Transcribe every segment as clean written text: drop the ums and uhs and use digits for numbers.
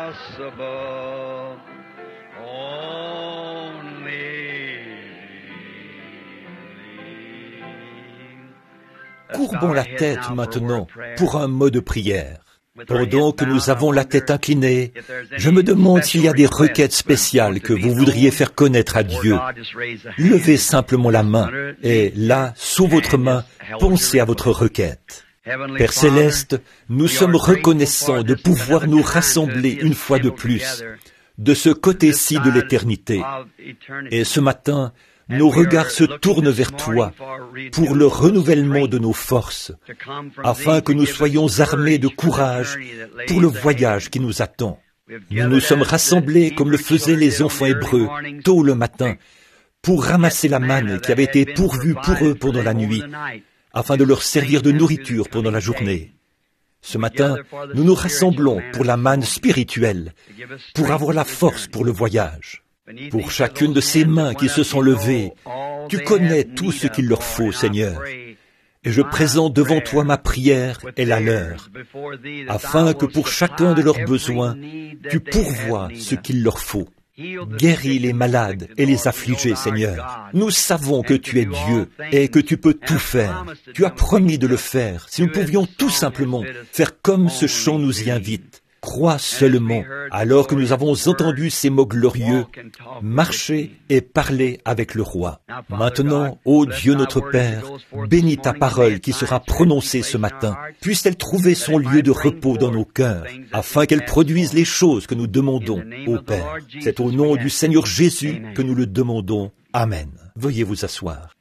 impossible. Courbons la tête maintenant pour un mot de prière. Pendant que nous avons la tête inclinée, je me demande s'il y a des requêtes spéciales que vous voudriez faire connaître à Dieu. Levez simplement la main et là, sous votre main, pensez à votre requête. Père Céleste, nous sommes reconnaissants de pouvoir nous rassembler une fois de plus de ce côté-ci de l'éternité. Et ce matin, nos regards se tournent vers toi pour le renouvellement de nos forces, afin que nous soyons armés de courage pour le voyage qui nous attend. Nous nous sommes rassemblés comme le faisaient les enfants hébreux tôt le matin pour ramasser la manne qui avait été pourvue pour eux pendant la nuit, afin de leur servir de nourriture pendant la journée. Ce matin, nous nous rassemblons pour la manne spirituelle, pour avoir la force pour le voyage. Pour chacune de ces mains qui se sont levées, tu connais tout ce qu'il leur faut, Seigneur. Et je présente devant toi ma prière et la leur, afin que pour chacun de leurs besoins, tu pourvoies ce qu'il leur faut. Guéris les malades et les affligés, Seigneur. Nous savons que tu es Dieu et que tu peux tout faire. Tu as promis de le faire, si nous pouvions tout simplement faire comme ce chant nous y invite. Crois seulement, alors que nous avons entendu ces mots glorieux, marcher et parler avec le roi. Maintenant, ô Dieu notre Père, bénis ta parole qui sera prononcée ce matin. Puisse-t-elle trouver son lieu de repos dans nos cœurs, afin qu'elle produise les choses que nous demandons, ô Père. C'est au nom du Seigneur Jésus que nous le demandons. Amen. Veuillez vous asseoir.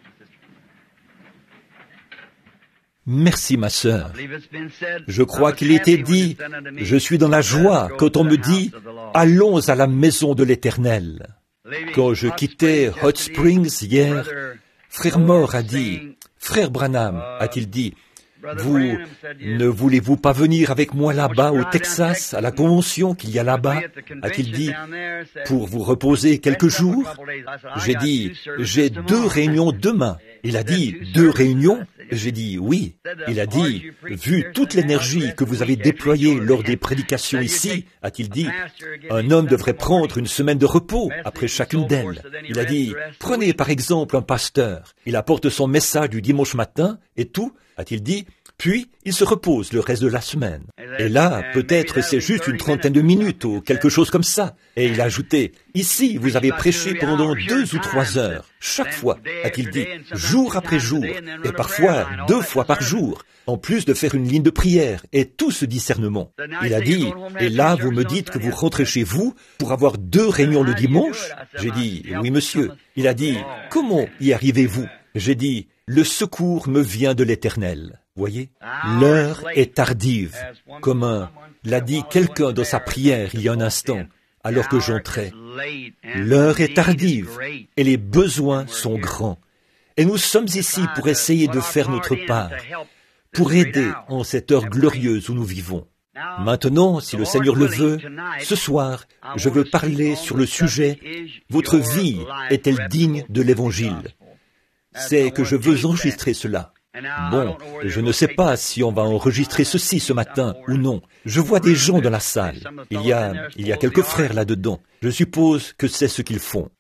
Merci, ma sœur. Je crois qu'il était dit, je suis dans la joie quand on me dit, allons à la maison de l'Éternel. Quand je quittais Hot Springs hier, frère Moore a dit, frère Branham, a-t-il dit, vous ne voulez-vous pas venir avec moi là-bas au Texas, à la convention qu'il y a là-bas, a-t-il dit, pour vous reposer quelques jours? J'ai dit, j'ai 2 réunions demain. Il a dit, 2 réunions? J'ai dit oui. Il a dit, vu toute l'énergie que vous avez déployée lors des prédications ici, a-t-il dit, un homme devrait prendre une semaine de repos après chacune d'elles. Il a dit, prenez par exemple un pasteur. Il apporte son message du dimanche matin et tout, a-t-il dit, puis il se repose le reste de la semaine. Et là, peut-être c'est juste une 30aine de minutes ou quelque chose comme ça. Et il a ajouté, ici vous avez prêché pendant 2 ou 3 heures, chaque fois, a-t-il dit, jour après jour, et parfois 2 fois par jour, en plus de faire une ligne de prière et tout ce discernement. Il a dit, et là vous me dites que vous rentrez chez vous pour avoir 2 réunions le dimanche? J'ai dit, oui monsieur. Il a dit, comment y arrivez-vous? J'ai dit, le secours me vient de l'Éternel. Voyez, l'heure est tardive, comme l'a dit quelqu'un dans sa prière il y a un instant, alors que j'entrais. L'heure est tardive et les besoins sont grands. Et nous sommes ici pour essayer de faire notre part, pour aider en cette heure glorieuse où nous vivons. Maintenant, si le Seigneur le veut, ce soir, je veux parler sur le sujet « Votre vie est-elle digne de l'Évangile ?» C'est que je veux enregistrer cela. Bon, je ne sais pas si on va enregistrer ceci ce matin ou non. Je vois des gens dans la salle. Il y a quelques frères là-dedans. Je suppose que c'est ce qu'ils font.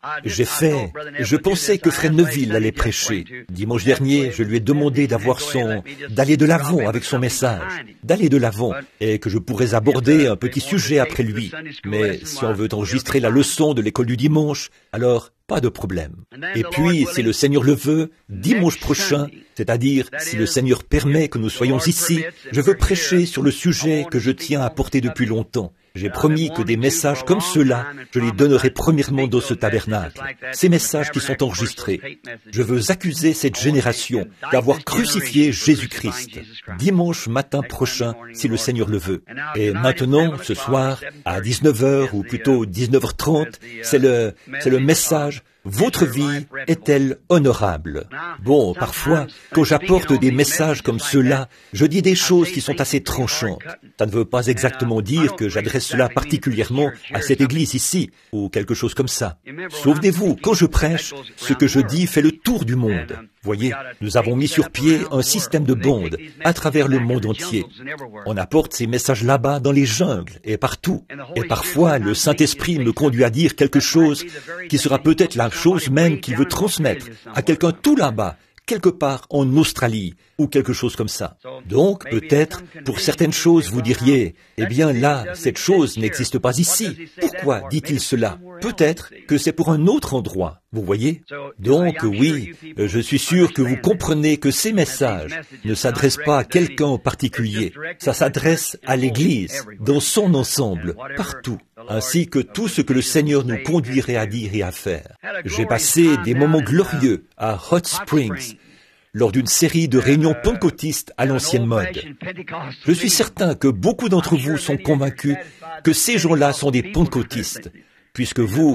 Je pensais que frère Neville allait prêcher. Dimanche dernier, je lui ai demandé d'aller de l'avant avec son message, d'aller de l'avant, et que je pourrais aborder un petit sujet après lui. Mais si on veut enregistrer la leçon de l'école du dimanche, alors pas de problème. Et puis, si le Seigneur le veut, dimanche prochain, c'est-à-dire si le Seigneur permet que nous soyons ici, je veux prêcher sur le sujet que je tiens à porter depuis longtemps. J'ai promis que des messages comme ceux-là, je les donnerai premièrement dans ce tabernacle. Ces messages qui sont enregistrés. Je veux accuser cette génération d'avoir crucifié Jésus-Christ. Dimanche matin prochain, si le Seigneur le veut. Et maintenant, ce soir, à 19h ou plutôt 19h30, c'est le message « Votre vie est-elle honorable ?» Bon, parfois, quand j'apporte des messages comme ceux-là, je dis des choses qui sont assez tranchantes. Ça ne veut pas exactement dire que j'adresse cela particulièrement à cette église ici, ou quelque chose comme ça. Souvenez-vous, quand je prêche, ce que je dis fait le tour du monde. Voyez, nous avons mis sur pied un système de bondes à travers le monde entier. On apporte ces messages là-bas dans les jungles et partout. Et parfois, le Saint-Esprit me conduit à dire quelque chose qui sera peut-être la chose même qu'il veut transmettre à quelqu'un tout là-bas, quelque part en Australie, ou quelque chose comme ça. Donc, peut-être, pour certaines choses, vous diriez, eh bien là, cette chose n'existe pas ici. Pourquoi dit-il cela? Peut-être que c'est pour un autre endroit, vous voyez? Donc, oui, je suis sûr que vous comprenez que ces messages ne s'adressent pas à quelqu'un en particulier. Ça s'adresse à l'Église, dans son ensemble, partout, ainsi que tout ce que le Seigneur nous conduirait à dire et à faire. J'ai passé des moments glorieux à Hot Springs, lors d'une série de réunions pentecôtistes à l'ancienne mode. Je suis certain que beaucoup d'entre vous sont convaincus que ces gens-là sont des pentecôtistes, puisque vous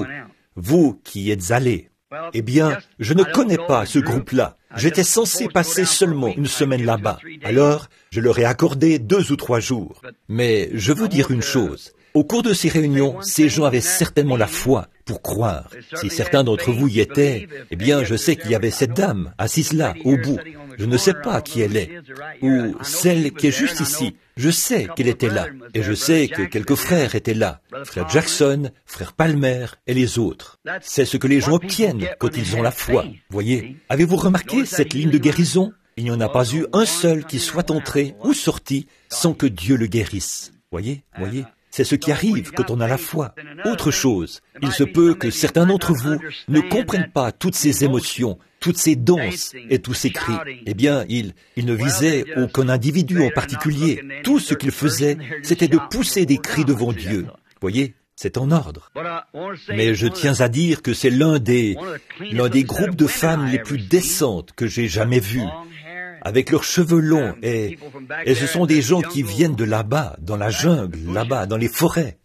qui y êtes allés. Eh bien, je ne connais pas ce groupe-là. J'étais censé passer seulement une semaine là-bas. Alors, je leur ai accordé 2 ou 3 jours. Mais je veux dire une chose. Au cours de ces réunions, ces gens avaient certainement la foi pour croire. Si certains d'entre vous y étaient, eh bien, je sais qu'il y avait cette dame assise là, au bout. Je ne sais pas qui elle est. Ou celle qui est juste ici. Je sais qu'elle était là. Et je sais que quelques frères étaient là. Frère Jackson, frère Palmer et les autres. C'est ce que les gens obtiennent quand ils ont la foi. Voyez, avez-vous remarqué cette ligne de guérison? Il n'y en a pas eu un seul qui soit entré ou sorti sans que Dieu le guérisse. Voyez. C'est ce qui arrive quand on a la foi. Autre chose, il se peut que certains d'entre vous ne comprennent pas toutes ces émotions, toutes ces danses et tous ces cris. Eh bien, il ne visait aucun individu en particulier. Tout ce qu'il faisait, c'était de pousser des cris devant Dieu. Voyez, c'est en ordre. Mais je tiens à dire que c'est l'un des groupes de femmes les plus décentes que j'ai jamais vus, avec leurs cheveux longs, et ce sont des gens qui viennent de là-bas, dans la jungle, là-bas, dans les forêts.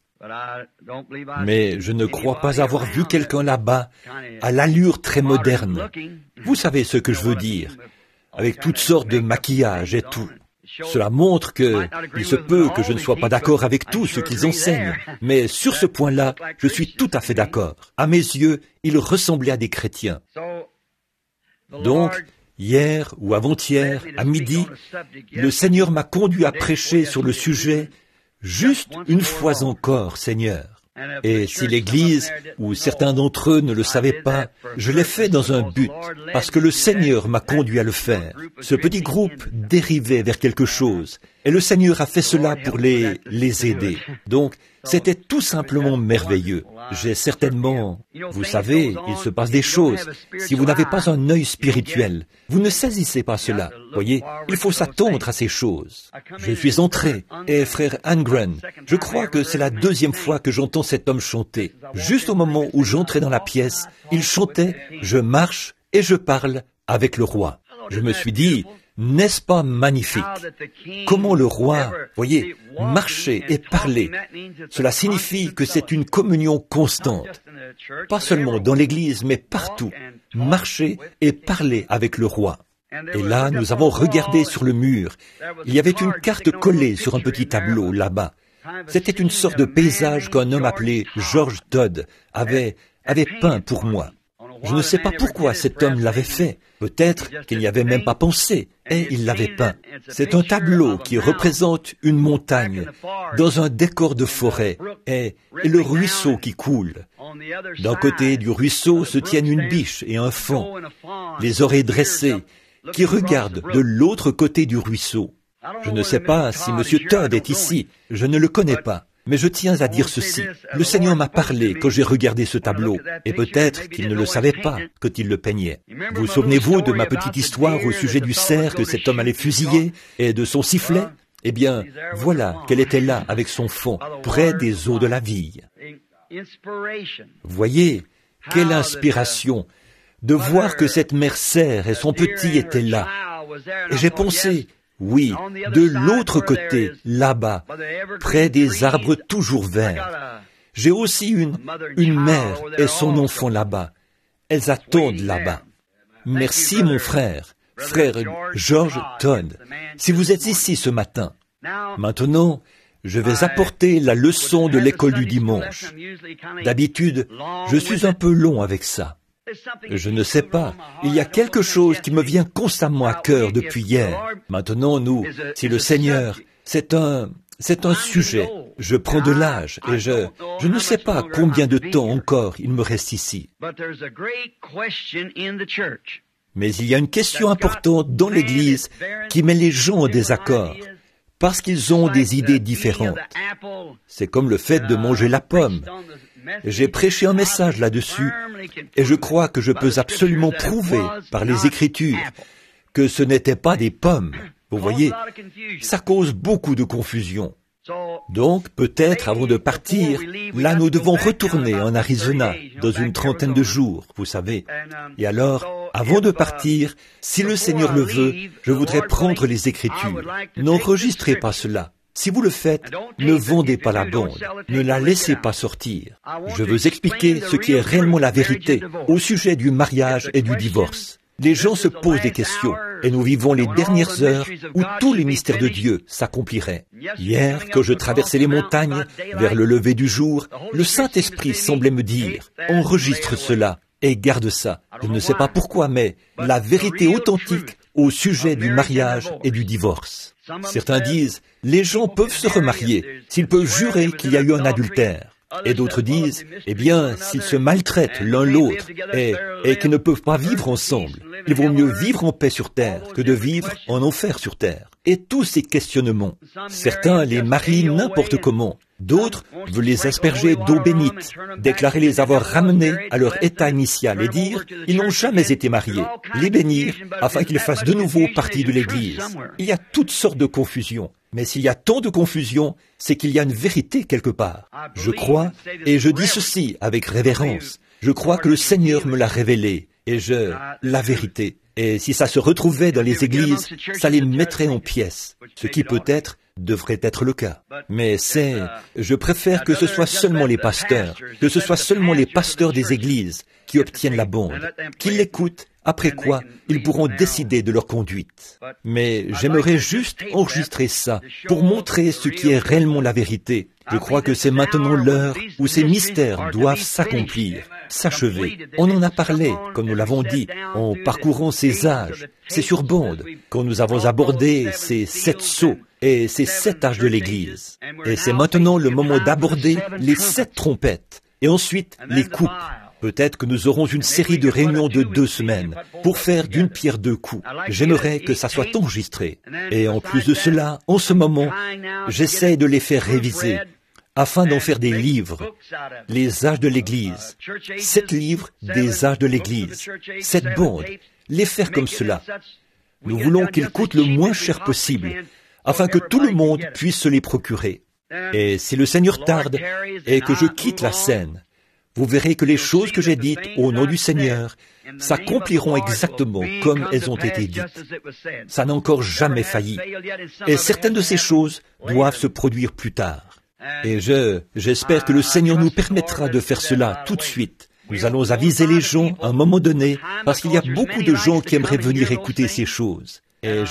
Mais je ne crois pas avoir vu quelqu'un là-bas à l'allure très moderne. Vous savez ce que je veux dire, avec toutes sortes de maquillage et tout. Cela montre il se peut que je ne sois pas d'accord avec tout ce qu'ils enseignent, mais sur ce point-là, je suis tout à fait d'accord. À mes yeux, ils ressemblaient à des chrétiens. Donc, hier ou avant-hier, à midi, le Seigneur m'a conduit à prêcher sur le sujet « Juste une fois encore, Seigneur ». Et si l'Église ou certains d'entre eux ne le savaient pas, je l'ai fait dans un but, parce que le Seigneur m'a conduit à le faire. Ce petit groupe dérivait vers quelque chose, et le Seigneur a fait cela pour les aider. Donc, c'était tout simplement merveilleux. J'ai certainement... Vous savez, il se passe des choses. Si vous n'avez pas un œil spirituel, vous ne saisissez pas cela. Voyez, il faut s'attendre à ces choses. Je suis entré, et frère Angren, je crois que c'est la 2e fois que j'entends cet homme chanter. Juste au moment où j'entrais dans la pièce, il chantait « Je marche et je parle avec le roi ». Je me suis dit... N'est-ce pas magnifique? Comment le roi, voyez, marcher et parler, cela signifie que c'est une communion constante. Pas seulement dans l'Église, mais partout. Marcher et parler avec le roi. Et là, nous avons regardé sur le mur. Il y avait une carte collée sur un petit tableau là-bas. C'était une sorte de paysage qu'un homme appelé George Todd avait peint pour moi. Je ne sais pas pourquoi cet homme l'avait fait. Peut-être qu'il n'y avait même pas pensé, et il l'avait peint. C'est un tableau qui représente une montagne dans un décor de forêt et le ruisseau qui coule. D'un côté du ruisseau se tiennent une biche et un faon, les oreilles dressées, qui regardent de l'autre côté du ruisseau. Je ne sais pas si M. Todd est ici, je ne le connais pas. Mais je tiens à dire ceci. Le Seigneur m'a parlé quand j'ai regardé ce tableau, et peut-être qu'il ne le savait pas quand il le peignait. Vous souvenez-vous de ma petite histoire au sujet du cerf que cet homme allait fusiller et de son sifflet? Eh bien, voilà qu'elle était là avec son fond, près des eaux de la vie. Voyez, quelle inspiration de voir que cette mère cerf et son petit étaient là. Et j'ai pensé... Oui, de l'autre côté, là-bas, près des arbres toujours verts. J'ai aussi une mère et son enfant là-bas. Elles attendent là-bas. Merci mon frère George Todd, si vous êtes ici ce matin. Maintenant, je vais apporter la leçon de l'école du dimanche. D'habitude, je suis un peu long avec ça. Je ne sais pas. Il y a quelque chose qui me vient constamment à cœur depuis hier. Maintenant, si le Seigneur, c'est un sujet. Je prends de l'âge et je ne sais pas combien de temps encore il me reste ici. Mais il y a une question importante dans l'Église qui met les gens en désaccord, parce qu'ils ont des idées différentes. C'est comme le fait de manger la pomme. J'ai prêché un message là-dessus, et je crois que je peux absolument prouver par les Écritures que ce n'était pas des pommes. Vous voyez, ça cause beaucoup de confusion. Donc, peut-être avant de partir, là nous devons retourner en Arizona dans une trentaine de jours, vous savez. Et alors, avant de partir, si le Seigneur le veut, je voudrais prendre les Écritures. N'enregistrez pas cela. Si vous le faites, ne vendez pas la bande, ne la laissez pas sortir. Je veux expliquer ce qui est réellement la vérité au sujet du mariage et du divorce. Les gens se posent des questions, et nous vivons les dernières heures où tous les mystères de Dieu s'accompliraient. Hier, quand je traversais les montagnes, vers le lever du jour, le Saint-Esprit semblait me dire, enregistre cela et garde ça. Je ne sais pas pourquoi, mais la vérité authentique au sujet du mariage et du divorce. Certains disent, les gens peuvent se remarier s'ils peuvent jurer qu'il y a eu un adultère. Et d'autres disent, eh bien, s'ils se maltraitent l'un l'autre et qu'ils ne peuvent pas vivre ensemble, il vaut mieux vivre en paix sur terre que de vivre en enfer sur terre. Et tous ces questionnements, certains les marient n'importe comment, d'autres veulent les asperger d'eau bénite, déclarer les avoir ramenés à leur état initial et dire, ils n'ont jamais été mariés, les bénir afin qu'ils fassent de nouveau partie de l'Église. Il y a toutes sortes de confusions. Mais s'il y a tant de confusion, c'est qu'il y a une vérité quelque part. Je crois, et je dis ceci avec révérence, je crois que le Seigneur me l'a révélé, et la vérité. Et si ça se retrouvait dans les églises, ça les mettrait en pièces, ce qui peut-être devrait être le cas. Mais je préfère que ce soit seulement les pasteurs, que ce soit seulement les pasteurs des églises qui obtiennent la bande, qu'ils l'écoutent, après quoi ils pourront décider de leur conduite. Mais j'aimerais juste enregistrer ça pour montrer ce qui est réellement la vérité. Je crois que c'est maintenant l'heure où ces mystères doivent s'accomplir, s'achever. On en a parlé, comme nous l'avons dit, en parcourant ces âges, ces surbandes, quand nous avons abordé ces 7 sceaux et ces 7 âges de l'Église. Et c'est maintenant le moment d'aborder les 7 trompettes, et ensuite les coupes. Peut-être que nous aurons une série de réunions de 2 semaines pour faire d'une pierre 2 coups. J'aimerais que ça soit enregistré. Et en plus de cela, en ce moment, j'essaie de les faire réviser afin d'en faire des livres, les âges de l'Église, 7 livres des âges de l'Église, 7 bandes, les faire comme cela. Nous voulons qu'ils coûtent le moins cher possible, afin que tout le monde puisse se les procurer. Et si le Seigneur tarde et que je quitte la scène, vous verrez que les choses que j'ai dites au nom du Seigneur s'accompliront exactement comme elles ont été dites. Ça n'a encore jamais failli. Et certaines de ces choses doivent se produire plus tard. Et j'espère que le Seigneur nous permettra de faire cela tout de suite. Nous allons aviser les gens à un moment donné, parce qu'il y a beaucoup de gens qui aimeraient venir écouter ces choses.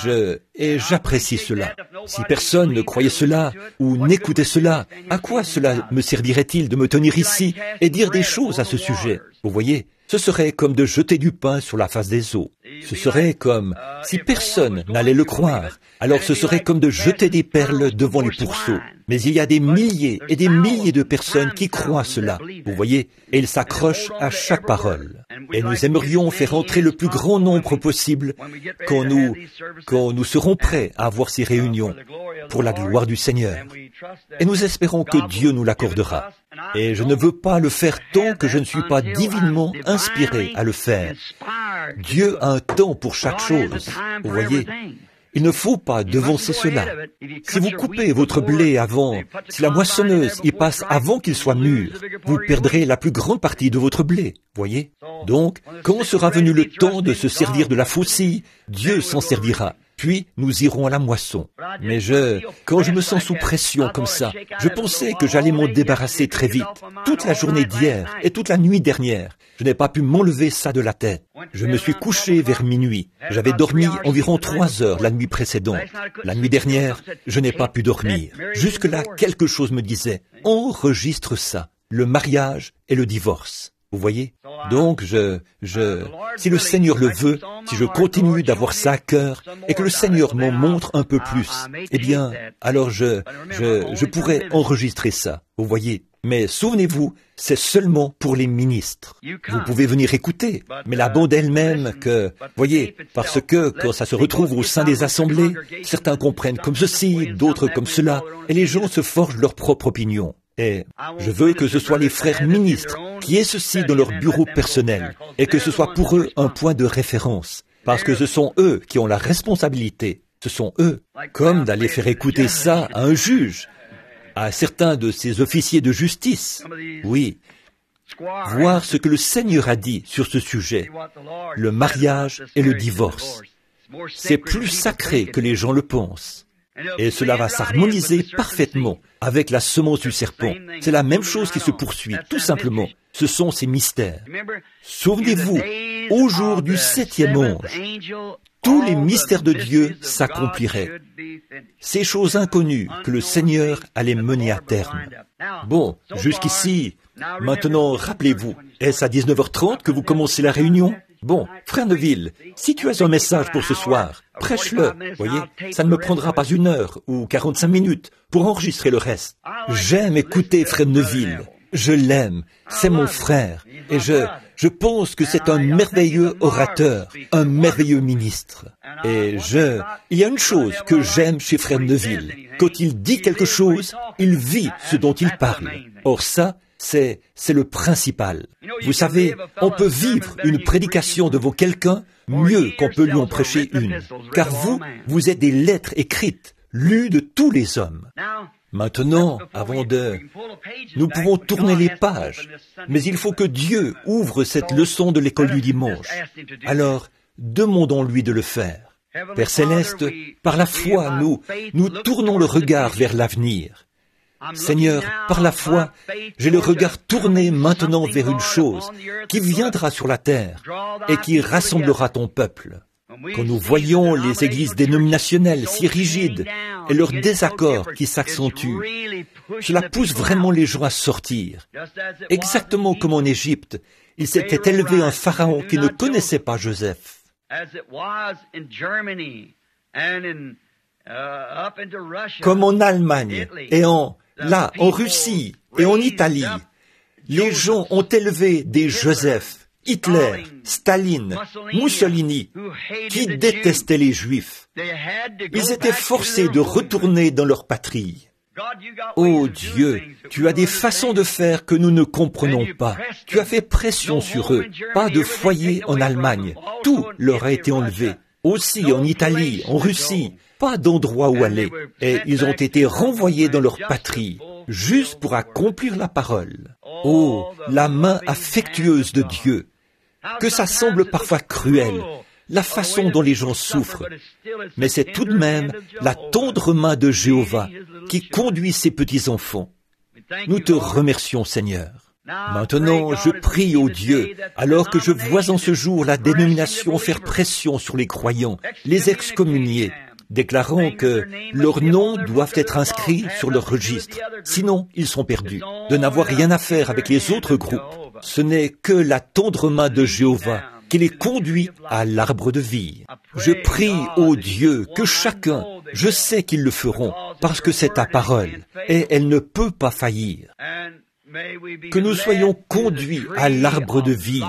Et j'apprécie cela. Si personne ne croyait cela ou n'écoutait cela, à quoi cela me servirait-il de me tenir ici et dire des choses à ce sujet? Vous voyez, ce serait comme de jeter du pain sur la face des eaux. Ce serait comme, si personne n'allait le croire, alors ce serait comme de jeter des perles devant les pourceaux. Mais il y a des milliers et des milliers de personnes qui croient cela, vous voyez, et ils s'accrochent à chaque parole. Et nous aimerions faire entrer le plus grand nombre possible quand nous serons prêts à avoir ces réunions pour la gloire du Seigneur. Et nous espérons que Dieu nous l'accordera. Et je ne veux pas le faire tant que je ne suis pas divinement inspiré à le faire. Dieu a un temps pour chaque chose, vous voyez. Il ne faut pas devancer cela. Si vous coupez votre blé avant, si la moissonneuse y passe avant qu'il soit mûr, vous perdrez la plus grande partie de votre blé, voyez. Donc, quand sera venu le temps de se servir de la faucille, Dieu s'en servira. Puis, nous irons à la moisson. Mais quand je me sens sous pression comme ça, je pensais que j'allais m'en débarrasser très vite. Toute la journée d'hier et toute la nuit dernière, je n'ai pas pu m'enlever ça de la tête. Je me suis couché vers minuit. J'avais dormi environ 3 heures la nuit précédente. La nuit dernière, je n'ai pas pu dormir. Jusque-là, quelque chose me disait, enregistre ça, le mariage et le divorce. Vous voyez? Donc, si le Seigneur le veut, si je continue d'avoir ça à cœur, et que le Seigneur m'en montre un peu plus, eh bien, alors je pourrais enregistrer ça. Vous voyez? Mais souvenez-vous, c'est seulement pour les ministres. Vous pouvez venir écouter, mais la bande elle-même voyez, parce que quand ça se retrouve au sein des assemblées, certains comprennent comme ceci, d'autres comme cela, et les gens se forgent leur propre opinion. Et je veux que ce soit les frères ministres qui aient ceci dans leur bureau personnel, et que ce soit pour eux un point de référence, parce que ce sont eux qui ont la responsabilité. Ce sont eux, comme d'aller faire écouter ça à un juge, à certains de ces officiers de justice. Oui, voir ce que le Seigneur a dit sur ce sujet, le mariage et le divorce. C'est plus sacré que les gens le pensent. Et cela va s'harmoniser parfaitement avec la semence du serpent. C'est la même chose qui se poursuit, tout simplement. Ce sont ces mystères. Souvenez-vous, au jour du 7e ange, tous les mystères de Dieu s'accompliraient. Ces choses inconnues que le Seigneur allait mener à terme. Bon, jusqu'ici, maintenant, rappelez-vous, est-ce à 19h30 que vous commencez la réunion? Bon, frère Neville, si tu as un message pour ce soir, prêche-le. Voyez, ça ne me prendra pas 1 heure ou 45 minutes pour enregistrer le reste. J'aime écouter frère Neville. Je l'aime. C'est mon frère. Et je pense que c'est un merveilleux orateur, un merveilleux ministre. Et il y a une chose que j'aime chez frère Neville. Quand il dit quelque chose, il vit ce dont il parle. Or ça, c'est le principal. Vous savez, on peut vivre une prédication devant quelqu'un mieux qu'on peut lui en prêcher une. Car vous êtes des lettres écrites, lues de tous les hommes. Maintenant, nous pouvons tourner les pages, mais il faut que Dieu ouvre cette leçon de l'école du dimanche. Alors, demandons-lui de le faire. Père Céleste, par la foi, nous tournons le regard vers l'avenir. Seigneur, par la foi, j'ai le regard tourné maintenant vers une chose qui viendra sur la terre et qui rassemblera ton peuple. Quand nous voyons les églises dénominationnelles si rigides et leurs désaccords qui s'accentuent, cela pousse vraiment les gens à sortir. Exactement comme en Égypte, il s'était élevé un pharaon qui ne connaissait pas Joseph. Comme en Allemagne et en Russie et en Italie, les gens ont élevé des Joseph, Hitler, Staline, Mussolini, qui détestaient les Juifs. Ils étaient forcés de retourner dans leur patrie. Oh Dieu, tu as des façons de faire que nous ne comprenons pas. Tu as fait pression sur eux. Pas de foyer en Allemagne. Tout leur a été enlevé. Aussi en Italie, en Russie. Pas d'endroit où aller. Et ils ont été renvoyés dans leur patrie, juste pour accomplir la parole. Oh, la main affectueuse de Dieu. Que ça semble parfois cruel, la façon dont les gens souffrent. Mais c'est tout de même la tendre main de Jéhovah qui conduit ses petits-enfants. Nous te remercions, Seigneur. Maintenant, je prie au Dieu, alors que je vois en ce jour la dénomination faire pression sur les croyants, les excommunier, déclarant que leurs noms doivent être inscrits sur leur registre, sinon ils sont perdus, de n'avoir rien à faire avec les autres groupes. Ce n'est que la tendre main de Jéhovah qui les conduit à l'arbre de vie. Je prie, ô Dieu, que chacun, je sais qu'ils le feront, parce que c'est ta parole, et elle ne peut pas faillir. Que nous soyons conduits à l'arbre de vie,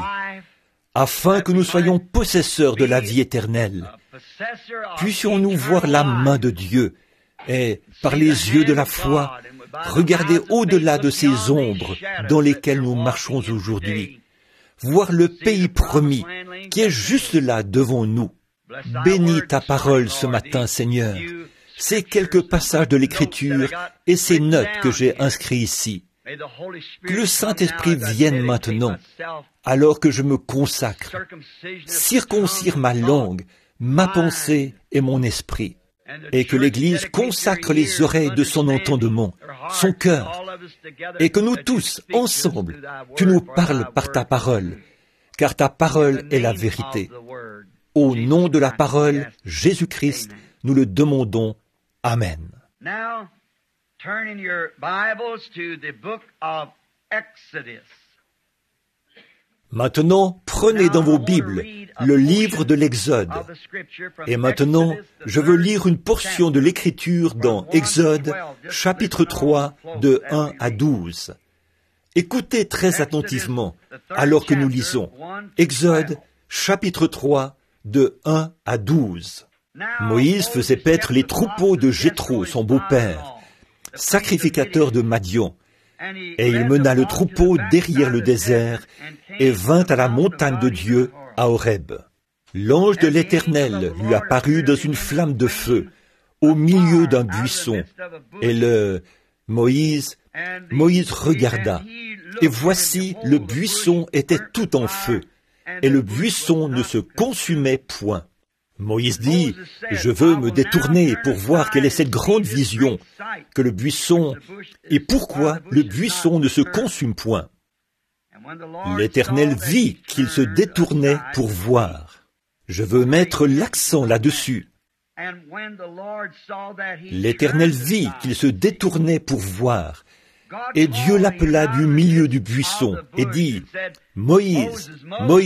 afin que nous soyons possesseurs de la vie éternelle. Puissions-nous voir la main de Dieu, et, par les yeux de la foi, regarder au-delà de ces ombres dans lesquelles nous marchons aujourd'hui, voir le pays promis qui est juste là devant nous. Bénis ta parole ce matin, Seigneur. Ces quelques passages de l'Écriture et ces notes que j'ai inscrites ici. Que le Saint-Esprit vienne maintenant, alors que je me consacre, circoncire ma langue, ma pensée et mon esprit, et que l'Église consacre les oreilles de son entendement, son cœur, et que nous tous, ensemble, tu nous parles par ta parole, car ta parole est la vérité. Au nom de la parole, Jésus-Christ, nous le demandons. Amen. Now, turn in your Bibles to the book of Exodus. Maintenant, prenez dans vos Bibles le livre de l'Exode. Et maintenant, je veux lire une portion de l'Écriture dans Exode, chapitre 3, de 1 à 12. Écoutez très attentivement alors que nous lisons. Exode, chapitre 3, de 1 à 12. Moïse faisait paître les troupeaux de Jéthro, son beau-père, sacrificateur de Madian. Et il mena le troupeau derrière le désert et vint à la montagne de Dieu, à Horeb. L'ange de l'Éternel lui apparut dans une flamme de feu, au milieu d'un buisson. Et Moïse regarda, et voici, le buisson était tout en feu, et le buisson ne se consumait point. Moïse dit, « Je veux me détourner pour voir quelle est cette grande vision que le buisson, et pourquoi le buisson ne se consume point. » L'Éternel vit qu'il se détournait pour voir. Je veux mettre l'accent là-dessus. L'Éternel vit qu'il se détournait pour voir, et Dieu l'appela du milieu du buisson et dit, « Moïse, Moïse !»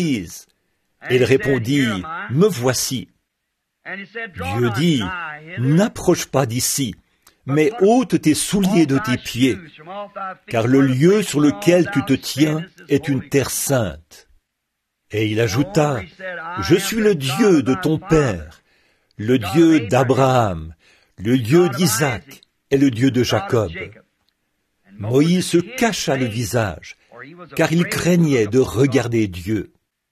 Et il répondit, « Me voici. » Dieu dit, « N'approche pas d'ici, mais ôte tes souliers de tes pieds, car le lieu sur lequel tu te tiens est une terre sainte. » Et il ajouta, « Je suis le Dieu de ton père, le Dieu d'Abraham, le Dieu d'Isaac et le Dieu de Jacob. » Moïse se cacha le visage, car il craignait de regarder Dieu.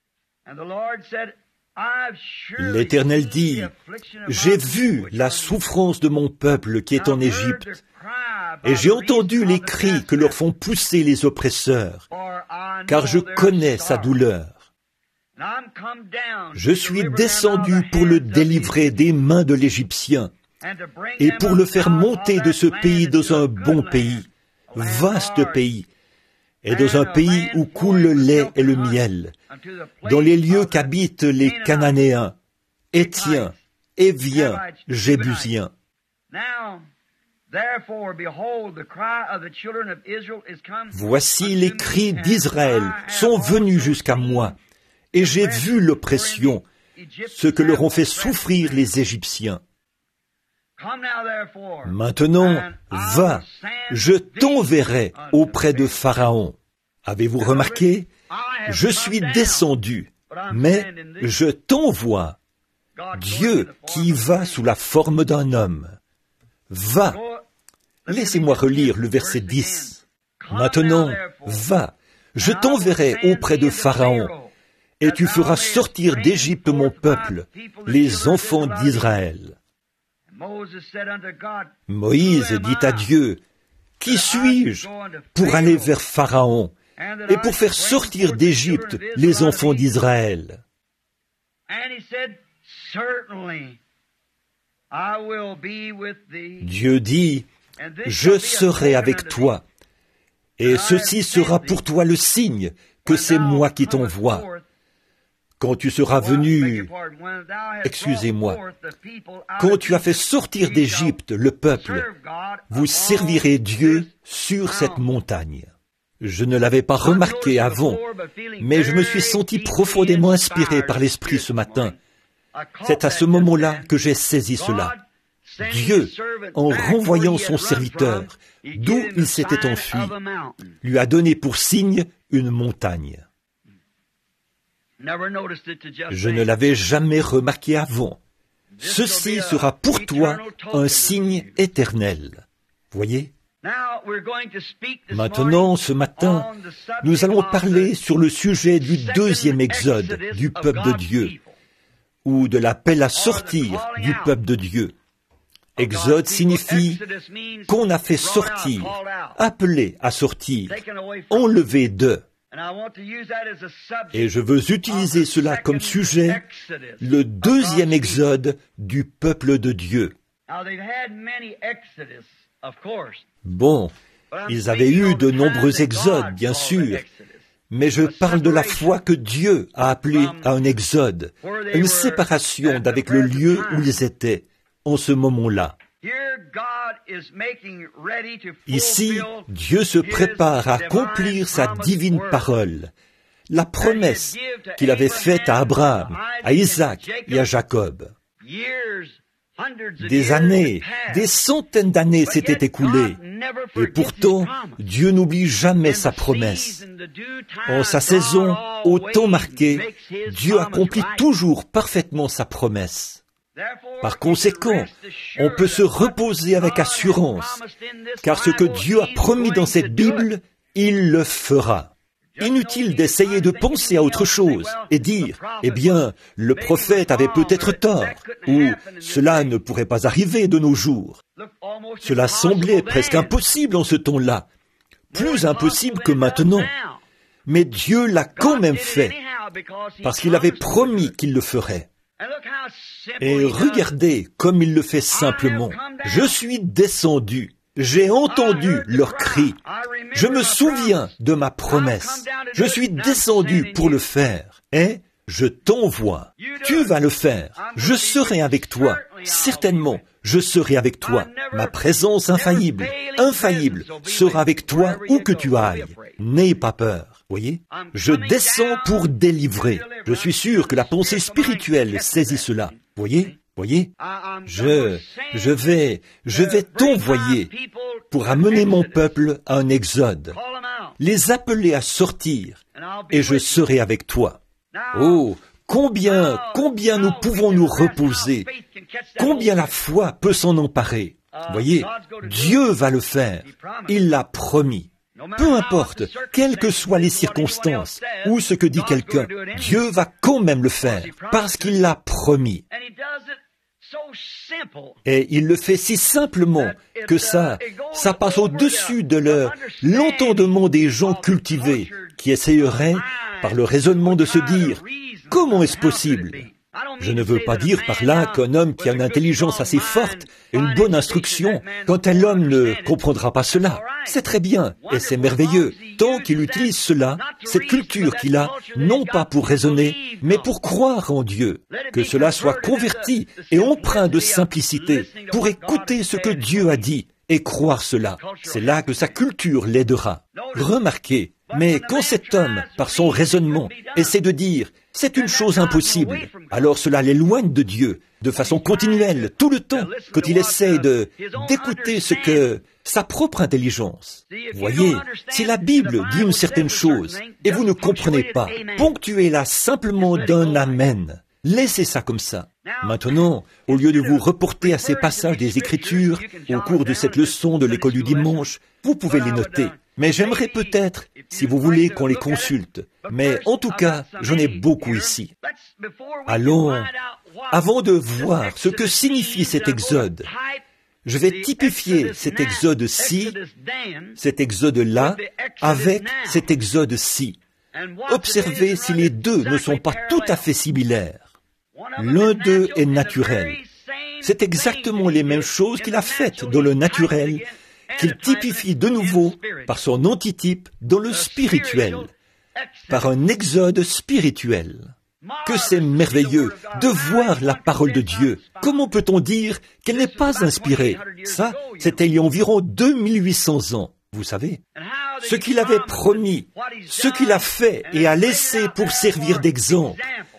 L'Éternel dit, « J'ai vu la souffrance de mon peuple qui est en Égypte, et j'ai entendu les cris que leur font pousser les oppresseurs, car je connais sa douleur. Je suis descendu pour le délivrer des mains de l'Égyptien, et pour le faire monter de ce pays dans un bon pays, vaste pays, et dans un pays où coule le lait et le miel, dans les lieux qu'habitent les Cananéens, Hétiens, Éviens, Jébusiens. » Voici les cris d'Israël sont venus jusqu'à moi, et j'ai vu l'oppression, ce que leur ont fait souffrir les Égyptiens. Maintenant, va, je t'enverrai auprès de Pharaon. Avez-vous remarqué? Je suis descendu, mais je t'envoie. Dieu qui va sous la forme d'un homme. Va. Laissez-moi relire le verset 10. Maintenant, va, je t'enverrai auprès de Pharaon, et tu feras sortir d'Égypte mon peuple, les enfants d'Israël. Moïse dit à Dieu, « Qui suis-je pour aller vers Pharaon et pour faire sortir d'Égypte les enfants d'Israël ?» Dieu dit, « Je serai avec toi, et ceci sera pour toi le signe que c'est moi qui t'envoie. Quand tu seras venu, quand tu as fait sortir d'Égypte le peuple, vous servirez Dieu sur cette montagne. » Je ne l'avais pas remarqué avant, mais je me suis senti profondément inspiré par l'Esprit ce matin. C'est à ce moment-là que j'ai saisi cela. Dieu, en renvoyant son serviteur, d'où il s'était enfui, lui a donné pour signe une montagne. Je ne l'avais jamais remarqué avant. Ceci sera pour toi un signe éternel. Voyez? Maintenant, ce matin, nous allons parler sur le sujet du deuxième exode du peuple de Dieu, ou de l'appel à sortir du peuple de Dieu. Exode signifie qu'on a fait sortir, appelé à sortir, enlevé de. Et je veux utiliser cela comme sujet, le deuxième exode du peuple de Dieu. Bon, ils avaient eu de nombreux exodes, bien sûr, mais je parle de la foi que Dieu a appelée à un exode, une séparation d'avec le lieu où ils étaient en ce moment-là. Ici, Dieu se prépare à accomplir sa divine parole, la promesse qu'il avait faite à Abraham, à Isaac et à Jacob. Des années, des centaines d'années s'étaient écoulées, et pourtant, Dieu n'oublie jamais sa promesse. En sa saison, au temps marqué, Dieu accomplit toujours parfaitement sa promesse. Par conséquent, on peut se reposer avec assurance, car ce que Dieu a promis dans cette Bible, il le fera. Inutile d'essayer de penser à autre chose et dire, eh bien, le prophète avait peut-être tort, ou cela ne pourrait pas arriver de nos jours. Cela semblait presque impossible en ce temps-là, plus impossible que maintenant. Mais Dieu l'a quand même fait, parce qu'il avait promis qu'il le ferait. Et regardez comme il le fait simplement. Je suis descendu. J'ai entendu leurs cris. Je me souviens de ma promesse. Je suis descendu pour le faire. Et je t'envoie. Tu vas le faire. Je serai avec toi. Certainement, je serai avec toi. Ma présence infaillible, sera avec toi où que tu ailles. N'aie pas peur. Voyez? Je descends pour délivrer. Je suis sûr que la pensée spirituelle saisit cela. Voyez? Je vais t'envoyer pour amener mon peuple à un exode, les appeler à sortir, et je serai avec toi. Oh, combien nous pouvons nous reposer, combien la foi peut s'en emparer. Voyez, Dieu va le faire, il l'a promis. Peu importe, quelles que soient les circonstances ou ce que dit quelqu'un, Dieu va quand même le faire, parce qu'il l'a promis. Et il le fait si simplement que ça passe au-dessus de l'entendement des gens cultivés qui essayeraient, par le raisonnement, de se dire « Comment est-ce possible ?» Je ne veux pas dire par là qu'un homme qui a une intelligence assez forte et une bonne instruction, qu'un tel homme ne comprendra pas cela. C'est très bien et c'est merveilleux, tant qu'il utilise cela, cette culture qu'il a, non pas pour raisonner, mais pour croire en Dieu. Que cela soit converti et empreint de simplicité pour écouter ce que Dieu a dit et croire cela. C'est là que sa culture l'aidera. Remarquez, mais quand cet homme, par son raisonnement, essaie de dire « c'est une chose impossible », alors cela l'éloigne de Dieu, de façon continuelle, tout le temps, quand il essaie d'écouter ce que sa propre intelligence. Voyez, si la Bible dit une certaine chose, et vous ne comprenez pas, ponctuez-la simplement d'un « Amen ». Laissez ça comme ça. Maintenant, au lieu de vous reporter à ces passages des Écritures au cours de cette leçon de l'école du dimanche, vous pouvez les noter. Mais j'aimerais peut-être, si vous voulez, qu'on les consulte. Mais en tout cas, j'en ai beaucoup ici. Allons, avant de voir ce que signifie cet exode, je vais typifier cet exode-ci, cet exode-là, avec cet exode-ci. Observez si les deux ne sont pas tout à fait similaires. L'un d'eux est naturel. C'est exactement les mêmes choses qu'il a faites dans le naturel, qu'il typifie de nouveau par son antitype dans le spirituel, par un exode spirituel. Que c'est merveilleux de voir la parole de Dieu. Comment peut-on dire qu'elle n'est pas inspirée? Ça, c'était il y a environ 2800 ans, vous savez. Ce qu'il avait promis, ce qu'il a fait et a laissé pour servir d'exemple.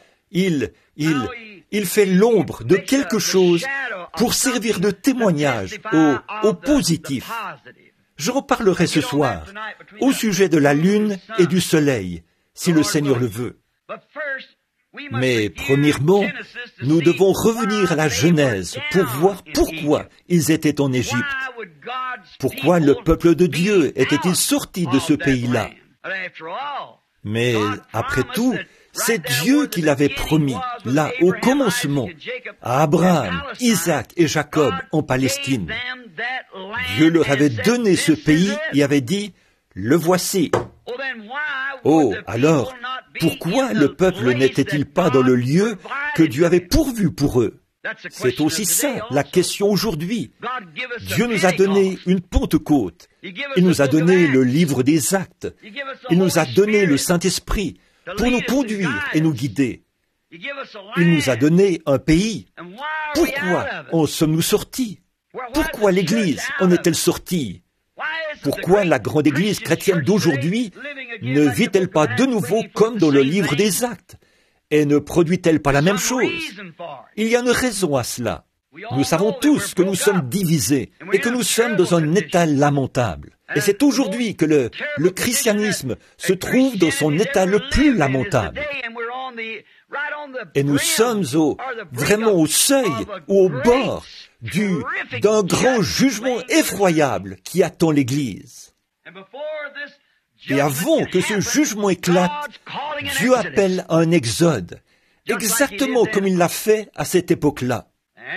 Il fait l'ombre de quelque chose pour servir de témoignage au positif. Je reparlerai ce soir au sujet de la lune et du soleil, si le Seigneur le veut. Mais premièrement, nous devons revenir à la Genèse pour voir pourquoi ils étaient en Égypte. Pourquoi le peuple de Dieu était-il sorti de ce pays-là? Mais après tout, c'est Dieu qui l'avait promis, là, au commencement, à Abraham, Isaac et Jacob en Palestine. Dieu leur avait donné ce pays et avait dit, « Le voici ». Oh, alors, pourquoi le peuple n'était-il pas dans le lieu que Dieu avait pourvu pour eux? C'est aussi ça, la question aujourd'hui. Dieu nous a donné une Pentecôte. Il nous a donné le livre des Actes. Il nous a donné le Saint-Esprit pour nous conduire et nous guider. Il nous a donné un pays. Pourquoi en sommes-nous sortis? Pourquoi l'Église en est-elle sortie? Pourquoi la grande Église chrétienne d'aujourd'hui ne vit-elle pas de nouveau comme dans le livre des Actes et ne produit-elle pas la même chose? Il y a une raison à cela. Nous savons tous que nous sommes divisés et que nous sommes dans un état lamentable. Et c'est aujourd'hui que le christianisme se trouve dans son état le plus lamentable. Et nous sommes vraiment au seuil ou au bord d'un grand jugement effroyable qui attend l'Église. Et avant que ce jugement éclate, Dieu appelle à un exode, exactement comme il l'a fait à cette époque-là.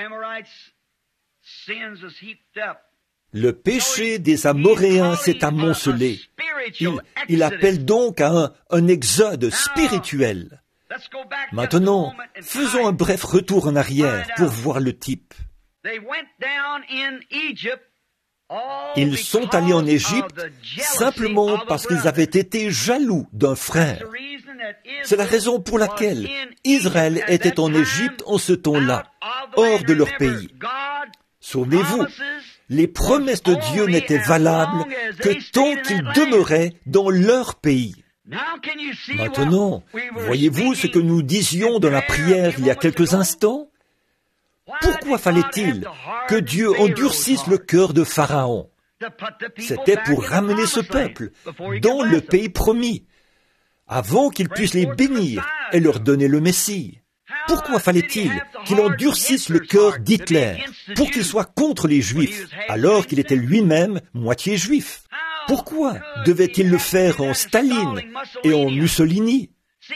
Le péché des Amoréens s'est amoncelé. Il appelle donc à un exode spirituel. Maintenant, faisons un bref retour en arrière pour voir le type. Ils sont allés en Égypte simplement parce qu'ils avaient été jaloux d'un frère. C'est la raison pour laquelle Israël était en Égypte en ce temps-là, hors de leur pays. Souvenez-vous, les promesses de Dieu n'étaient valables que tant qu'ils demeuraient dans leur pays. Maintenant, voyez-vous ce que nous disions dans la prière il y a quelques instants? Pourquoi fallait-il que Dieu endurcisse le cœur de Pharaon? C'était pour ramener ce peuple dans le pays promis, avant qu'il puisse les bénir et leur donner le Messie. Pourquoi fallait-il qu'il endurcisse le cœur d'Hitler pour qu'il soit contre les Juifs, alors qu'il était lui-même moitié juif? Pourquoi devait-il le faire en Staline et en Mussolini?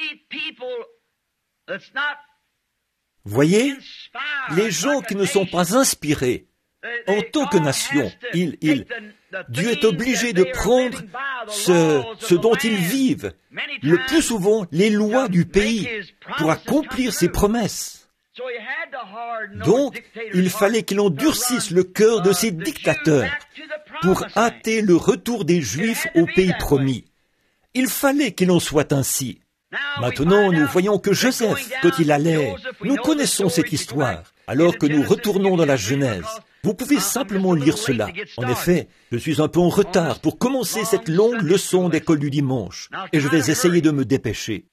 Voyez, les gens qui ne sont pas inspirés, en tant que nation, Dieu est obligé de prendre ce dont ils vivent, le plus souvent les lois du pays, pour accomplir ses promesses. Donc, il fallait qu'il endurcisse le cœur de ces dictateurs pour hâter le retour des Juifs au pays promis. Il fallait qu'il en soit ainsi. Maintenant, nous voyons que Joseph, quand il allait, nous connaissons cette histoire, alors que nous retournons dans la Genèse. Vous pouvez simplement lire cela. En effet, je suis un peu en retard pour commencer cette longue leçon d'école du dimanche, et je vais essayer de me dépêcher.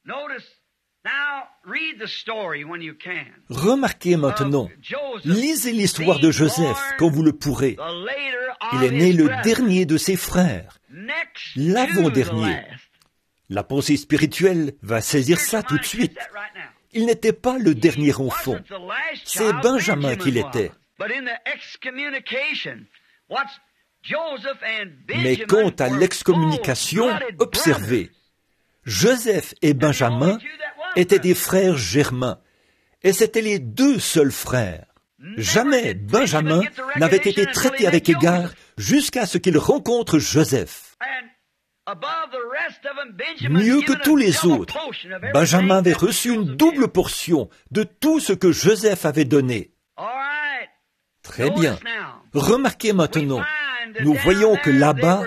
Remarquez maintenant, lisez l'histoire de Joseph quand vous le pourrez. Il est né le dernier de ses frères, l'avant-dernier. La pensée spirituelle va saisir ça tout de suite. Il n'était pas le dernier enfant. C'est Benjamin qu'il était. Mais quant à l'excommunication, observez. Joseph et Benjamin étaient des frères germains, et c'étaient les deux seuls frères. Jamais Benjamin n'avait été traité avec égard jusqu'à ce qu'il rencontre Joseph. Mieux que tous les autres, Benjamin avait reçu une double portion de tout ce que Joseph avait donné. Très bien. Remarquez maintenant, nous voyons que là-bas,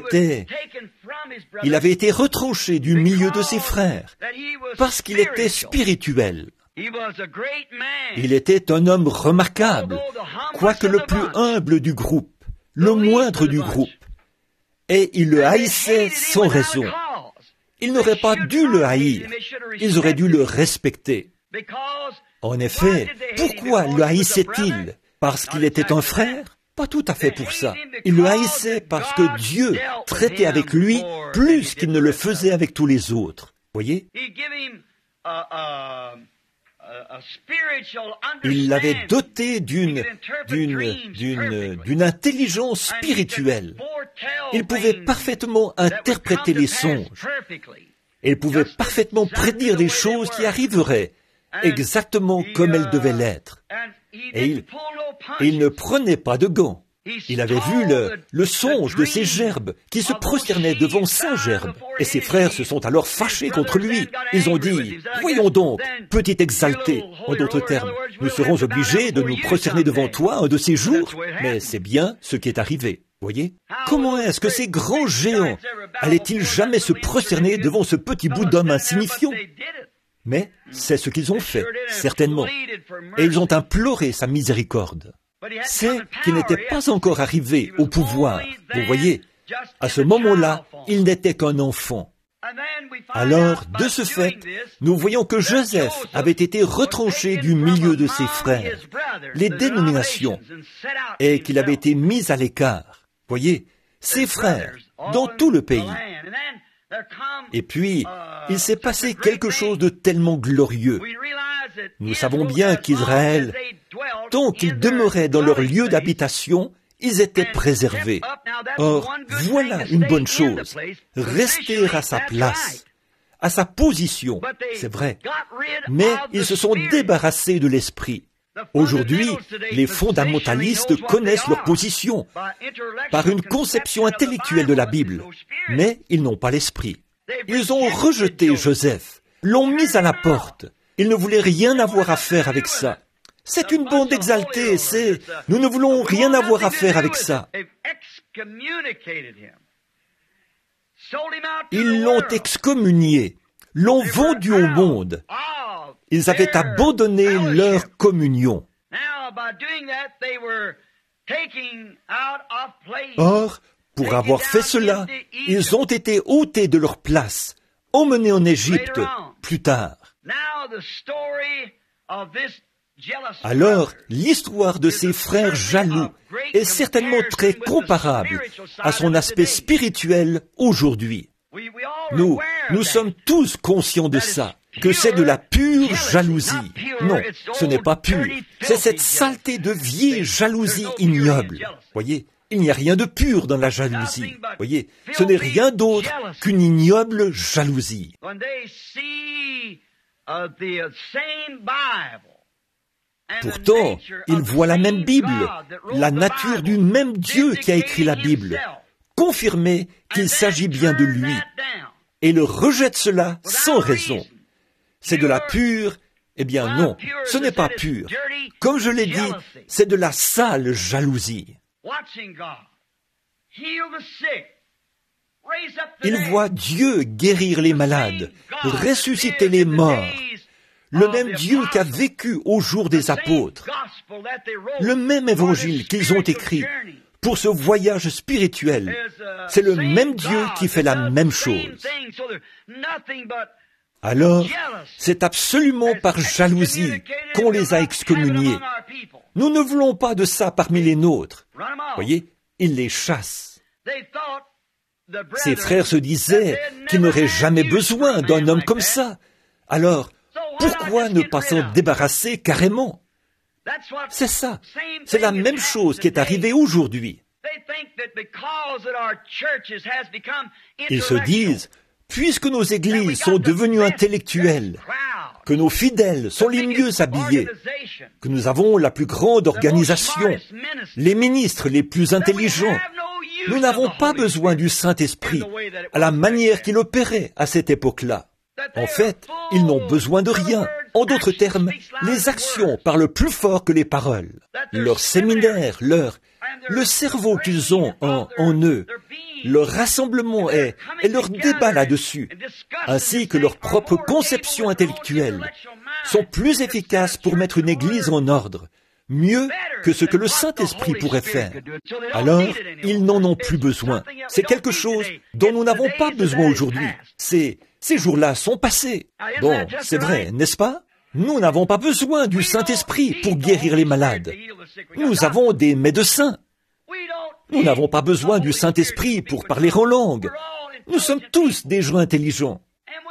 il avait été retranché du milieu de ses frères, parce qu'il était spirituel. Il était un homme remarquable, quoique le plus humble du groupe, le moindre du groupe. Et il le haïssait sans raison. Ils n'auraient pas dû le haïr, ils auraient dû le respecter. En effet, pourquoi le haïssait-il? Parce qu'il était un frère? Pas tout à fait pour ça. Il le haïssait parce que Dieu traitait avec lui plus qu'il ne le faisait avec tous les autres. Voyez? Il l'avait doté d'une intelligence spirituelle. Il pouvait parfaitement interpréter les songes. Il pouvait parfaitement prédire des choses qui arriveraient exactement comme elles devaient l'être. Et il ne prenait pas de gants. Il avait vu le songe de ces gerbes qui se prosternaient devant sa gerbe. Et ses frères se sont alors fâchés contre lui. Ils ont dit, « Voyons donc, petit exalté. » En d'autres termes, nous serons obligés de nous prosterner devant toi un de ces jours. Mais c'est bien ce qui est arrivé. Voyez? Comment est-ce que ces grands géants allaient-ils jamais se prosterner devant ce petit bout d'homme insignifiant? Mais c'est ce qu'ils ont fait, certainement. Et ils ont imploré sa miséricorde. C'est qu'il n'était pas encore arrivé au pouvoir. Vous voyez, À ce moment-là, il n'était qu'un enfant. Alors, de ce fait, nous voyons que Joseph avait été retranché du milieu de ses frères, les dénominations, et qu'il avait été mis à l'écart. Voyez, ses frères, dans tout le pays. Et puis, il s'est passé quelque chose de tellement glorieux. Nous savons bien qu'Israël, tant qu'ils demeuraient dans leur lieu d'habitation, ils étaient préservés. Or, voilà une bonne chose. Rester à sa place, à sa position, c'est vrai. Mais ils se sont débarrassés de l'esprit. Aujourd'hui, les fondamentalistes connaissent leur position par une conception intellectuelle de la Bible, mais ils n'ont pas l'esprit. Ils ont rejeté Joseph, l'ont mis à la porte. Ils ne voulaient rien avoir à faire avec ça. C'est une bande exaltée, nous ne voulons rien avoir à faire avec ça. Ils l'ont excommunié, l'ont vendu au monde. Ils avaient abandonné leur communion. Or, pour avoir fait cela, ils ont été ôtés de leur place, emmenés en Égypte plus tard. Alors, l'histoire de ces frères jaloux est certainement très comparable à son aspect spirituel aujourd'hui. Nous sommes tous conscients de ça, que c'est de la pure jalousie. Non, ce n'est pas pur. C'est cette saleté de vieille jalousie ignoble. Voyez, il n'y a rien de pur dans la jalousie. Voyez, ce n'est rien d'autre qu'une ignoble jalousie. Pourtant, ils voient la même Bible, la nature du même Dieu qui a écrit la Bible, confirmer qu'il s'agit bien de lui, et le rejettent cela sans raison. C'est de la pure, eh bien non, ce n'est pas pur. Comme je l'ai dit, c'est de la sale jalousie. Ils voient Dieu guérir les malades, ressusciter les morts, le même Dieu qui a vécu au jour des apôtres, le même évangile qu'ils ont écrit pour ce voyage spirituel. C'est le même Dieu qui fait la même chose. Alors, c'est absolument par jalousie qu'on les a excommuniés. Nous ne voulons pas de ça parmi les nôtres. Voyez, ils les chassent. Ces frères se disaient qu'ils n'auraient jamais besoin d'un homme comme ça. Alors, pourquoi ne pas s'en débarrasser carrément? C'est ça. C'est la même chose qui est arrivée aujourd'hui. Ils se disent, puisque nos églises sont devenues intellectuelles, que nos fidèles sont les mieux habillés, que nous avons la plus grande organisation, les ministres les plus intelligents, nous n'avons pas besoin du Saint-Esprit à la manière qu'il opérait à cette époque-là. En fait, ils n'ont besoin de rien. En d'autres termes, les actions parlent plus fort que les paroles. Leur séminaire, le cerveau qu'ils ont en eux, leur rassemblement et leur débat là-dessus, ainsi que leur propre conception intellectuelle, sont plus efficaces pour mettre une église en ordre, mieux que ce que le Saint-Esprit pourrait faire. Alors, ils n'en ont plus besoin. C'est quelque chose dont nous n'avons pas besoin aujourd'hui. Ces jours-là sont passés. Bon, c'est vrai, n'est-ce pas? Nous n'avons pas besoin du Saint-Esprit pour guérir les malades. Nous avons des médecins. Nous n'avons pas besoin du Saint-Esprit pour parler en langue. Nous sommes tous des gens intelligents.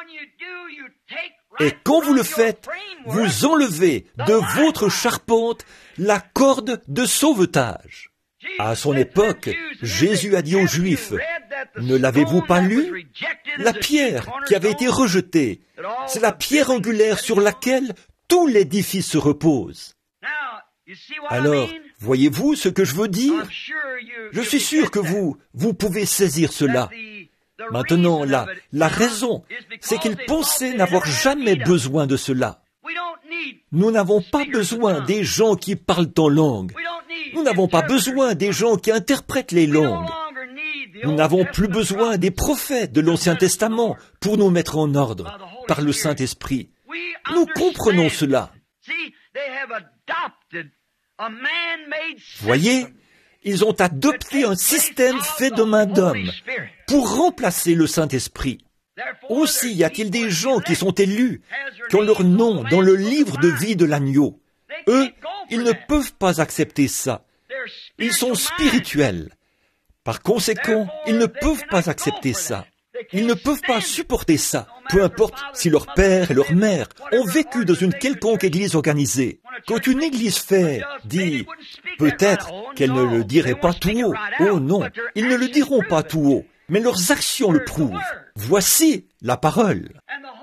Et quand vous le faites, vous enlevez de votre charpente la corde de sauvetage. À son époque, Jésus a dit aux Juifs, « Ne l'avez-vous pas lu? La pierre qui avait été rejetée, c'est la pierre angulaire sur laquelle tout l'édifice se repose. » Alors, voyez-vous ce que je veux dire? Je suis sûr que vous pouvez saisir cela. Maintenant, la raison, c'est qu'ils pensaient n'avoir jamais besoin de cela. Nous n'avons pas besoin des gens qui parlent en langue. Nous n'avons pas besoin des gens qui interprètent les langues. Nous n'avons plus besoin des prophètes de l'Ancien Testament pour nous mettre en ordre par le Saint-Esprit. Nous comprenons cela. Voyez, ils ont adopté un système fait de main d'homme pour remplacer le Saint-Esprit. Aussi y a-t-il des gens qui sont élus, qui ont leur nom dans le livre de vie de l'agneau. Eux, ils ne peuvent pas accepter ça. Ils sont spirituels. Par conséquent, ils ne peuvent pas accepter ça. Ils ne peuvent pas supporter ça, peu importe si leur père et leur mère ont vécu dans une quelconque église organisée. Quand une église fait, dit, peut-être qu'elle ne le dirait pas tout haut. Oh non, ils ne le diront pas tout haut, mais leurs actions le prouvent. Voici la parole.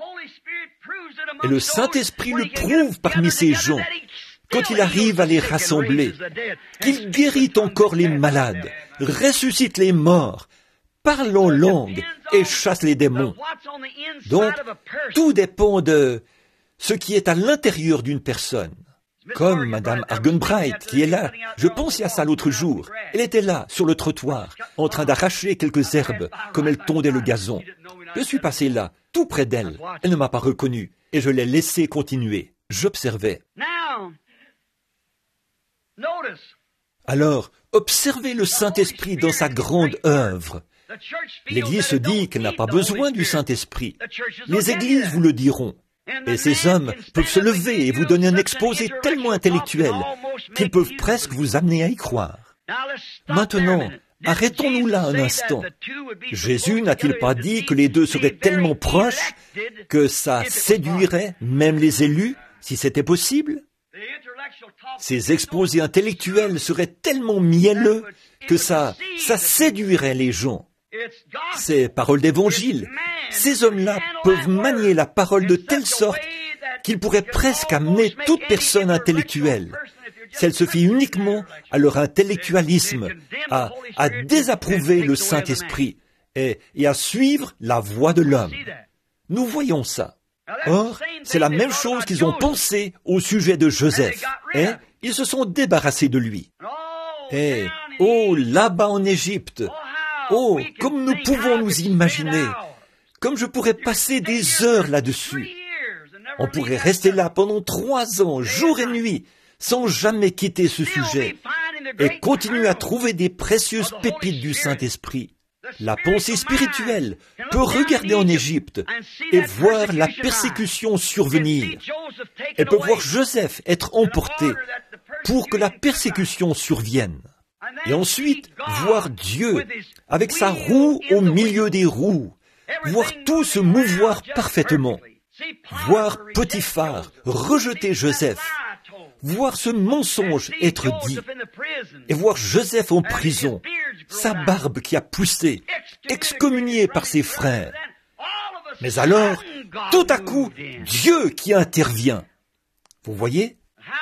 Et le Saint-Esprit le prouve parmi ces gens, quand il arrive à les rassembler, qu'il guérit encore les malades, ressuscite les morts, parle en langue et chasse les démons. Donc, tout dépend de ce qui est à l'intérieur d'une personne. Comme Madame Argenbright, qui est là. Je pensais à ça l'autre jour. Elle était là, sur le trottoir, en train d'arracher quelques herbes, comme elle tondait le gazon. Je suis passé là, tout près d'elle. Elle ne m'a pas reconnu, et je l'ai laissée continuer. J'observais. Alors, observez le Saint-Esprit dans sa grande œuvre. L'Église se dit qu'elle n'a pas besoin du Saint-Esprit. Les églises vous le diront. Et ces hommes peuvent se lever et vous donner un exposé tellement intellectuel qu'ils peuvent presque vous amener à y croire. Maintenant, arrêtons-nous là un instant. Jésus n'a-t-il pas dit que les deux seraient tellement proches que ça séduirait même les élus, si c'était possible? Ces exposés intellectuels seraient tellement mielleux que ça séduirait les gens. Ces paroles d'évangile, ces hommes-là peuvent manier la parole de telle sorte qu'ils pourraient presque amener toute personne intellectuelle, si elle se fie uniquement à leur intellectualisme, à désapprouver le Saint-Esprit et à suivre la voie de l'homme. Nous voyons ça. Or, c'est la même chose qu'ils ont pensé au sujet de Joseph, et ils se sont débarrassés de lui. Et, oh, là-bas en Égypte, oh, comme nous pouvons nous imaginer, comme je pourrais passer des heures là-dessus. On pourrait rester là pendant 3 ans, jour et nuit, sans jamais quitter ce sujet, et continuer à trouver des précieuses pépites du Saint-Esprit. La pensée spirituelle peut regarder en Égypte et voir la persécution survenir. Elle peut voir Joseph être emporté pour que la persécution survienne. Et ensuite, voir Dieu avec sa roue au milieu des roues, voir tout se mouvoir parfaitement, voir Potiphar rejeter Joseph, voir ce mensonge être dit, et voir Joseph en prison, sa barbe qui a poussé, excommunié par ses frères. Mais alors, tout à coup, Dieu qui intervient. Vous voyez?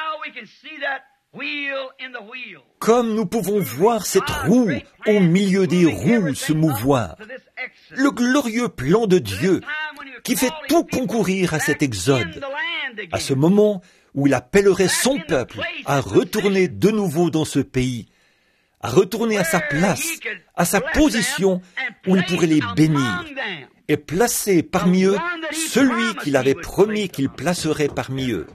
Comme nous pouvons voir cette roue au milieu des roues se mouvoir, le glorieux plan de Dieu qui fait tout concourir à cet exode, à ce moment où il appellerait son peuple à retourner de nouveau dans ce pays, à retourner à sa place, à sa position où il pourrait les bénir, et placer parmi eux celui qu'il avait promis qu'il placerait parmi eux.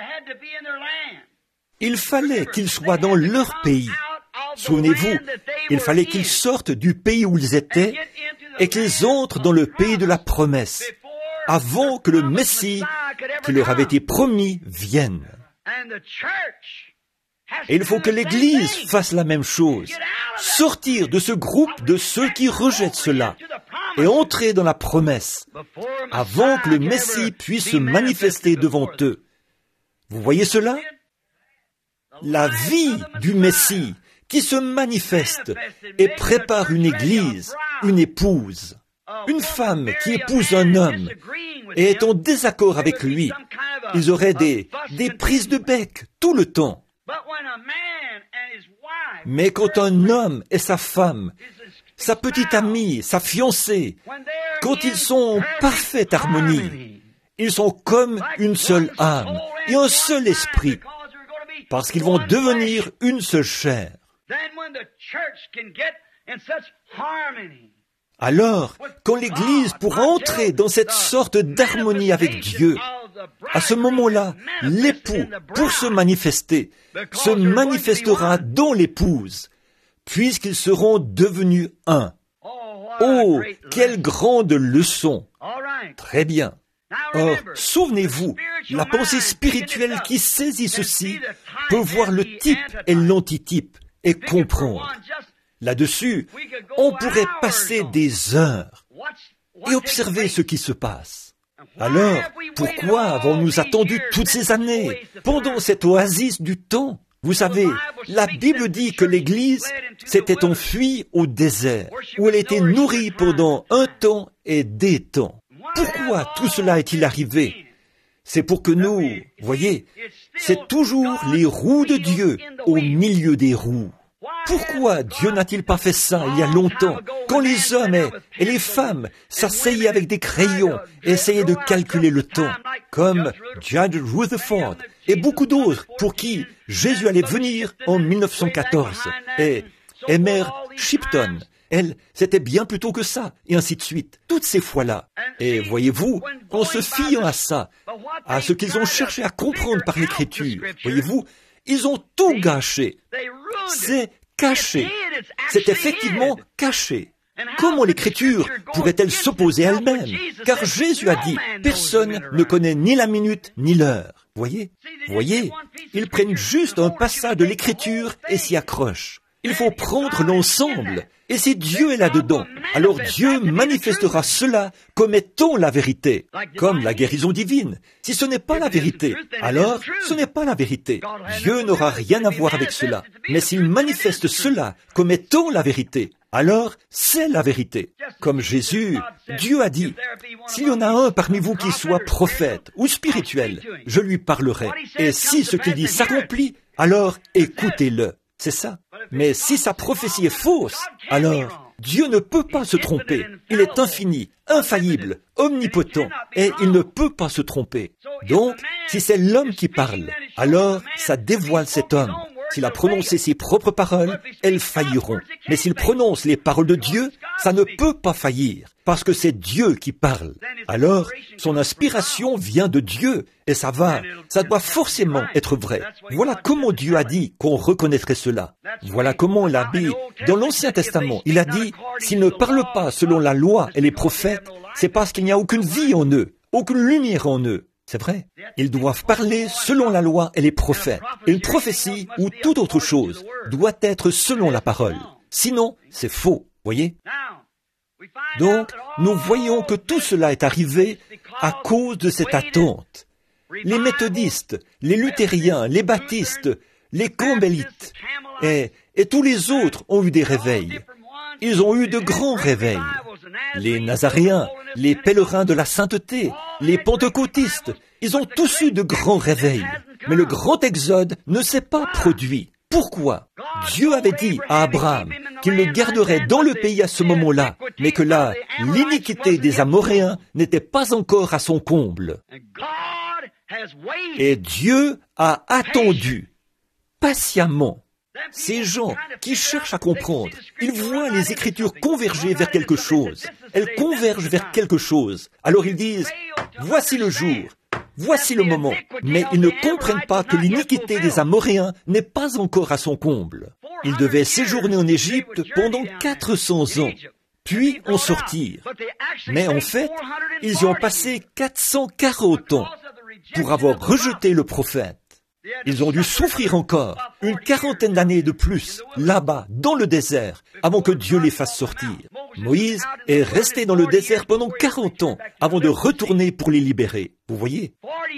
Il fallait qu'ils soient dans leur pays. Souvenez-vous, il fallait qu'ils sortent du pays où ils étaient et qu'ils entrent dans le pays de la promesse, avant que le Messie qui leur avait été promis vienne. Et il faut que l'Église fasse la même chose, sortir de ce groupe de ceux qui rejettent cela et entrer dans la promesse, avant que le Messie puisse se manifester devant eux. Vous voyez cela? La vie du Messie qui se manifeste et prépare une église, une épouse, une femme qui épouse un homme et est en désaccord avec lui. Ils auraient des prises de bec tout le temps. Mais quand un homme et sa femme, sa petite amie, sa fiancée, quand ils sont en parfaite harmonie, ils sont comme une seule âme et un seul esprit, parce qu'ils vont devenir une seule chair. Alors, quand l'Église pourra entrer dans cette sorte d'harmonie avec Dieu, à ce moment-là, l'époux, pour se manifester, se manifestera dans l'épouse, puisqu'ils seront devenus un. Oh, quelle grande leçon! Très bien. Or, souvenez-vous, la pensée spirituelle qui saisit ceci peut voir le type et l'antitype et comprendre. Là-dessus, on pourrait passer des heures et observer ce qui se passe. Alors, pourquoi avons-nous attendu toutes ces années, pendant cette oasis du temps? Vous savez, la Bible dit que l'Église s'était enfuie au désert, où elle était nourrie pendant un temps et des temps. Pourquoi tout cela est-il arrivé? C'est pour que nous, voyez, c'est toujours les roues de Dieu au milieu des roues. Pourquoi Dieu n'a-t-il pas fait ça il y a longtemps, quand les hommes et les femmes s'asseyaient avec des crayons et essayaient de calculer le temps, comme Judge Rutherford et beaucoup d'autres pour qui Jésus allait venir en 1914, et Mère Shipton, elle, c'était bien plus tôt que ça, et ainsi de suite, toutes ces fois-là. Et voyez-vous, en se fiant à ça, à ce qu'ils ont cherché à comprendre par l'Écriture, voyez-vous, ils ont tout gâché. C'est caché. C'est effectivement caché. Comment l'Écriture pourrait-elle s'opposer à elle-même? Car Jésus a dit, personne ne connaît ni la minute ni l'heure. Voyez, ils prennent juste un passage de l'Écriture et s'y accrochent. Il faut prendre l'ensemble. Et si Dieu est là-dedans, alors Dieu manifestera cela comme étant la vérité, comme la guérison divine. Si ce n'est pas la vérité, alors ce n'est pas la vérité. Dieu n'aura rien à voir avec cela. Mais s'il manifeste cela comme étant la vérité, alors c'est la vérité. Comme Jésus, Dieu a dit, s'il y en a un parmi vous qui soit prophète ou spirituel, je lui parlerai. Et si ce qu'il dit s'accomplit, alors écoutez-le. C'est ça. Mais si sa prophétie est fausse, alors Dieu ne peut pas se tromper. Il est infini, infaillible, omnipotent, et il ne peut pas se tromper. Donc, si c'est l'homme qui parle, alors ça dévoile cet homme. S'il a prononcé ses propres paroles, elles failliront. Mais s'il prononce les paroles de Dieu, ça ne peut pas faillir, parce que c'est Dieu qui parle. Alors, son inspiration vient de Dieu, et ça doit forcément être vrai. Voilà comment Dieu a dit qu'on reconnaîtrait cela. Voilà comment l'abbé, dans l'Ancien Testament, il a dit, s'ils ne parlent pas selon la loi et les prophètes, c'est parce qu'il n'y a aucune vie en eux, aucune lumière en eux. C'est vrai. Ils doivent parler selon la loi et les prophètes. Une prophétie ou toute autre chose doit être selon la parole. Sinon, c'est faux. Voyez? Donc, nous voyons que tout cela est arrivé à cause de cette attente. Les méthodistes, les luthériens, les baptistes, les campbellites et tous les autres ont eu des réveils. Ils ont eu de grands réveils. Les Nazaréens, les pèlerins de la sainteté, les pentecôtistes, ils ont tous eu de grands réveils. Mais le grand exode ne s'est pas produit. Pourquoi? Dieu avait dit à Abraham qu'il le garderait dans le pays à ce moment-là, mais que là, l'iniquité des Amoréens n'était pas encore à son comble. Et Dieu a attendu, patiemment. Ces gens qui cherchent à comprendre, ils voient les Écritures converger vers quelque chose. Elles convergent vers quelque chose. Alors ils disent, voici le jour, voici le moment. Mais ils ne comprennent pas que l'iniquité des Amoréens n'est pas encore à son comble. Ils devaient séjourner en Égypte pendant 400 ans, puis en sortir. Mais en fait, ils y ont passé 440 ans pour avoir rejeté le prophète. Ils ont dû souffrir encore une quarantaine d'années de plus, là-bas, dans le désert, avant que Dieu les fasse sortir. Moïse est resté dans le désert pendant 40 ans, avant de retourner pour les libérer. Vous voyez?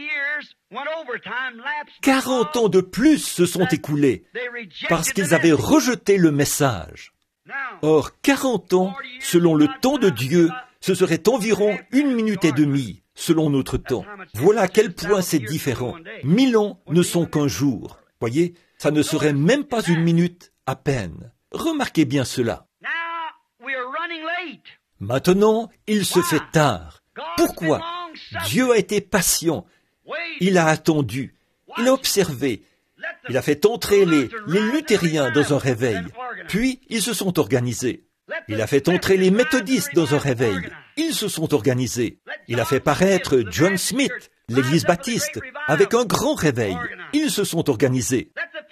40 ans de plus se sont écoulés, parce qu'ils avaient rejeté le message. Or, 40 ans, selon le temps de Dieu, ce serait environ 1 minute et demie. Selon notre temps. Voilà à quel point c'est différent. 1000 ans ne sont qu'un jour. Voyez, ça ne serait même pas 1 minute à peine. Remarquez bien cela. Maintenant, il se fait tard. Pourquoi? Dieu a été patient. Il a attendu. Il a observé. Il a fait entrer les luthériens dans un réveil. Puis, ils se sont organisés. Il a fait entrer les méthodistes dans un réveil. Ils se sont organisés. Il a fait paraître John Smith, l'église baptiste, avec un grand réveil. Ils se sont organisés.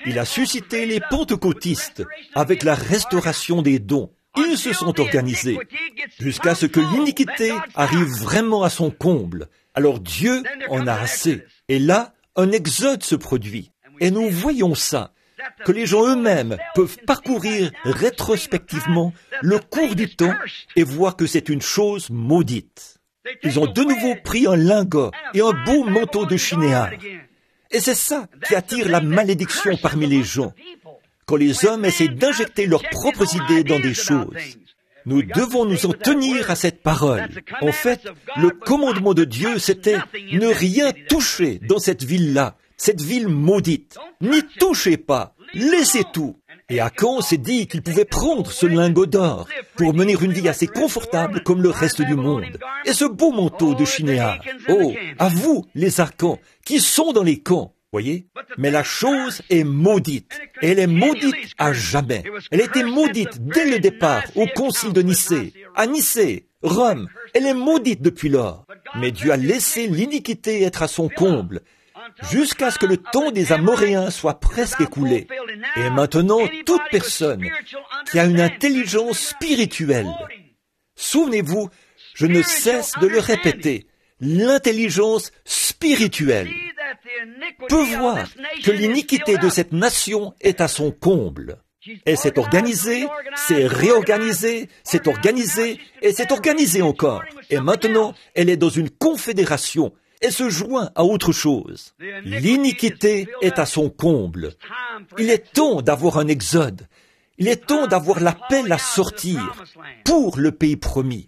Il a suscité les pentecôtistes avec la restauration des dons. Ils se sont organisés jusqu'à ce que l'iniquité arrive vraiment à son comble. Alors Dieu en a assez. Et là, un exode se produit. Et nous voyons ça, que les gens eux-mêmes peuvent parcourir rétrospectivement le cours du temps et voir que c'est une chose maudite. Ils ont de nouveau pris un lingot et un beau manteau de chinéar. Et c'est ça qui attire la malédiction parmi les gens, quand les hommes essaient d'injecter leurs propres idées dans des choses. Nous devons nous en tenir à cette parole. En fait, le commandement de Dieu, c'était ne rien toucher dans cette ville-là, cette ville maudite. N'y touchez pas, laissez tout. Et Achan s'est dit qu'il pouvait prendre ce lingot d'or pour mener une vie assez confortable comme le reste du monde. Et ce beau manteau de chinéar. Oh, à vous, les archans, qui sont dans les camps, voyez? Mais la chose est maudite. Et elle est maudite à jamais. Elle a été maudite dès le départ au concile de Nicée, à Nicée, Rome. Elle est maudite depuis lors. Mais Dieu a laissé l'iniquité être à son comble, jusqu'à ce que le temps des Amoréens soit presque écoulé. Et maintenant, toute personne qui a une intelligence spirituelle, souvenez-vous, je ne cesse de le répéter, l'intelligence spirituelle peut voir que l'iniquité de cette nation est à son comble. Elle s'est organisée, s'est réorganisée, s'est organisée et s'est organisée encore. Et maintenant, elle est dans une confédération. Elle se joint à autre chose. L'iniquité est à son comble. Il est temps d'avoir un exode. Il est temps d'avoir l'appel à sortir pour le pays promis.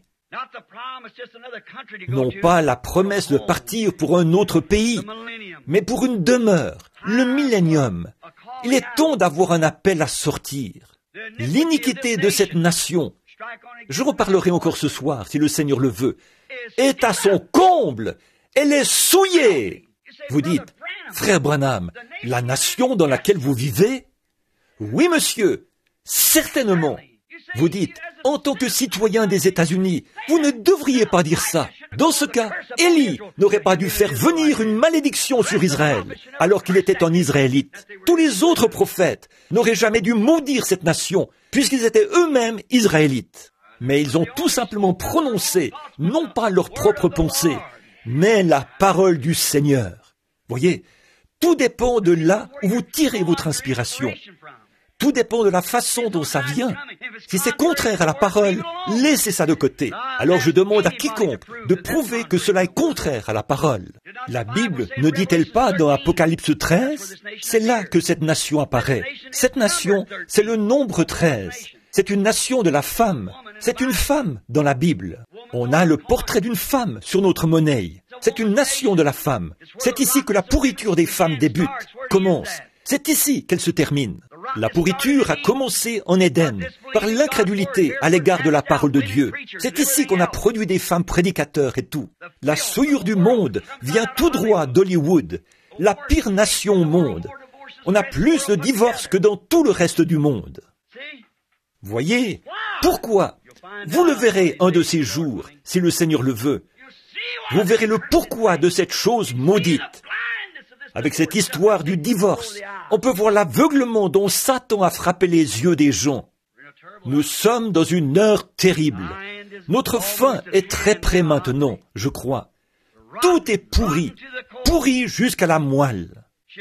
Non pas la promesse de partir pour un autre pays, mais pour une demeure, le millénium. Il est temps d'avoir un appel à sortir. L'iniquité de cette nation, je reparlerai encore ce soir, si le Seigneur le veut, est à son comble. Elle est souillée. Vous dites, frère Branham, la nation dans laquelle vous vivez? Oui, monsieur, certainement. Vous dites, en tant que citoyen des États-Unis, vous ne devriez pas dire ça. Dans ce cas, Élie n'aurait pas dû faire venir une malédiction sur Israël, alors qu'il était un Israélite. Tous les autres prophètes n'auraient jamais dû maudire cette nation, puisqu'ils étaient eux-mêmes Israélites. Mais ils ont tout simplement prononcé, non pas leur propre pensée, mais la parole du Seigneur. Voyez, tout dépend de là où vous tirez votre inspiration. Tout dépend de la façon dont ça vient. Si c'est contraire à la parole, laissez ça de côté. Alors je demande à quiconque de prouver que cela est contraire à la parole. La Bible ne dit-elle pas dans Apocalypse 13 ? C'est là que cette nation apparaît. Cette nation, c'est le nombre 13. C'est une nation de la femme. C'est une femme dans la Bible. On a le portrait d'une femme sur notre monnaie. C'est une nation de la femme. C'est ici que la pourriture des femmes débute, commence. C'est ici qu'elle se termine. La pourriture a commencé en Éden, par l'incrédulité à l'égard de la parole de Dieu. C'est ici qu'on a produit des femmes prédicateurs et tout. La souillure du monde vient tout droit d'Hollywood, la pire nation au monde. On a plus de divorces que dans tout le reste du monde. Voyez, pourquoi? Vous le verrez un de ces jours, si le Seigneur le veut. Vous verrez le pourquoi de cette chose maudite. Avec cette histoire du divorce, on peut voir l'aveuglement dont Satan a frappé les yeux des gens. Nous sommes dans une heure terrible. Notre fin est très près maintenant, je crois. Tout est pourri, pourri jusqu'à la moelle.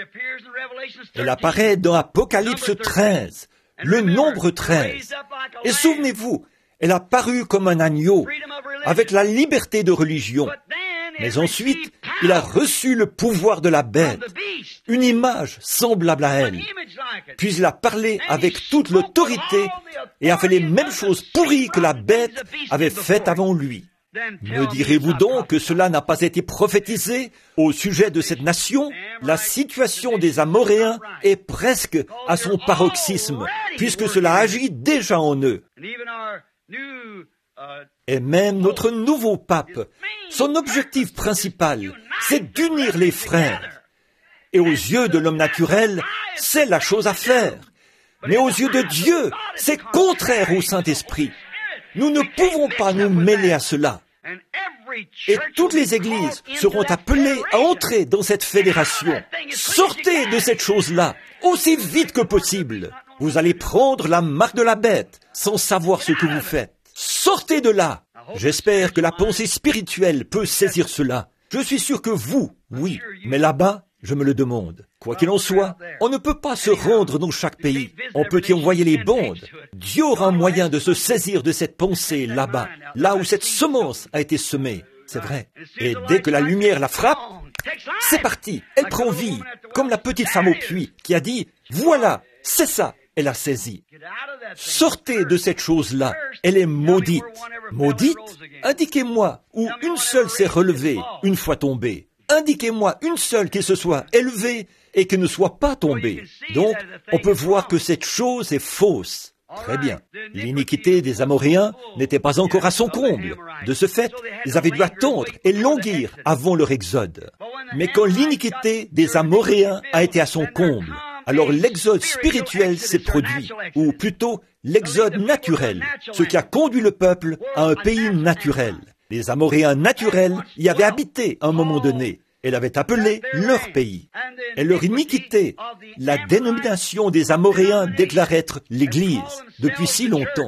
Elle apparaît dans Apocalypse 13, le nombre 13. Et souvenez-vous, elle a paru comme un agneau, avec la liberté de religion. Mais ensuite, il a reçu le pouvoir de la bête, une image semblable à elle. Puis il a parlé avec toute l'autorité et a fait les mêmes choses pourries que la bête avait faites avant lui. Me direz-vous donc que cela n'a pas été prophétisé au sujet de cette nation? La situation des Amoréens est presque à son paroxysme, puisque cela agit déjà en eux. Et même notre nouveau pape, son objectif principal, c'est d'unir les frères. Et aux yeux de l'homme naturel, c'est la chose à faire. Mais aux yeux de Dieu, c'est contraire au Saint-Esprit. Nous ne pouvons pas nous mêler à cela. Et toutes les églises seront appelées à entrer dans cette fédération. Sortez de cette chose-là, aussi vite que possible. Vous allez prendre la marque de la bête, sans savoir ce que vous faites. Sortez de là. J'espère que la pensée spirituelle peut saisir cela. Je suis sûr que vous, oui, mais là-bas, je me le demande. Quoi qu'il en soit, on ne peut pas se rendre dans chaque pays. On peut y envoyer les bandes. Dieu aura un moyen de se saisir de cette pensée là-bas, là où cette semence a été semée. C'est vrai. Et dès que la lumière la frappe, c'est parti. Elle prend vie, comme la petite femme au puits qui a dit, voilà, c'est ça. Elle a saisi. Sortez de cette chose-là. Elle est maudite. Maudite? Indiquez-moi où une seule s'est relevée une fois tombée. Indiquez-moi une seule qui se soit élevée et qui ne soit pas tombée. Donc, on peut voir que cette chose est fausse. Très bien. L'iniquité des Amoréens n'était pas encore à son comble. De ce fait, ils avaient dû attendre et languir avant leur exode. Mais quand l'iniquité des Amoréens a été à son comble, alors l'exode spirituel s'est produit, ou plutôt l'exode naturel, ce qui a conduit le peuple à un pays naturel. Les Amoréens naturels y avaient habité à un moment donné et l'avaient appelé leur pays. Et leur iniquité, la dénomination des Amoréens déclare être l'Église depuis si longtemps,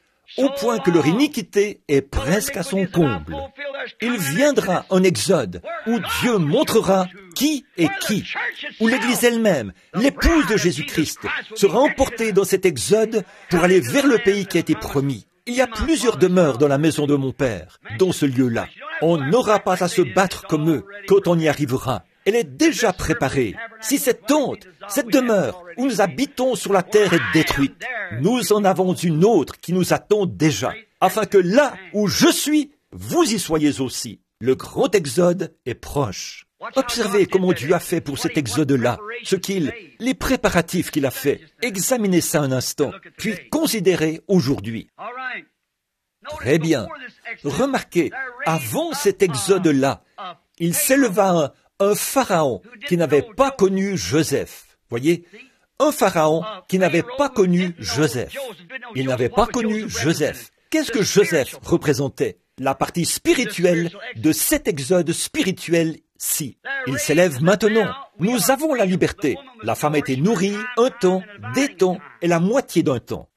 au point que leur iniquité est presque à son comble. Il viendra un exode où Dieu montrera qui est qui, où l'Église elle-même, l'épouse de Jésus-Christ, sera emportée dans cet exode pour aller vers le pays qui a été promis. Il y a plusieurs demeures dans la maison de mon Père, dans ce lieu-là. On n'aura pas à se battre comme eux quand on y arrivera. Elle est déjà préparée. Si cette tente, cette demeure où nous habitons sur la terre est détruite, nous en avons une autre qui nous attend déjà, afin que là où je suis, vous y soyez aussi. Le grand exode est proche. Observez comment Dieu a fait pour cet exode-là, les préparatifs qu'il a fait. Examinez ça un instant, puis considérez aujourd'hui. Très bien. Remarquez, avant cet exode-là, il s'éleva un pharaon qui n'avait pas connu Joseph. Voyez, un pharaon qui n'avait pas connu Joseph. Il n'avait pas connu Joseph. Qu'est-ce que Joseph représentait? La partie spirituelle de cet exode spirituel-ci. Il s'élève maintenant. Nous avons la liberté. La femme a été nourrie un temps, des temps et la moitié d'un temps.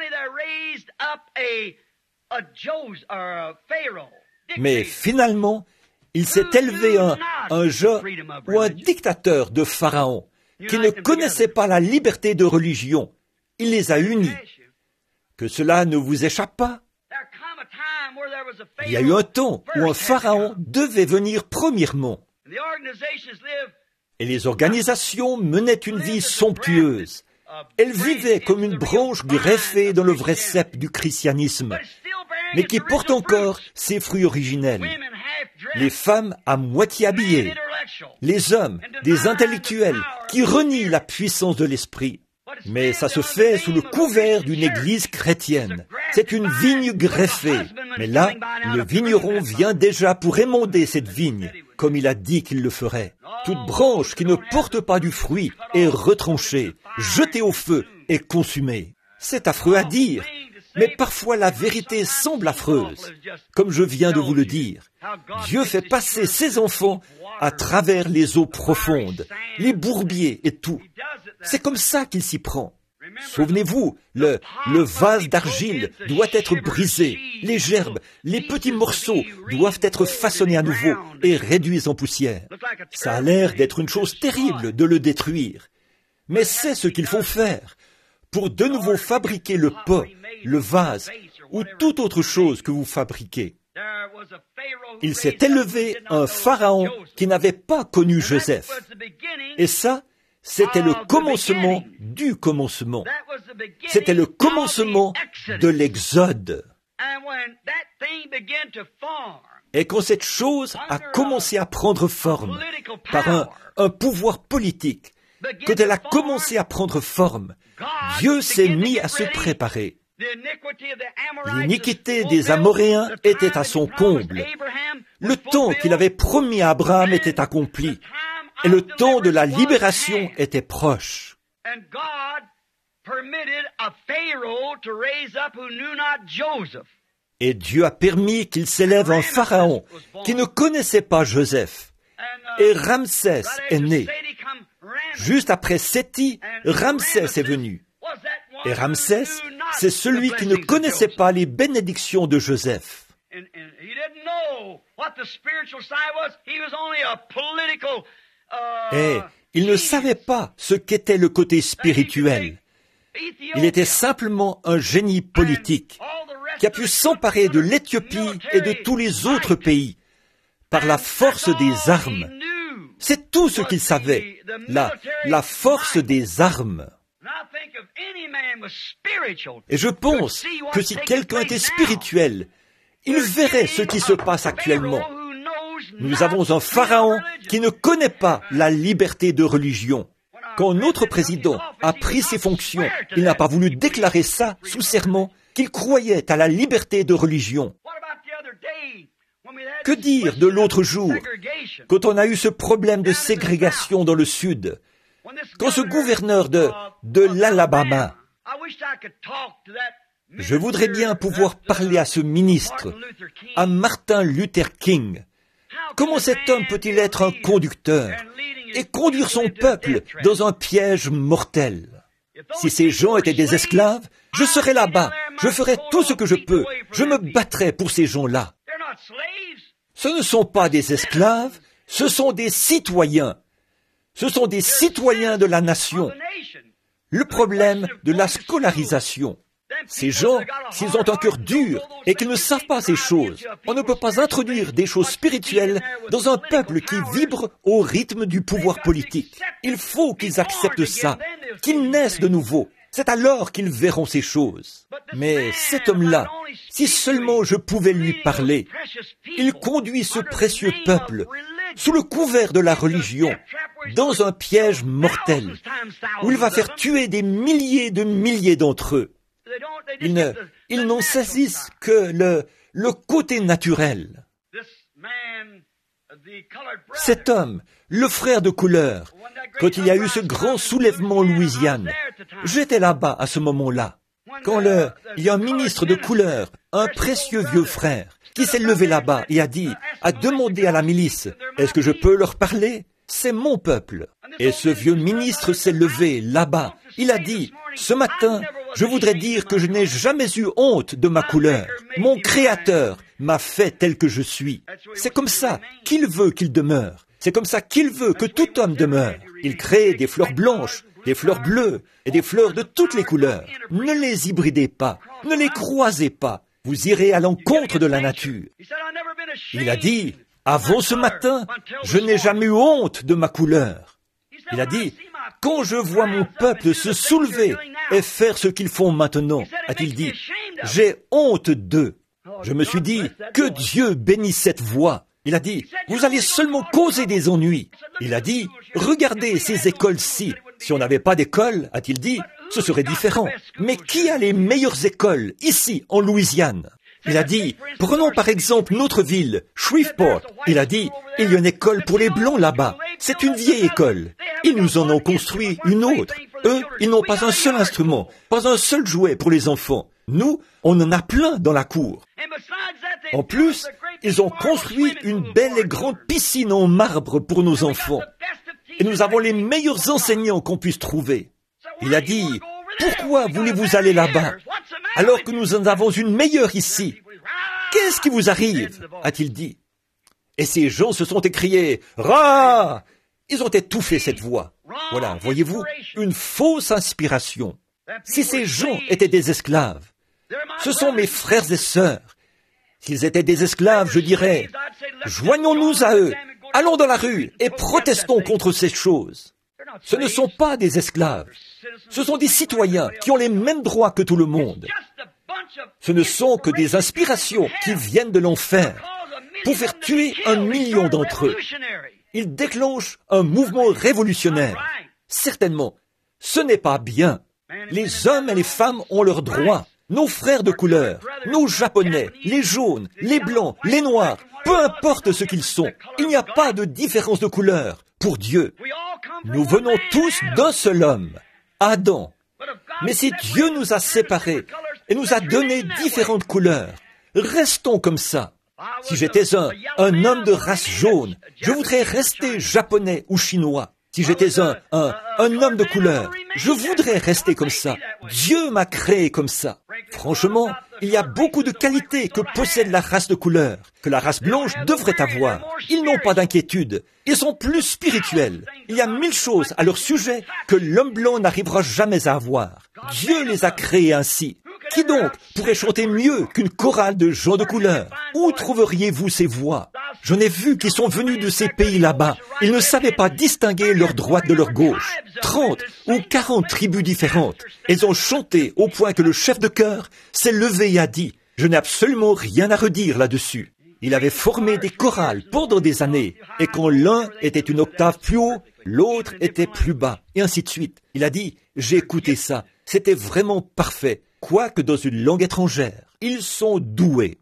Mais finalement, il s'est élevé un dictateur de Pharaon qui ne connaissait pas la liberté de religion. Il les a unis. Que cela ne vous échappe pas. Il y a eu un temps où un pharaon devait venir premièrement. Et les organisations menaient une vie somptueuse. Elles vivaient comme une branche greffée dans le vrai cep du christianisme, mais qui porte encore ses fruits originels. Les femmes à moitié habillées, les hommes, des intellectuels qui renient la puissance de l'esprit. Mais ça se fait sous le couvert d'une église chrétienne. C'est une vigne greffée. Mais là, le vigneron vient déjà pour émonder cette vigne, comme il a dit qu'il le ferait. Toute branche qui ne porte pas du fruit est retranchée, jetée au feu et consumée. C'est affreux à dire, mais parfois la vérité semble affreuse. Comme je viens de vous le dire, Dieu fait passer ses enfants à travers les eaux profondes, les bourbiers et tout. C'est comme ça qu'il s'y prend. Souvenez-vous, le vase d'argile doit être brisé, les gerbes, les petits morceaux doivent être façonnés à nouveau et réduits en poussière. Ça a l'air d'être une chose terrible de le détruire, mais c'est ce qu'il faut faire pour de nouveau fabriquer le pot, le vase ou toute autre chose que vous fabriquez. Il s'est élevé un pharaon qui n'avait pas connu Joseph. Et ça, c'était le commencement du commencement. C'était le commencement de l'exode. Et quand cette chose a commencé à prendre forme par un pouvoir politique, quand elle a commencé à prendre forme, Dieu s'est mis à se préparer. L'iniquité des Amoréens était à son comble. Le temps qu'il avait promis à Abraham était accompli. Et le temps de la libération était proche. Et Dieu a permis qu'il s'élève un pharaon qui ne connaissait pas Joseph. Et Ramsès est né. Juste après Séthi, Ramsès est venu. Et Ramsès, c'est celui qui ne connaissait pas les bénédictions de Joseph. Et il ne savait pas ce qu'était le côté spirituel. Il était simplement un génie politique qui a pu s'emparer de l'Éthiopie et de tous les autres pays par la force des armes. C'est tout ce qu'il savait, la force des armes. Et je pense que si quelqu'un était spirituel, il verrait ce qui se passe actuellement. Nous avons un pharaon qui ne connaît pas la liberté de religion. Quand notre président a pris ses fonctions, il n'a pas voulu déclarer ça sous serment qu'il croyait à la liberté de religion. Que dire de l'autre jour, quand on a eu ce problème de ségrégation dans le Sud, quand ce gouverneur de l'Alabama, je voudrais bien pouvoir parler à ce ministre, à Martin Luther King. Comment cet homme peut-il être un conducteur et conduire son peuple dans un piège mortel? Si ces gens étaient des esclaves, je serais là-bas, je ferais tout ce que je peux, je me battrais pour ces gens-là. Ce ne sont pas des esclaves, ce sont des citoyens. Ce sont des citoyens de la nation. Le problème de la scolarisation. Ces gens, s'ils ont un cœur dur et qu'ils ne savent pas ces choses, on ne peut pas introduire des choses spirituelles dans un peuple qui vibre au rythme du pouvoir politique. Il faut qu'ils acceptent ça, qu'ils naissent de nouveau. C'est alors qu'ils verront ces choses. Mais cet homme-là, si seulement je pouvais lui parler, il conduit ce précieux peuple sous le couvert de la religion, dans un piège Mortel, où il va faire tuer des milliers de milliers d'entre eux. Ils n'en saisissent que le côté naturel. Cet homme, le frère de couleur, quand il y a eu ce grand soulèvement en Louisiane, j'étais là-bas à ce moment-là. Quand il y a un ministre de couleur, un précieux vieux frère, qui s'est levé là-bas et a demandé à la milice, est-ce que je peux leur parler? C'est mon peuple. Et ce vieux ministre s'est levé là-bas. Il a dit, ce matin, je voudrais dire que je n'ai jamais eu honte de ma couleur. Mon Créateur m'a fait tel que je suis. C'est comme ça qu'il veut qu'il demeure. C'est comme ça qu'il veut que tout homme demeure. Il crée des fleurs blanches, des fleurs bleues et des fleurs de toutes les couleurs. Ne les hybridez pas, ne les croisez pas. Vous irez à l'encontre de la nature. Il a dit, avant ce matin, je n'ai jamais eu honte de ma couleur. Il a dit, quand je vois mon peuple se soulever et faire ce qu'ils font maintenant, a-t-il dit, j'ai honte d'eux. Je me suis dit, que Dieu bénisse cette voix. Il a dit, vous allez seulement causer des ennuis. Il a dit, regardez ces écoles-ci. Si on n'avait pas d'école, a-t-il dit, ce serait différent. Mais qui a les meilleures écoles ici, en Louisiane? Il a dit, prenons par exemple notre ville, Shreveport. Il a dit, il y a une école pour les Blancs là-bas. C'est une vieille école. Ils nous en ont construit une autre. Eux, ils n'ont pas un seul instrument, pas un seul jouet pour les enfants. Nous, on en a plein dans la cour. En plus, ils ont construit une belle et grande piscine en marbre pour nos enfants. Et nous avons les meilleurs enseignants qu'on puisse trouver. Il a dit, pourquoi voulez-vous aller là-bas, alors que nous en avons une meilleure ici? Qu'est-ce qui vous arrive? A-t-il dit. Et ces gens se sont écriés, Ra! Ils ont étouffé cette voix. Voilà, voyez-vous, une fausse inspiration. Si ces gens étaient des esclaves, ce sont mes frères et sœurs. S'ils étaient des esclaves, je dirais, joignons-nous à eux, allons dans la rue et protestons contre ces choses. Ce ne sont pas des esclaves. Ce sont des citoyens qui ont les mêmes droits que tout le monde. Ce ne sont que des inspirations qui viennent de l'enfer pour faire tuer 1 million d'entre eux. Ils déclenchent un mouvement révolutionnaire. Certainement, ce n'est pas bien. Les hommes et les femmes ont leurs droits. Nos frères de couleur, nos Japonais, les jaunes, les blancs, les noirs, peu importe ce qu'ils sont, il n'y a pas de différence de couleur pour Dieu. Nous venons tous d'un seul homme, Adam. Mais si Dieu nous a séparés et nous a donné différentes couleurs, restons comme ça. Si j'étais un homme de race jaune, je voudrais rester japonais ou chinois. Si j'étais un homme de couleur, je voudrais rester comme ça. Dieu m'a créé comme ça. Franchement, il y a beaucoup de qualités que possède la race de couleur, que la race blanche devrait avoir. Ils n'ont pas d'inquiétude. Ils sont plus spirituels. Il y a 1000 choses à leur sujet que l'homme blanc n'arrivera jamais à avoir. Dieu les a créés ainsi. Qui donc pourrait chanter mieux qu'une chorale de gens de couleur? Où trouveriez-vous ces voix? J'en ai vu qui sont venus de ces pays là-bas. Ils ne savaient pas distinguer leur droite de leur gauche. 30 ou 40 tribus différentes. Elles ont chanté au point que le chef de chœur s'est levé et a dit « Je n'ai absolument rien à redire là-dessus ». Il avait formé des chorales pendant des années, et quand l'un était une octave plus haut, l'autre était plus bas, et ainsi de suite. Il a dit « J'ai écouté ça, c'était vraiment parfait. » Quoique dans une langue étrangère, ils sont doués.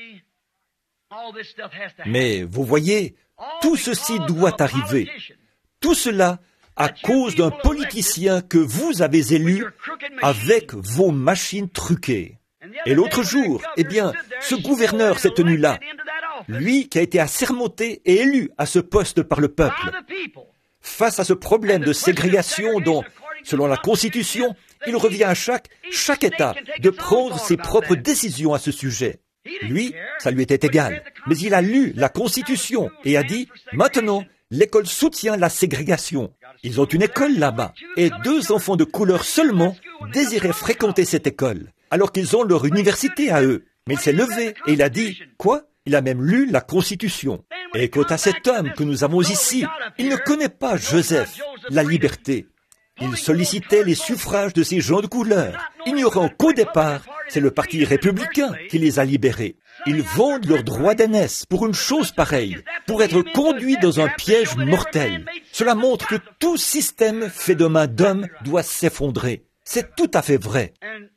Mais vous voyez, tout ceci doit arriver. Tout cela à cause d'un politicien que vous avez élu avec vos machines truquées. Et l'autre jour, ce gouverneur s'est tenu là, lui qui a été assermenté et élu à ce poste par le peuple. Face à ce problème de ségrégation dont, selon la Constitution, il revient à chaque État de prendre ses propres décisions à ce sujet. Lui, ça lui était égal. Mais il a lu la Constitution et a dit, maintenant, l'école soutient la ségrégation. Ils ont une école là-bas. Et 2 enfants de couleur seulement désiraient fréquenter cette école, alors qu'ils ont leur université à eux. Mais il s'est levé et il a dit, quoi? Il a même lu la Constitution. Et quant à cet homme que nous avons ici, il ne connaît pas Joseph, la liberté. Il sollicitait les suffrages de ces gens de couleur, ignorant qu'au départ, c'est le Parti républicain qui les a libérés. Ils vendent leur droit d'aînesse pour une chose pareille, pour être conduits dans un piège mortel. Cela montre que tout système fait de main d'homme doit s'effondrer. C'est tout à fait vrai.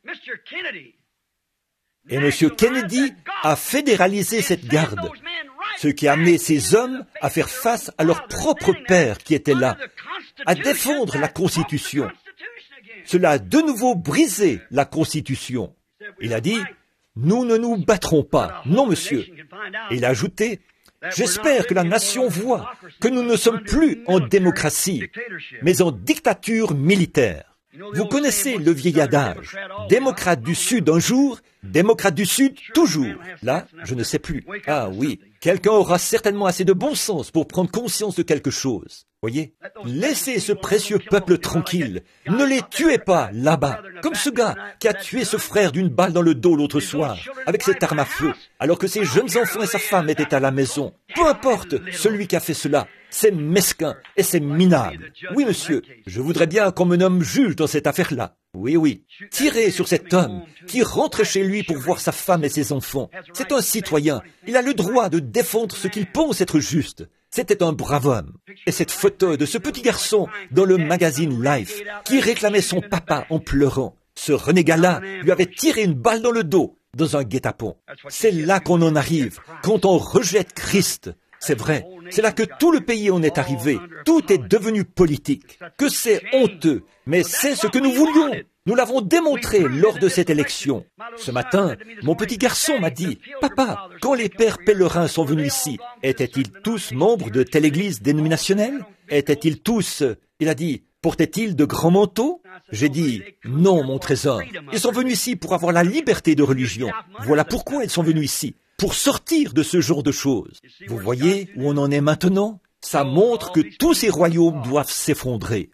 Et M. Kennedy a fédéralisé cette garde, ce qui a amené ces hommes à faire face à leur propre père qui était là, à défendre la Constitution. Cela a de nouveau brisé la Constitution. Il a dit, nous ne nous battrons pas. Non, monsieur. Et il a ajouté, j'espère que la nation voit que nous ne sommes plus en démocratie, mais en dictature militaire. Vous connaissez le vieil adage, démocrate du Sud un jour, démocrate du Sud toujours. Là, je ne sais plus. Ah oui, quelqu'un aura certainement assez de bon sens pour prendre conscience de quelque chose. Voyez, laissez ce précieux peuple tranquille. Ne les tuez pas là-bas, comme ce gars qui a tué ce frère d'une balle dans le dos l'autre soir, avec cette arme à feu, alors que ses jeunes enfants et sa femme étaient à la maison. Peu importe celui qui a fait cela. C'est mesquin et c'est minable. Oui, monsieur, je voudrais bien qu'on me nomme juge dans cette affaire-là. Oui, oui. Tirez sur cet homme qui rentre chez lui pour voir sa femme et ses enfants. C'est un citoyen. Il a le droit de défendre ce qu'il pense être juste. C'était un brave homme. Et cette photo de ce petit garçon dans le magazine Life qui réclamait son papa en pleurant. Ce renégat-là lui avait tiré une balle dans le dos dans un guet-apens. C'est là qu'on en arrive, quand on rejette Christ. C'est vrai, c'est là que tout le pays en est arrivé. Tout est devenu politique. Que c'est honteux, mais c'est ce que nous voulions. Nous l'avons démontré lors de cette élection. Ce matin, mon petit garçon m'a dit, « Papa, quand les pères pèlerins sont venus ici, étaient-ils tous membres de telle église dénominationnelle? Étaient-ils tous... » Il a dit, « Portaient-ils de grands manteaux ?» J'ai dit, « Non, mon trésor. Ils sont venus ici pour avoir la liberté de religion. Voilà pourquoi ils sont venus ici. Pour sortir de ce genre de choses. Vous voyez où on en est maintenant? Ça montre que tous ces royaumes doivent s'effondrer.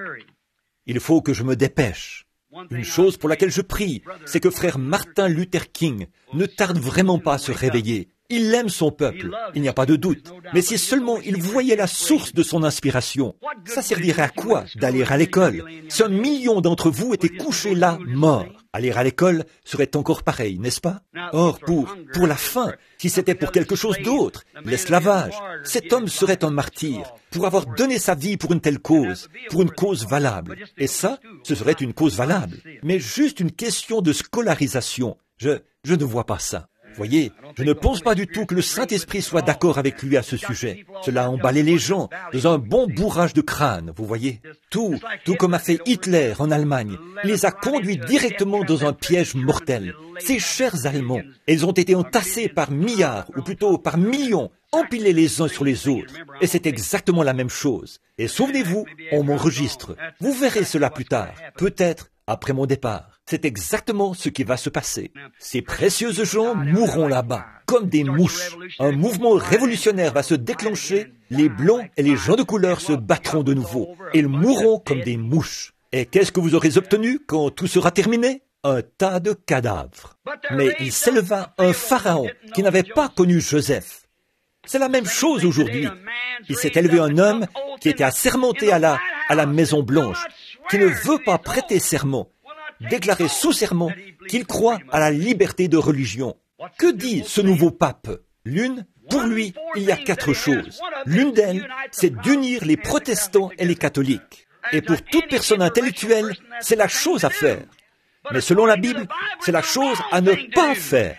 Il faut que je me dépêche. Une chose pour laquelle je prie, c'est que frère Martin Luther King ne tarde vraiment pas à se réveiller. Il aime son peuple, il n'y a pas de doute. Mais si seulement il voyait la source de son inspiration, ça servirait à quoi d'aller à l'école? Si 1 million d'entre vous étaient couchés là, morts, aller à l'école serait encore pareil, n'est-ce pas? Or, pour la faim, si c'était pour quelque chose d'autre, l'esclavage, cet homme serait un martyr, pour avoir donné sa vie pour une telle cause, pour une cause valable. Et ça, ce serait une cause valable. Mais juste une question de scolarisation. Je ne vois pas ça. Voyez, je ne pense pas du tout que le Saint-Esprit soit d'accord avec lui à ce sujet. Cela a emballé les gens dans un bon bourrage de crâne, vous voyez. Tout comme a fait Hitler en Allemagne. Il les a conduits directement dans un piège mortel. Ces chers Allemands, ils ont été entassés par milliards, ou plutôt par millions, empilés les uns sur les autres. Et c'est exactement la même chose. Et souvenez-vous, on m'enregistre. Vous verrez cela plus tard, peut-être après mon départ. C'est exactement ce qui va se passer. Ces précieuses gens mourront là-bas, comme des mouches. Un mouvement révolutionnaire va se déclencher. Les blancs et les gens de couleur se battront de nouveau. Ils mourront comme des mouches. Et qu'est-ce que vous aurez obtenu quand tout sera terminé? Un tas de cadavres. Mais il s'éleva un pharaon qui n'avait pas connu Joseph. C'est la même chose aujourd'hui. Il s'est élevé un homme qui était assermenté à la Maison Blanche, qui ne veut pas prêter serment, déclarer sous serment qu'il croit à la liberté de religion. Que dit ce nouveau pape? Pour lui, il y a 4 choses. L'une d'elles, c'est d'unir les protestants et les catholiques. Et pour toute personne intellectuelle, c'est la chose à faire. Mais selon la Bible, c'est la chose à ne pas faire.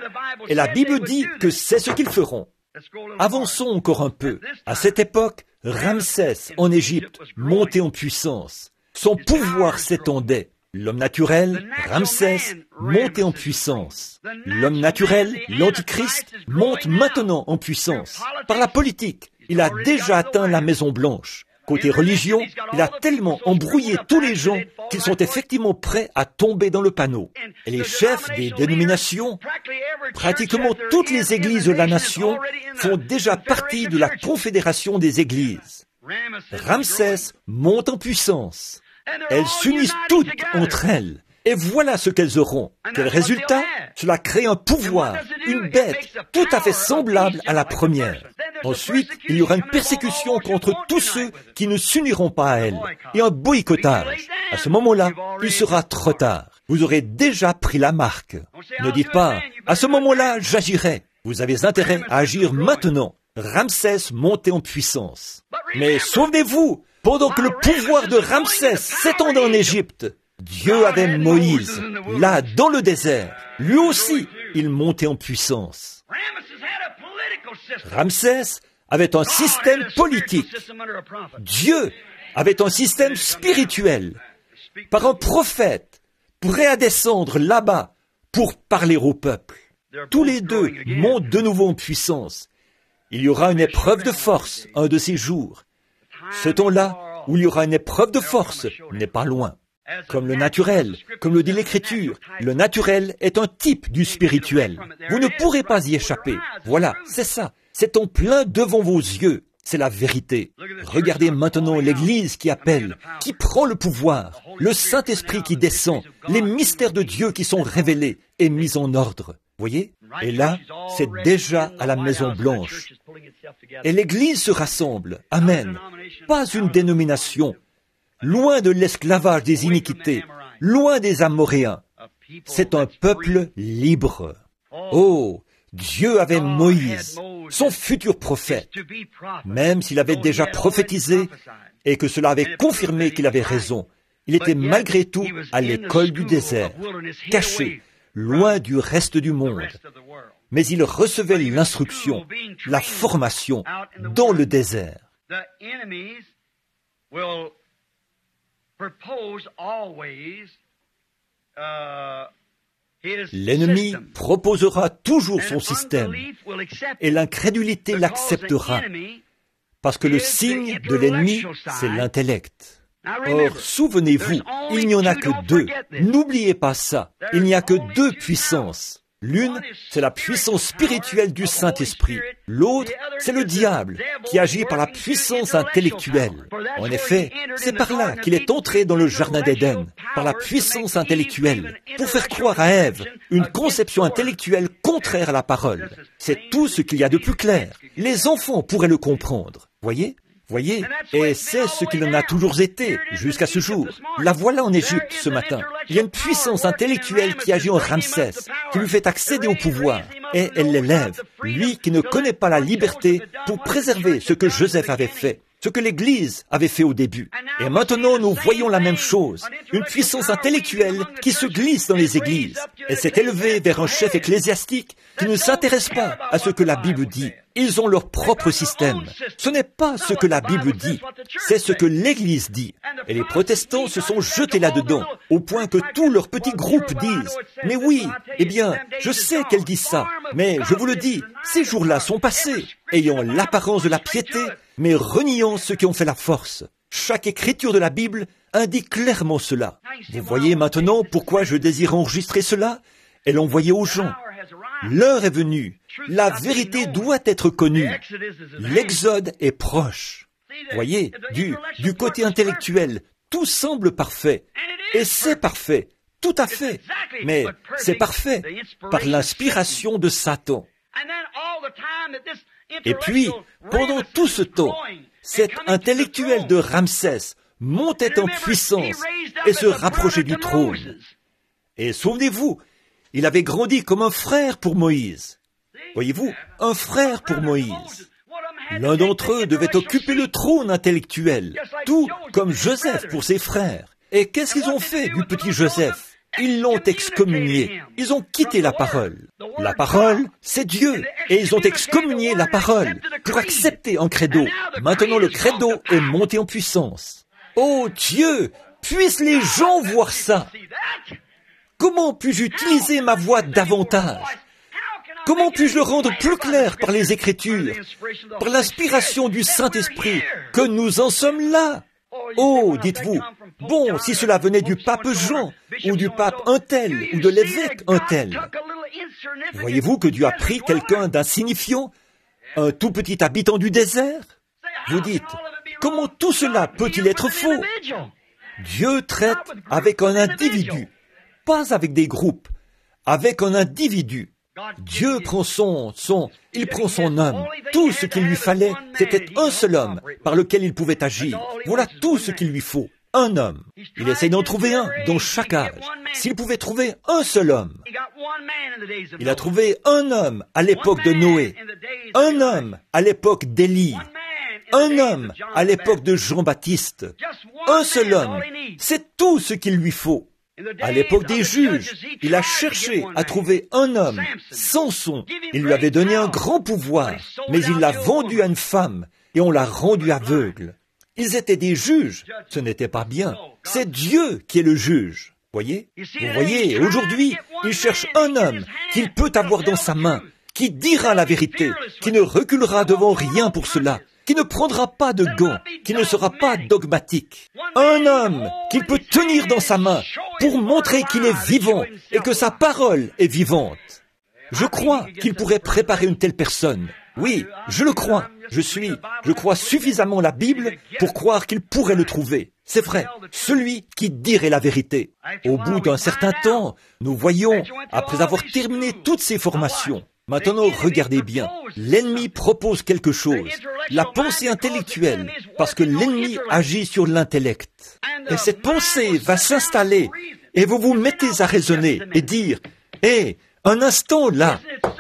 Et la Bible dit que c'est ce qu'ils feront. Avançons encore un peu. À cette époque, Ramsès, en Égypte, montait en puissance. Son pouvoir s'étendait. L'homme naturel, Ramsès, montait en puissance. L'homme naturel, l'Antichrist, monte maintenant en puissance. Par la politique, il a déjà atteint la Maison Blanche. Côté religion, il a tellement embrouillé tous les gens qu'ils sont effectivement prêts à tomber dans le panneau. Et les chefs des dénominations, pratiquement toutes les églises de la nation, font déjà partie de la confédération des églises. Ramsès monte en puissance. Elles s'unissent toutes entre elles. Et voilà ce qu'elles auront. Quel résultat? Cela crée un pouvoir, une bête tout à fait semblable à la première. Ensuite, il y aura une persécution contre tous ceux qui ne s'uniront pas à elle, et un boycottage. À ce moment-là, il sera trop tard. Vous aurez déjà pris la marque. Ne dites pas, à ce moment-là, j'agirai. Vous avez intérêt à agir maintenant. Ramsès montait en puissance. Mais souvenez-vous, pendant que le pouvoir de Ramsès s'étendait en Égypte, Dieu avait Moïse, là, dans le désert. Lui aussi, il montait en puissance. Ramsès avait un système politique. Dieu avait un système spirituel. Par un prophète, prêt à descendre là-bas pour parler au peuple. Tous les deux montent de nouveau en puissance. Il y aura une épreuve de force un de ces jours. Ce temps-là, où il y aura une épreuve de force, n'est pas loin. Comme le naturel, comme le dit l'Écriture, le naturel est un type du spirituel. Vous ne pourrez pas y échapper. Voilà, c'est ça. C'est en plein devant vos yeux. C'est la vérité. Regardez maintenant l'Église qui appelle, qui prend le pouvoir, le Saint-Esprit qui descend, les mystères de Dieu qui sont révélés et mis en ordre. Voyez? Et là, c'est déjà à la Maison Blanche. Et l'Église se rassemble. Amen. Pas une dénomination. Loin de l'esclavage des iniquités, loin des Amoréens. C'est un peuple libre. Oh, Dieu avait Moïse, son futur prophète, même s'il avait déjà prophétisé et que cela avait confirmé qu'il avait raison. Il était malgré tout à l'école du désert, caché, loin du reste du monde. Mais il recevait l'instruction, la formation dans le désert. L'ennemi proposera toujours son système et l'incrédulité l'acceptera parce que le signe de l'ennemi, c'est l'intellect. Or, souvenez-vous, il n'y en a que 2. N'oubliez pas ça. Il n'y a que 2 puissances. L'une, c'est la puissance spirituelle du Saint-Esprit. L'autre, c'est le diable, qui agit par la puissance intellectuelle. En effet, c'est par là qu'il est entré dans le Jardin d'Éden, par la puissance intellectuelle, pour faire croire à Ève une conception intellectuelle contraire à la parole. C'est tout ce qu'il y a de plus clair. Les enfants pourraient le comprendre. Voyez ? Et c'est ce qu'il en a toujours été, jusqu'à ce jour. La voilà en Égypte ce matin. Il y a une puissance intellectuelle qui agit en Ramsès, qui lui fait accéder au pouvoir. Et elle l'élève, lui qui ne connaît pas la liberté, pour préserver ce que Joseph avait fait, ce que l'Église avait fait au début. Et maintenant, nous voyons la même chose. Une puissance intellectuelle qui se glisse dans les églises. Elle s'est élevée vers un chef ecclésiastique qui ne s'intéressent pas à ce que la Bible dit. Ils ont leur propre système. Ce n'est pas ce que la Bible dit, c'est ce que l'Église dit. Et les protestants se sont jetés là-dedans, au point que tous leurs petits groupes disent « Mais oui, eh bien, je sais qu'elle dit ça, mais je vous le dis, ces jours-là sont passés, ayant l'apparence de la piété, mais reniant ceux qui ont fait la force. » Chaque écriture de la Bible indique clairement cela. Vous voyez maintenant pourquoi je désire enregistrer cela et l'envoyer aux gens. L'heure est venue. La vérité doit être connue. L'Exode est proche. Voyez, du côté intellectuel, tout semble parfait. Et c'est parfait, tout à fait. Mais c'est parfait par l'inspiration de Satan. Et puis, pendant tout ce temps, cet intellectuel de Ramsès montait en puissance et se rapprochait du trône. Et souvenez-vous, il avait grandi comme un frère pour Moïse. Voyez-vous, un frère pour Moïse. L'un d'entre eux devait occuper le trône intellectuel, tout comme Joseph pour ses frères. Et qu'est-ce qu'ils ont fait du petit Joseph? Ils l'ont excommunié. Ils ont quitté la parole. La parole, c'est Dieu. Et ils ont excommunié la parole pour accepter un credo. Maintenant, le credo est monté en puissance. Oh Dieu, puissent les gens voir ça. Comment puis-je utiliser ma voix davantage? Comment puis-je le rendre plus clair par les Écritures, par l'inspiration du Saint-Esprit, que nous en sommes là? Oh, dites-vous, bon, si cela venait du pape Jean, ou du pape un tel, ou de l'évêque un tel. Voyez-vous que Dieu a pris quelqu'un d'insignifiant, un tout petit habitant du désert? Vous dites, comment tout cela peut-il être faux? Dieu traite avec un individu, pas avec des groupes, avec un individu. Dieu prend il prend son homme. Tout ce qu'il lui fallait, c'était un seul homme par lequel il pouvait agir. Voilà tout ce qu'il lui faut. Un homme. Il essaie d'en trouver un dans chaque âge. S'il pouvait trouver un seul homme. Il a trouvé un homme à l'époque de Noé. Un homme à l'époque d'Élie. Un homme à l'époque de Jean-Baptiste. Un seul homme. C'est tout ce qu'il lui faut. À l'époque des juges, il a cherché à trouver un homme, Samson. Il lui avait donné un grand pouvoir, mais il l'a vendu à une femme et on l'a rendu aveugle. Ils étaient des juges, ce n'était pas bien. C'est Dieu qui est le juge. Voyez? Vous voyez, aujourd'hui, il cherche un homme qu'il peut avoir dans sa main, qui dira la vérité, qui ne reculera devant rien pour cela, qui ne prendra pas de gants, qui ne sera pas dogmatique. Un homme qu'il peut tenir dans sa main pour montrer qu'il est vivant et que sa parole est vivante. Je crois qu'il pourrait préparer une telle personne. Oui, je le crois. Je crois suffisamment la Bible pour croire qu'il pourrait le trouver. C'est vrai, celui qui dirait la vérité. Au bout d'un certain temps, nous voyons, après avoir terminé toutes ces formations, maintenant, regardez bien. L'ennemi propose quelque chose. La pensée intellectuelle, parce que l'ennemi agit sur l'intellect. Et cette pensée va s'installer, et vous vous mettez à raisonner et dire, « Hé, un instant là !»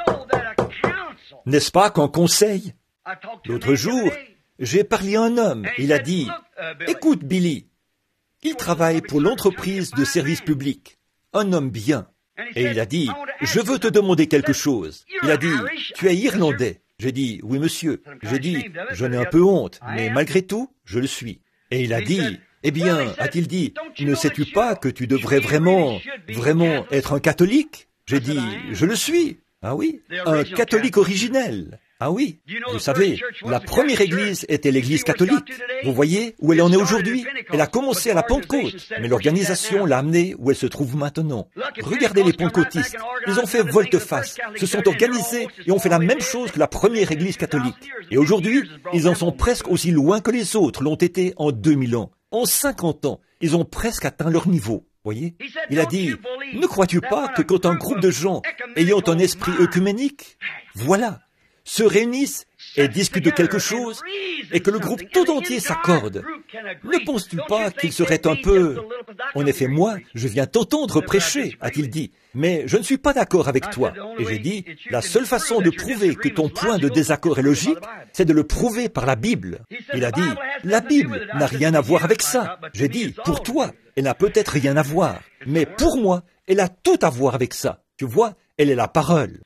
N'est-ce pas qu'en conseil? L'autre jour, j'ai parlé à un homme. Il a dit, « Écoute, Billy, il travaille pour l'entreprise de service public. Un homme bien. » Et il a dit, « Je veux te demander quelque chose. » Il a dit, « Tu es irlandais. » J'ai dit, « Oui, monsieur. » J'ai dit, « J'en ai un peu honte, mais malgré tout, je le suis. » Et il a dit, « Eh bien, a-t-il dit, ne sais-tu pas que tu devrais vraiment être un catholique ?» J'ai dit, « Je le suis. » Ah oui, un catholique originel. Ah oui, vous savez, la première église était l'église catholique. Vous voyez où elle en est aujourd'hui? Elle a commencé à la Pentecôte, mais l'organisation l'a amenée où elle se trouve maintenant. Regardez les pentecôtistes, ils ont fait volte-face, se sont organisés et ont fait la même chose que la première église catholique. Et aujourd'hui, ils en sont presque aussi loin que les autres l'ont été en 2000 ans. En 50 ans, ils ont presque atteint leur niveau. Voyez? Il a dit, ne crois-tu pas que quand un groupe de gens ayant un esprit œcuménique, voilà, se réunissent et discutent de quelque chose, et que le groupe tout entier s'accorde, ne penses-tu pas qu'il serait un peu... En effet, moi, je viens t'entendre prêcher, a-t-il dit, mais je ne suis pas d'accord avec toi. Et j'ai dit, la seule façon de prouver que ton point de désaccord est logique, c'est de le prouver par la Bible. Il a dit, la Bible n'a rien à voir avec ça. J'ai dit, pour toi, elle n'a peut-être rien à voir, mais pour moi, elle a tout à voir avec ça. Tu vois, elle est la parole.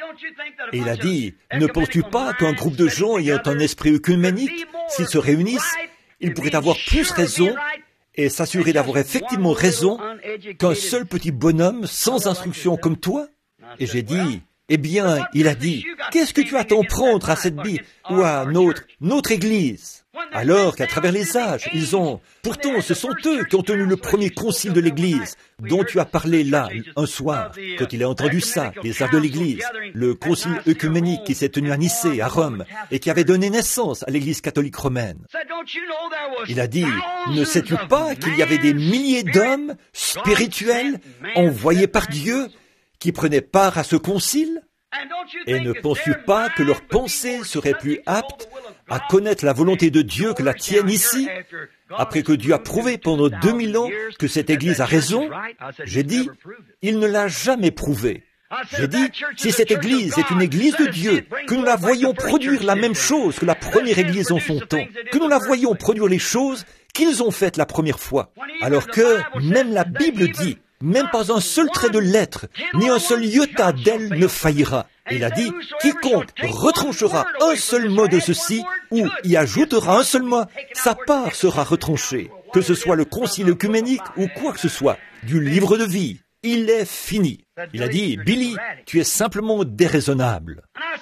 Et il a dit, ne penses-tu pas qu'un groupe de gens ayant un esprit œcuménique, s'ils se réunissent, ils pourraient avoir plus raison et s'assurer d'avoir effectivement raison qu'un seul petit bonhomme sans instruction comme toi? Et j'ai dit, eh bien, il a dit, qu'est-ce que tu as à t'en prendre à cette Bible ou à notre Église? Alors qu'à travers les âges, pourtant ce sont eux qui ont tenu le premier concile de l'Église, dont tu as parlé là, un soir, quand il a entendu ça, les arts de l'Église, le concile œcuménique qui s'est tenu à Nicée, à Rome, et qui avait donné naissance à l'Église catholique romaine. Il a dit, ne sais-tu pas qu'il y avait des milliers d'hommes spirituels envoyés par Dieu qui prenaient part à ce concile? Et ne penses-tu pas que leurs pensées seraient plus aptes à connaître la volonté de Dieu que la tienne ici, après que Dieu a prouvé pendant 2000 ans que cette Église a raison? J'ai dit, il ne l'a jamais prouvé. J'ai dit, si cette Église est une Église de Dieu, que nous la voyons produire la même chose que la première Église en son temps, que nous la voyons produire les choses qu'ils ont faites la première fois, alors que même la Bible dit, même pas un seul trait de lettre, ni un seul iota d'elle ne faillira. Il a dit, quiconque retranchera un seul mot de ceci, ou y ajoutera un seul mot, sa part sera retranchée, que ce soit le concile œcuménique ou quoi que ce soit, du livre de vie. Il est fini. Il a dit, Billy, tu es simplement déraisonnable.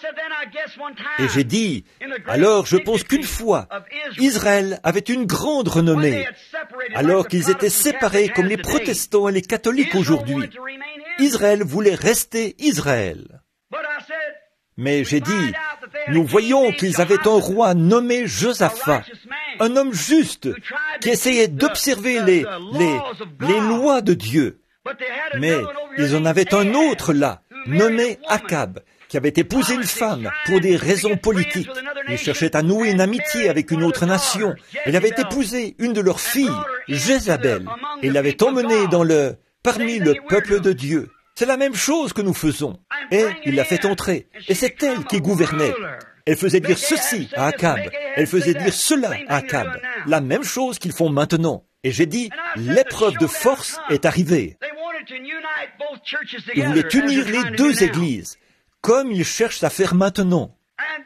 Et j'ai dit, alors je pense qu'une fois, Israël avait une grande renommée, alors qu'ils étaient séparés comme les protestants et les catholiques aujourd'hui. Israël voulait rester Israël. Mais j'ai dit, nous voyons qu'ils avaient un roi nommé Josaphat, un homme juste, qui essayait d'observer les lois de Dieu. Mais ils en avaient un autre là, nommé Akab, qui avait épousé une femme pour des raisons politiques. Il cherchait à nouer une amitié avec une autre nation. Il avait épousé une de leurs filles, Jézabel, et l'avait emmenée parmi le peuple de Dieu. C'est la même chose que nous faisons. Et il l'a fait entrer. Et c'est elle qui gouvernait. Elle faisait dire ceci à Akab. Elle faisait dire cela à Akab. La même chose qu'ils font maintenant. Et j'ai dit, l'épreuve de force est arrivée. Ils voulaient unir les deux églises, comme ils cherchent à faire maintenant.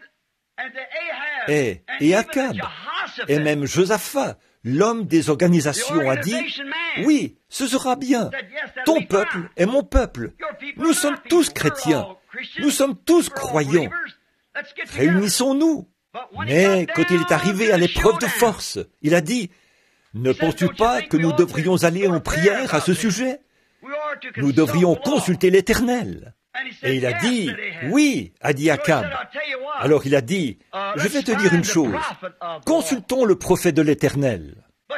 Et Akab, et même Josaphat, l'homme des organisations, a dit, oui, ce sera bien. Ton peuple est mon peuple. Nous sommes tous chrétiens. Nous sommes tous croyants. Réunissons-nous. Mais quand il est arrivé à l'épreuve de force, il a dit, ne penses-tu pas que nous devrions aller en prière à ce sujet? Nous devrions consulter l'Éternel. Et il a dit, oui, a dit Akab. Alors il a dit, je vais te dire une chose, consultons le prophète de l'Éternel.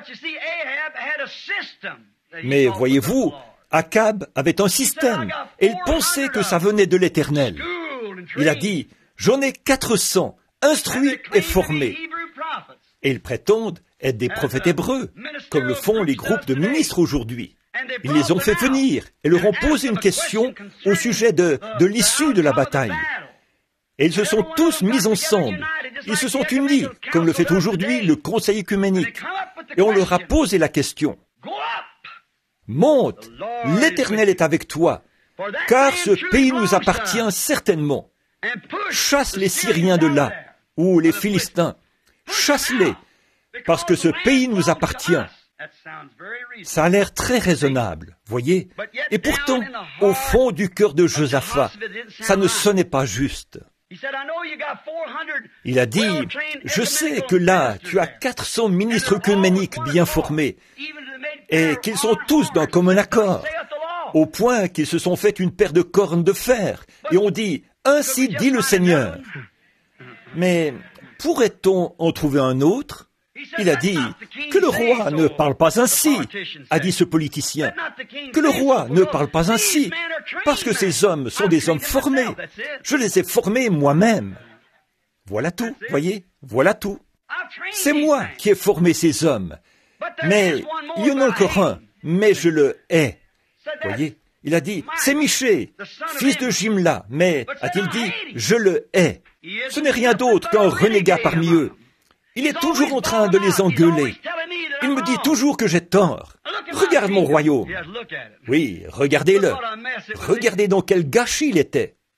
Mais voyez-vous, Akab avait un système, et il pensait que ça venait de l'Éternel. Il a dit, j'en ai 400, instruits et formés. Et ils prétendent être des prophètes hébreux, comme le font les groupes de ministres aujourd'hui. Ils les ont fait venir et leur ont posé une question au sujet de l'issue de la bataille. Et ils se sont tous mis ensemble. Ils se sont unis, comme le fait aujourd'hui le Conseil œcuménique. Et on leur a posé la question. Monte, l'Éternel est avec toi, car ce pays nous appartient certainement. Chasse les Syriens de là, ou les Philistins. Chasse-les, parce que ce pays nous appartient. Ça a l'air très raisonnable, voyez. Et pourtant, au fond du cœur de Josaphat, ça ne sonnait pas juste. Il a dit, je sais que là, tu as 400 ministres œcuméniques bien formés, et qu'ils sont tous d'un commun accord, au point qu'ils se sont fait une paire de cornes de fer, et on dit, ainsi dit le Seigneur. Mais pourrait-on en trouver un autre? Il a dit, que le roi ne parle pas ainsi, a dit ce politicien. Que le roi ne parle pas ainsi, parce que ces hommes sont des hommes formés. Je les ai formés moi-même. Voilà tout, voyez, voilà tout. C'est moi qui ai formé ces hommes. Mais il y en a encore un, mais je le hais. Voyez, il a dit, c'est Michée, fils de Jimla, mais, a-t-il dit, je le hais. Ce n'est rien d'autre qu'un renégat parmi eux. Il est toujours en train de les engueuler. Il me dit toujours que j'ai tort. Regarde mon royaume. Oui, regardez-le. Regardez dans quel gâchis il était.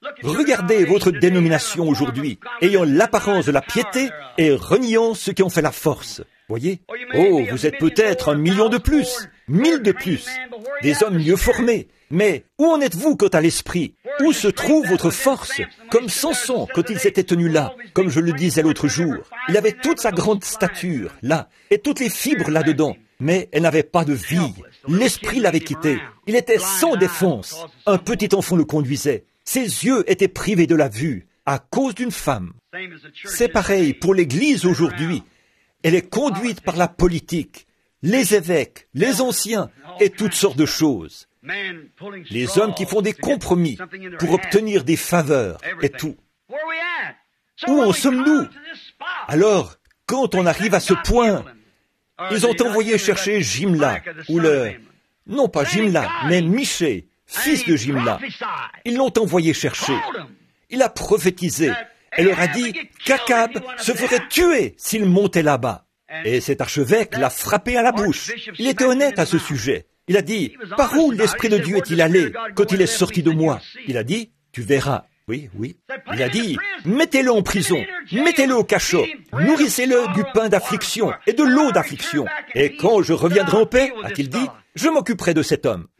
Regardez votre dénomination aujourd'hui, ayant l'apparence de la piété et reniant ceux qui ont fait la force. Voyez? Oh, vous êtes peut-être 1 million de plus, 1000 de plus, des hommes mieux formés. Mais où en êtes-vous quant à l'esprit? Où se trouve votre force? Comme Samson, quand il s'était tenu là, comme je le disais l'autre jour. Il avait toute sa grande stature, là, et toutes les fibres là-dedans. Mais elle n'avait pas de vie. L'esprit l'avait quitté. Il était sans défense. Un petit enfant le conduisait. Ses yeux étaient privés de la vue à cause d'une femme. C'est pareil pour l'Église aujourd'hui. Elle est conduite par la politique, les évêques, les anciens et toutes sortes de choses. Les hommes qui font des compromis pour obtenir des faveurs et tout. Où en sommes-nous? Alors, quand on arrive à ce point, ils ont envoyé chercher Jimla, ou non pas Jimla, mais Michée, fils de Jimla. Ils l'ont envoyé chercher. Il a prophétisé et leur a dit qu'Akab se ferait tuer s'il montait là-bas. Et cet archevêque l'a frappé à la bouche. Il était honnête à ce sujet. Il a dit, par où l'Esprit de Dieu est-il allé quand il est sorti de moi? Il a dit, tu verras. Oui, oui. Il a dit, mettez-le en prison, mettez-le au cachot, nourrissez-le du pain d'affliction et de l'eau d'affliction. Et quand je reviendrai en paix, a-t-il dit, je m'occuperai de cet homme.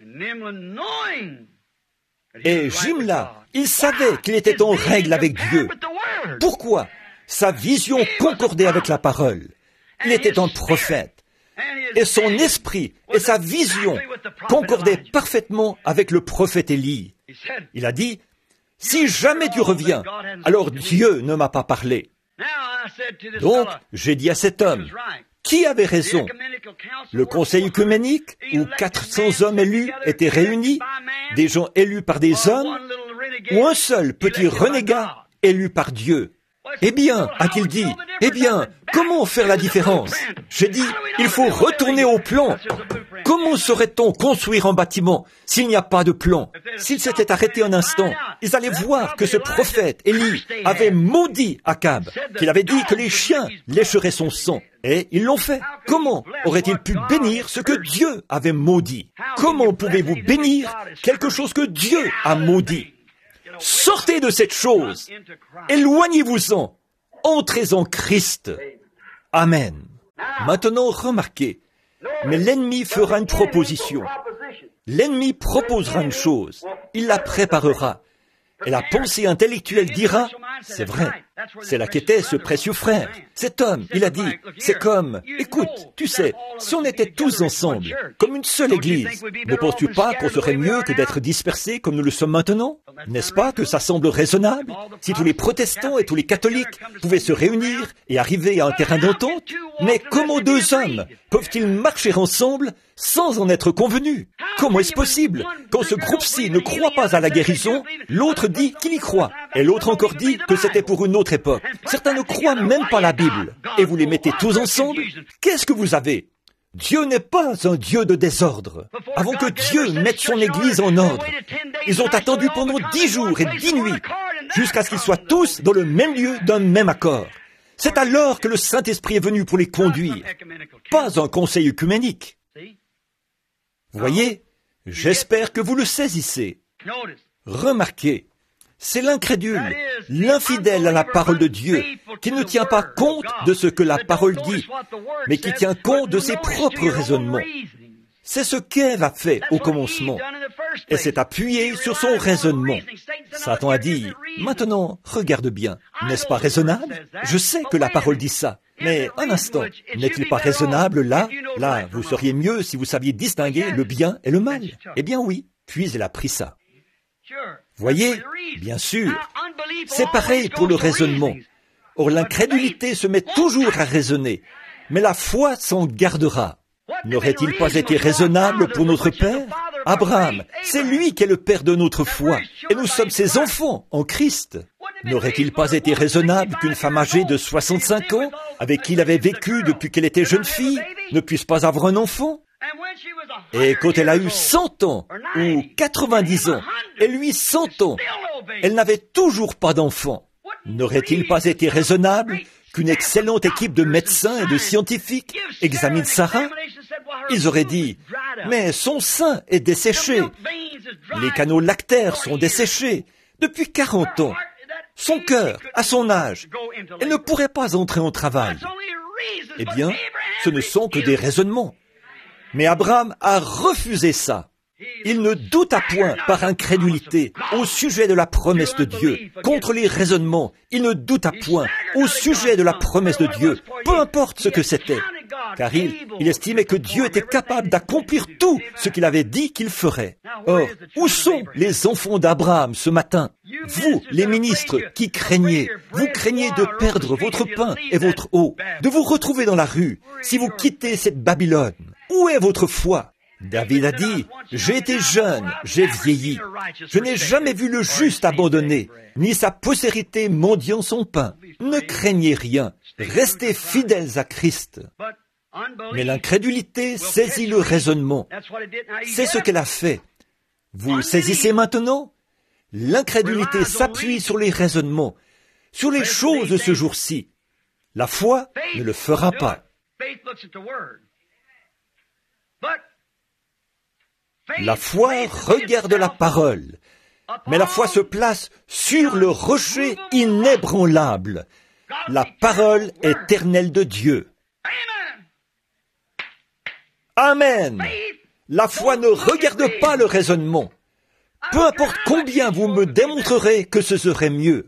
Et Jimla, il savait qu'il était en règle avec Dieu. Pourquoi? Sa vision concordait avec la parole. Il était un prophète. Et son esprit et sa vision concordaient parfaitement avec le prophète Élie. Il a dit, si jamais tu reviens, alors Dieu ne m'a pas parlé. Donc, j'ai dit à cet homme, qui avait raison? Le conseil œcuménique, où 400 hommes élus étaient réunis, des gens élus par des hommes, ou un seul petit renégat élu par Dieu? Eh bien, a-t-il dit, comment faire la différence? J'ai dit, il faut retourner au plan. Comment saurait-on construire un bâtiment s'il n'y a pas de plan? S'ils s'étaient arrêtés un instant, ils allaient voir que ce prophète, Élie, avait maudit Akab, qu'il avait dit que les chiens lécheraient son sang. Et ils l'ont fait. Comment aurait-il pu bénir ce que Dieu avait maudit? Comment pouvez-vous bénir quelque chose que Dieu a maudit? Sortez de cette chose. Éloignez-vous-en. Entrez en Christ. Amen. Maintenant, remarquez. Mais l'ennemi fera une proposition. L'ennemi proposera une chose. Il la préparera. Et la pensée intellectuelle dira, c'est vrai, c'est là qu'était ce précieux frère. Cet homme, il a dit, c'est comme, écoute, tu sais, si on était tous ensemble, comme une seule église, ne penses-tu pas qu'on serait mieux que d'être dispersés comme nous le sommes maintenant? N'est-ce pas que ça semble raisonnable? Si tous les protestants et tous les catholiques pouvaient se réunir et arriver à un terrain d'entente, mais comment 2 hommes peuvent-ils marcher ensemble sans en être convenus? Comment est-ce possible? Quand ce groupe-ci ne croit pas à la guérison, l'autre dit qu'il y croit, et l'autre encore dit que c'était pour une autre époque. Certains ne croient même pas la Bible, et vous les mettez tous ensemble? Qu'est-ce que vous avez? Dieu n'est pas un Dieu de désordre. Avant que Dieu mette son Église en ordre, ils ont attendu pendant 10 jours et 10 nuits, jusqu'à ce qu'ils soient tous dans le même lieu d'un même accord. C'est alors que le Saint-Esprit est venu pour les conduire, pas un conseil œcuménique. Vous voyez, j'espère que vous le saisissez. Remarquez, c'est l'incrédule, l'infidèle à la parole de Dieu, qui ne tient pas compte de ce que la parole dit, mais qui tient compte de ses propres raisonnements. C'est ce qu'Ève a fait au commencement, et s'est appuyé sur son raisonnement. Satan a dit, maintenant, regarde bien, n'est-ce pas raisonnable? Je sais que la parole dit ça, mais un instant, n'est-il pas raisonnable là? Là, vous seriez mieux si vous saviez distinguer le bien et le mal. Eh bien oui, puis elle a pris ça. Voyez, bien sûr, c'est pareil pour le raisonnement. Or, l'incrédulité se met toujours à raisonner, mais la foi s'en gardera. N'aurait-il pas été raisonnable pour notre Père? Abraham, c'est lui qui est le Père de notre foi, et nous sommes ses enfants en Christ. N'aurait-il pas été raisonnable qu'une femme âgée de 65 ans, avec qui il avait vécu depuis qu'elle était jeune fille, ne puisse pas avoir un enfant? Et quand elle a eu 100 ans, ou 90 ans, et lui 100 ans, elle n'avait toujours pas d'enfant. N'aurait-il pas été raisonnable qu'une excellente équipe de médecins et de scientifiques examine Sarah? Ils auraient dit, mais son sein est desséché, les canaux lactaires sont desséchés, depuis 40 ans. Son cœur, à son âge, elle ne pourrait pas entrer en travail. Eh bien, ce ne sont que des raisonnements. Mais Abraham a refusé ça. Il ne douta point par incrédulité au sujet de la promesse de Dieu. Contre les raisonnements, il ne douta point au sujet de la promesse de Dieu, peu importe ce que c'était. Car il estimait que Dieu était capable d'accomplir tout ce qu'il avait dit qu'il ferait. Or, où sont les enfants d'Abraham ce matin? Vous, les ministres, qui craignez, vous craignez de perdre votre pain et votre eau, de vous retrouver dans la rue, si vous quittez cette Babylone. Où est votre foi? David a dit, « J'ai été jeune, j'ai vieilli. Je n'ai jamais vu le juste abandonné, ni sa postérité mendiant son pain. Ne craignez rien, restez fidèles à Christ. » Mais l'incrédulité saisit le raisonnement. C'est ce qu'elle a fait. Vous saisissez maintenant? L'incrédulité s'appuie sur les raisonnements, sur les choses de ce jour-ci. La foi ne le fera pas. La foi regarde la parole, mais la foi se place sur le rocher inébranlable, la parole éternelle de Dieu. Amen. La foi ne regarde pas le raisonnement. Peu importe combien vous me démontrerez que ce serait mieux.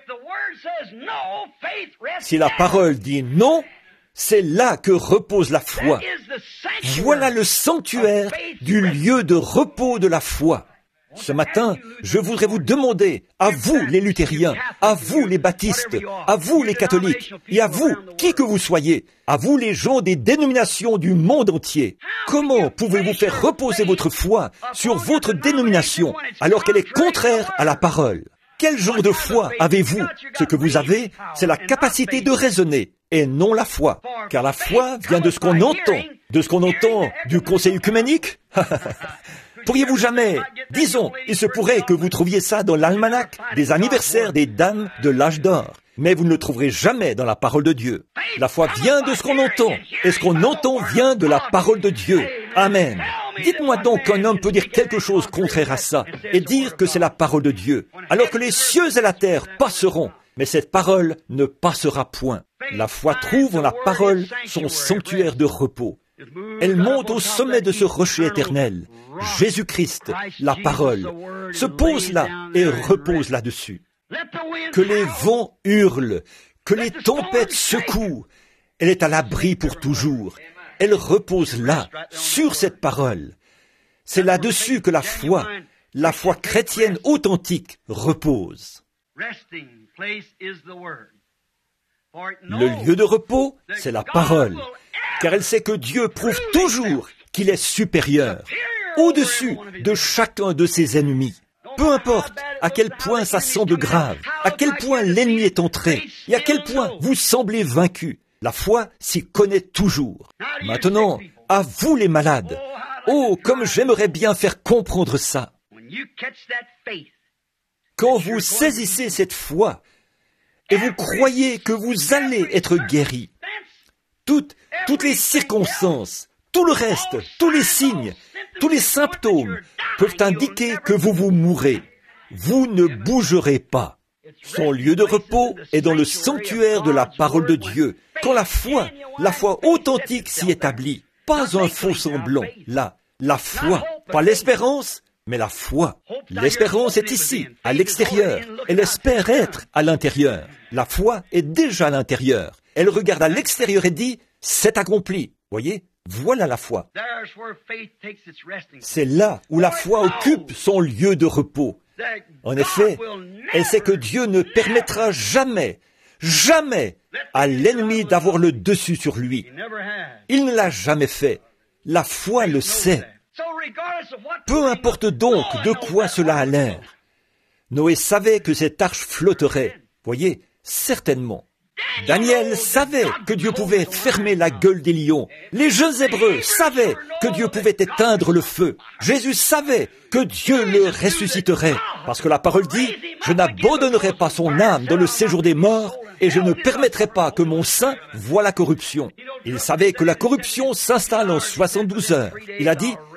Si la parole dit non, c'est là que repose la foi. Voilà le sanctuaire du lieu de repos de la foi. Ce matin, je voudrais vous demander, à vous les luthériens, à vous les baptistes, à vous les catholiques, et à vous, qui que vous soyez, à vous les gens des dénominations du monde entier, comment pouvez-vous faire reposer votre foi sur votre dénomination alors qu'elle est contraire à la parole? Quel genre de foi avez-vous? Ce que vous avez, c'est la capacité de raisonner, et non la foi. Car la foi vient de ce qu'on entend. De ce qu'on entend du conseil œcuménique? Pourriez-vous jamais, disons, il se pourrait que vous trouviez ça dans l'almanach des anniversaires des dames de l'âge d'or. Mais vous ne le trouverez jamais dans la parole de Dieu. La foi vient de ce qu'on entend, et ce qu'on entend vient de la parole de Dieu. Amen. Dites-moi donc qu'un homme peut dire quelque chose contraire à ça, et dire que c'est la parole de Dieu, alors que les cieux et la terre passeront, mais cette parole ne passera point. La foi trouve en la parole son sanctuaire de repos. Elle monte au sommet de ce rocher éternel. Jésus-Christ, la parole, se pose là et repose là-dessus. Que les vents hurlent, que les tempêtes secouent, elle est à l'abri pour toujours. Elle repose là, sur cette parole. C'est là-dessus que la foi chrétienne authentique repose. Le lieu de repos, c'est la parole, car elle sait que Dieu prouve toujours qu'il est supérieur, au-dessus de chacun de ses ennemis. Peu importe à quel point ça semble grave, à quel point l'ennemi est entré, et à quel point vous semblez vaincu, la foi s'y connaît toujours. Maintenant, à vous les malades, oh, comme j'aimerais bien faire comprendre ça. Quand vous saisissez cette foi, et vous croyez que vous allez être guéri, toutes les circonstances, tout le reste, tous les signes, tous les symptômes peuvent indiquer que vous vous mourrez. Vous ne bougerez pas. Son lieu de repos est dans le sanctuaire de la parole de Dieu. Quand la foi authentique s'y établit, pas un faux semblant, là, la foi, pas l'espérance, mais la foi. L'espérance est ici, à l'extérieur. Elle espère être à l'intérieur. La foi est déjà à l'intérieur. Elle regarde à l'extérieur et dit, c'est accompli. Voyez, voilà la foi. C'est là où la foi occupe son lieu de repos. En effet, elle sait que Dieu ne permettra jamais à l'ennemi d'avoir le dessus sur lui. Il ne l'a jamais fait. La foi le sait. Peu importe donc de quoi cela a l'air. Noé savait que cette arche flotterait. Voyez, certainement. Daniel savait que Dieu pouvait fermer la gueule des lions. Les jeunes Hébreux savaient que Dieu pouvait éteindre le feu. Jésus savait que Dieu le ressusciterait. Parce que la parole dit, « Je n'abandonnerai pas son âme dans le séjour des morts et je ne permettrai pas que mon sein voie la corruption. » Il savait que la corruption s'installe en 72 heures. Il a dit, «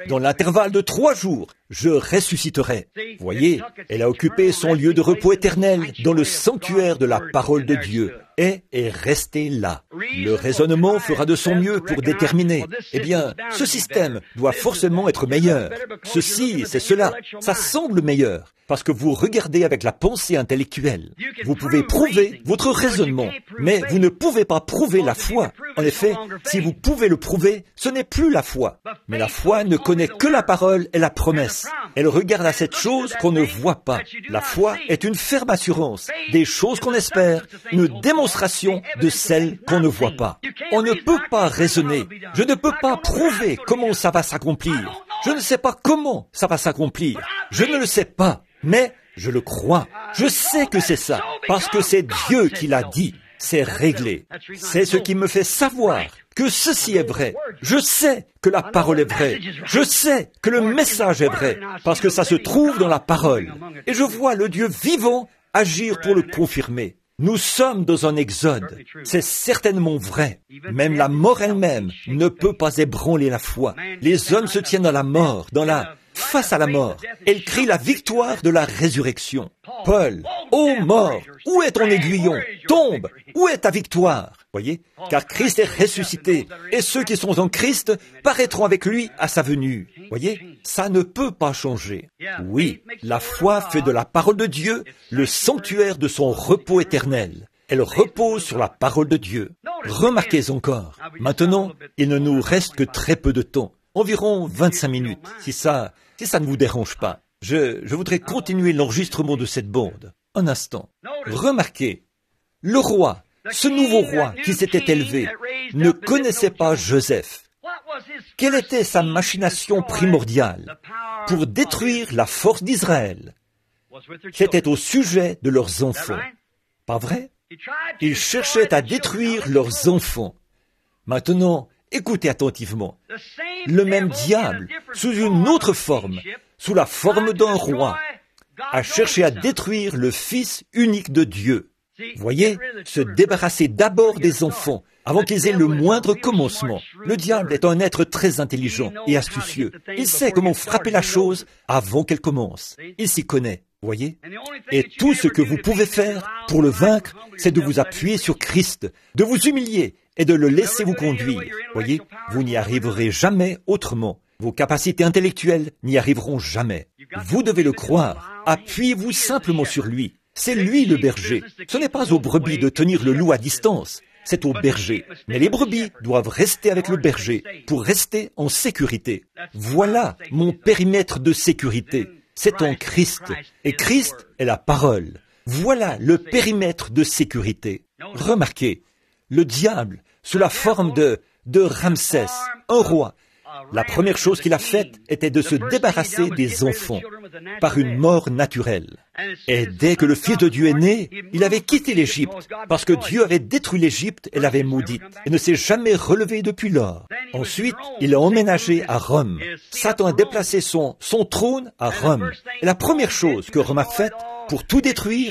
Dans l'intervalle de 3 jours, je ressusciterai. Voyez, elle a occupé son lieu de repos éternel dans le sanctuaire de la parole de Dieu et est restée là. Le raisonnement fera de son mieux pour déterminer, eh bien, ce système doit forcément être meilleur. Ceci, c'est cela, ça semble meilleur. Parce que vous regardez avec la pensée intellectuelle. Vous pouvez prouver votre raisonnement, mais vous ne pouvez pas prouver la foi. En effet, si vous pouvez le prouver, ce n'est plus la foi. Mais la foi ne connaît que la parole et la promesse. Elle regarde à cette chose qu'on ne voit pas. La foi est une ferme assurance des choses qu'on espère, une démonstration de celles qu'on ne voit pas. On ne peut pas raisonner. Je ne peux pas prouver comment ça va s'accomplir. Je ne sais pas comment ça va s'accomplir. Je ne le sais pas. Mais je le crois. Je sais que c'est ça, parce que c'est Dieu qui l'a dit. C'est réglé. C'est ce qui me fait savoir que ceci est vrai. Je sais que la parole est vraie. Je sais que le message est vrai, parce que ça se trouve dans la parole. Et je vois le Dieu vivant agir pour le confirmer. Nous sommes dans un exode. C'est certainement vrai. Même la mort elle-même ne peut pas ébranler la foi. Les hommes se tiennent dans la mort, face à la mort. Elle crie la victoire de la résurrection. Paul, ô mort, où est ton aiguillon? Tombe, où est ta victoire? Voyez, car Christ est ressuscité, et ceux qui sont en Christ paraîtront avec lui à sa venue. Voyez, ça ne peut pas changer. Oui, la foi fait de la parole de Dieu le sanctuaire de son repos éternel. Elle repose sur la parole de Dieu. Remarquez encore, maintenant, il ne nous reste que très peu de temps. Environ 25 minutes, si ça ne vous dérange pas. Je voudrais continuer l'enregistrement de cette bande. Un instant. Remarquez, le roi, ce nouveau roi qui s'était élevé, ne connaissait pas Joseph. Quelle était sa machination primordiale pour détruire la force d'Israël? C'était au sujet de leurs enfants. Pas vrai? Il cherchait à détruire leurs enfants. Maintenant, écoutez attentivement. Le même diable, sous une autre forme, sous la forme d'un roi, a cherché à détruire le Fils unique de Dieu. Voyez, se débarrasser d'abord des enfants, avant qu'ils aient le moindre commencement. Le diable est un être très intelligent et astucieux. Il sait comment frapper la chose avant qu'elle commence. Il s'y connaît, voyez. Et tout ce que vous pouvez faire pour le vaincre, c'est de vous appuyer sur Christ, de vous humilier et de le laisser vous conduire. Voyez, vous n'y arriverez jamais autrement. Vos capacités intellectuelles n'y arriveront jamais. Vous devez le croire. Appuyez-vous simplement sur lui. C'est lui le berger. Ce n'est pas aux brebis de tenir le loup à distance. C'est au berger. Mais les brebis doivent rester avec le berger pour rester en sécurité. Voilà mon périmètre de sécurité. C'est en Christ. Et Christ est la parole. Voilà le périmètre de sécurité. Remarquez, le diable, sous la forme de Ramsès, un roi, la première chose qu'il a faite était de se débarrasser des enfants par une mort naturelle. Et dès que le Fils de Dieu est né, il avait quitté l'Égypte parce que Dieu avait détruit l'Égypte et l'avait maudite et ne s'est jamais relevé depuis lors. Ensuite, il a emménagé à Rome. Satan a déplacé son trône à Rome. Et la première chose que Rome a faite pour tout détruire,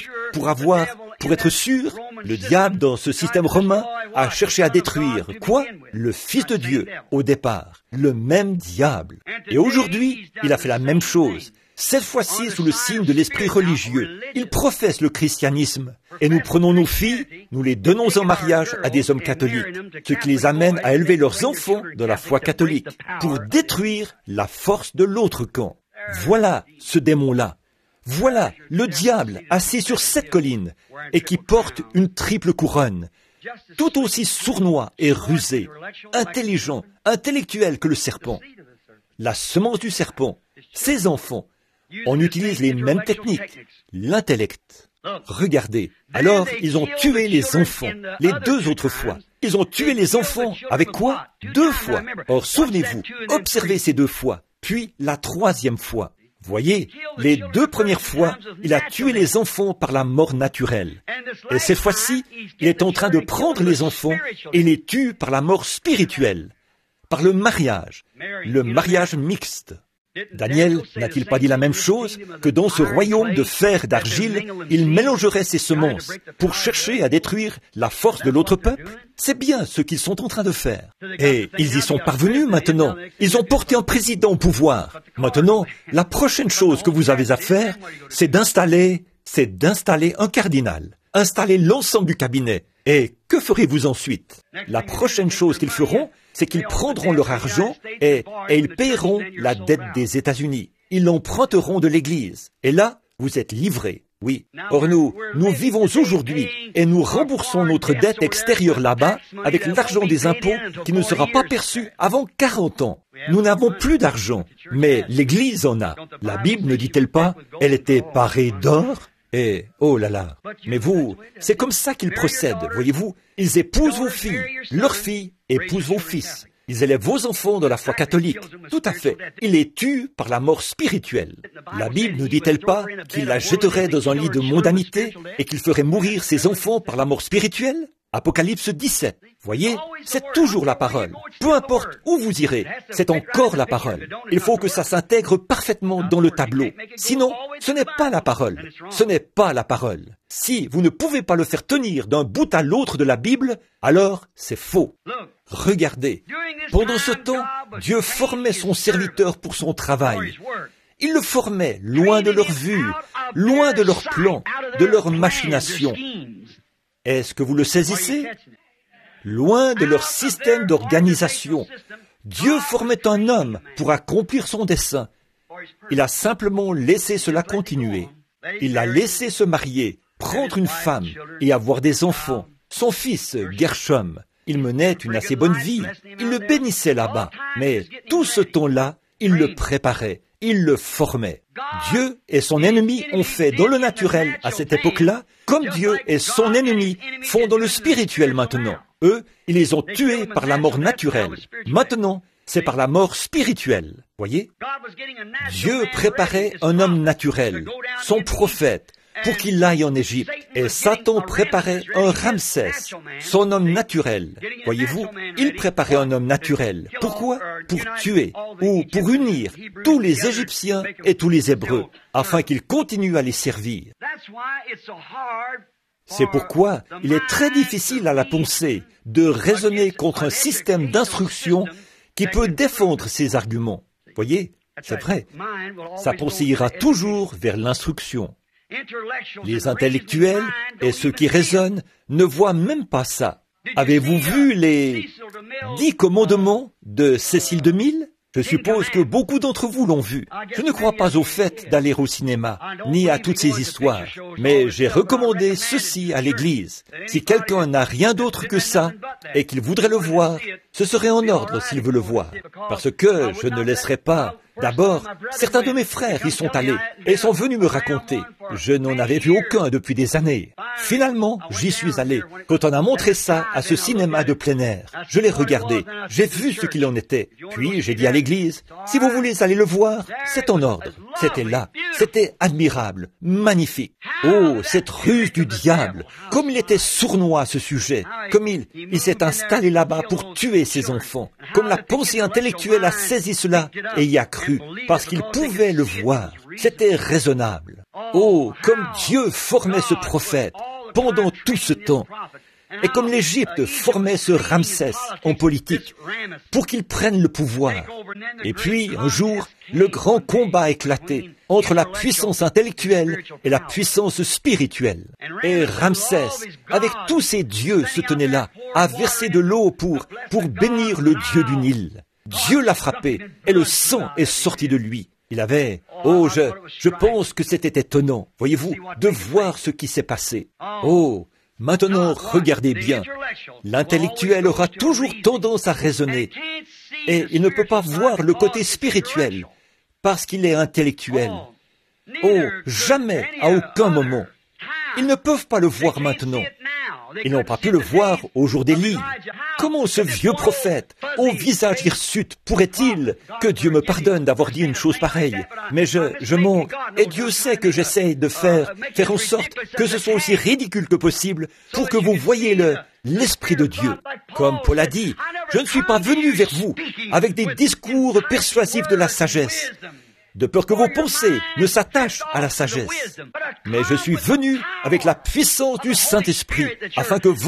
pour être sûr, le diable dans ce système romain a cherché à détruire quoi? Le Fils de Dieu au départ, le même diable. Et aujourd'hui, il a fait la même chose. Cette fois-ci sous le signe de l'esprit religieux. Il professe le christianisme. Et nous prenons nos filles, nous les donnons en mariage à des hommes catholiques, ce qui les amène à élever leurs enfants dans la foi catholique, pour détruire la force de l'autre camp. Voilà ce démon-là. Voilà le diable assis sur cette colline et qui porte une triple couronne, tout aussi sournois et rusé, intelligent, intellectuel que le serpent. La semence du serpent, ses enfants, on utilise les mêmes techniques, l'intellect. Regardez, alors ils ont tué les enfants, les 2 autres fois. Ils ont tué les enfants, avec quoi? 2 fois. Or, souvenez-vous, observez ces 2 fois, puis la 3e fois. Voyez, les 2 premières fois, il a tué les enfants par la mort naturelle. Et cette fois-ci, il est en train de prendre les enfants et les tue par la mort spirituelle, par le mariage mixte. Daniel n'a-t-il pas dit la même chose, que dans ce royaume de fer et d'argile, il mélangerait ses semences pour chercher à détruire la force de l'autre peuple? C'est bien ce qu'ils sont en train de faire. Et ils y sont parvenus maintenant. Ils ont porté un président au pouvoir. Maintenant, la prochaine chose que vous avez à faire, c'est d'installer un cardinal, installer l'ensemble du cabinet. Et que ferez-vous ensuite? La prochaine chose qu'ils feront, c'est qu'ils prendront leur argent et ils paieront la dette des États-Unis. Ils l'emprunteront de l'Église. Et là, vous êtes livrés. Oui. Or nous vivons aujourd'hui et nous remboursons notre dette extérieure là-bas avec l'argent des impôts qui ne sera pas perçu avant 40 ans. Nous n'avons plus d'argent, mais l'Église en a. La Bible ne dit-elle pas, elle était parée d'or? Et, oh là là, mais vous, c'est comme ça qu'ils procèdent, voyez-vous. Ils épousent vos filles, leurs filles épousent vos fils. Ils élèvent vos enfants dans la foi catholique. Tout à fait. Ils les tuent par la mort spirituelle. La Bible ne dit-elle pas qu'il la jetterait dans un lit de mondanité et qu'il ferait mourir ses enfants par la mort spirituelle? Apocalypse 17. Voyez, c'est toujours la parole. Peu importe où vous irez, c'est encore la parole. Il faut que ça s'intègre parfaitement dans le tableau. Sinon, ce n'est pas la parole. Ce n'est pas la parole. Si vous ne pouvez pas le faire tenir d'un bout à l'autre de la Bible, alors c'est faux. Regardez, pendant ce temps, Dieu formait son serviteur pour son travail. Il le formait loin de leur vue, loin de leurs plans, de leurs machinations. Est-ce que vous le saisissez? Loin de leur système d'organisation, Dieu formait un homme pour accomplir son dessein. Il a simplement laissé cela continuer. Il l'a laissé se marier, prendre une femme et avoir des enfants. Son fils, Gershom, il menait une assez bonne vie. Il le bénissait là-bas. Mais tout ce temps-là, il le préparait. Il le formait. Dieu et son ennemi ont fait dans le naturel à cette époque-là, comme Dieu et son ennemi font dans le spirituel maintenant. Eux, ils les ont tués par la mort naturelle. Maintenant, c'est par la mort spirituelle. Voyez? Dieu préparait un homme naturel, son prophète, pour qu'il aille en Égypte. Et Satan préparait un Ramsès, son homme naturel. Voyez-vous, il préparait un homme naturel. Pourquoi? Pour tuer ou pour unir tous les Égyptiens et tous les Hébreux, afin qu'ils continuent à les servir. C'est pourquoi il est très difficile à la pensée de raisonner contre un système d'instruction qui peut défendre ses arguments. Voyez, c'est vrai. Sa pensée ira toujours vers l'instruction. Les intellectuels et ceux qui raisonnent ne voient même pas ça. Avez-vous vu les 10 commandements de Cécile DeMille? Je suppose que beaucoup d'entre vous l'ont vu. Je ne crois pas au fait d'aller au cinéma, ni à toutes ces histoires, mais j'ai recommandé ceci à l'Église. Si quelqu'un n'a rien d'autre que ça, et qu'il voudrait le voir, ce serait en ordre s'il veut le voir, parce que je ne laisserai pas. D'abord, certains de mes frères y sont allés et sont venus me raconter. Je n'en avais vu aucun depuis des années. Finalement, j'y suis allé. Quand on a montré ça à ce cinéma de plein air, je l'ai regardé, j'ai vu ce qu'il en était. Puis j'ai dit à l'église, si vous voulez aller le voir, c'est en ordre. C'était là. C'était admirable, magnifique. Oh, cette ruse du diable! Comme il était sournois à ce sujet. Comme il s'est installé là-bas pour tuer ses enfants. Comme la pensée intellectuelle a saisi cela et y a cru, parce qu'il pouvait le voir. C'était raisonnable. Oh, comme Dieu formait ce prophète pendant tout ce temps. Et comme l'Égypte formait ce Ramsès en politique pour qu'il prenne le pouvoir. Et puis, un jour, le grand combat a éclaté entre la puissance intellectuelle et la puissance spirituelle. Et Ramsès, avec tous ses dieux, se tenait là, à verser de l'eau pour bénir le dieu du Nil. Dieu l'a frappé et le sang est sorti de lui. Il avait, je pense que c'était étonnant, voyez-vous, de voir ce qui s'est passé. Oh, maintenant, regardez bien. L'intellectuel aura toujours tendance à raisonner et il ne peut pas voir le côté spirituel parce qu'il est intellectuel. Oh, jamais, à aucun moment. Ils ne peuvent pas le voir maintenant. Ils n'ont pas pu le voir au jour des livres. Comment ce vieux prophète, au visage hirsute, pourrait-il, que Dieu me pardonne d'avoir dit une chose pareille, mais je manque, et Dieu sait que j'essaye de faire en sorte que ce soit aussi ridicule que possible pour que vous voyiez l'Esprit de Dieu. Comme Paul a dit, je ne suis pas venu vers vous avec des discours persuasifs de la sagesse, de peur que vos pensées ne s'attachent à la sagesse. Mais je suis venu avec la puissance du Saint-Esprit, afin que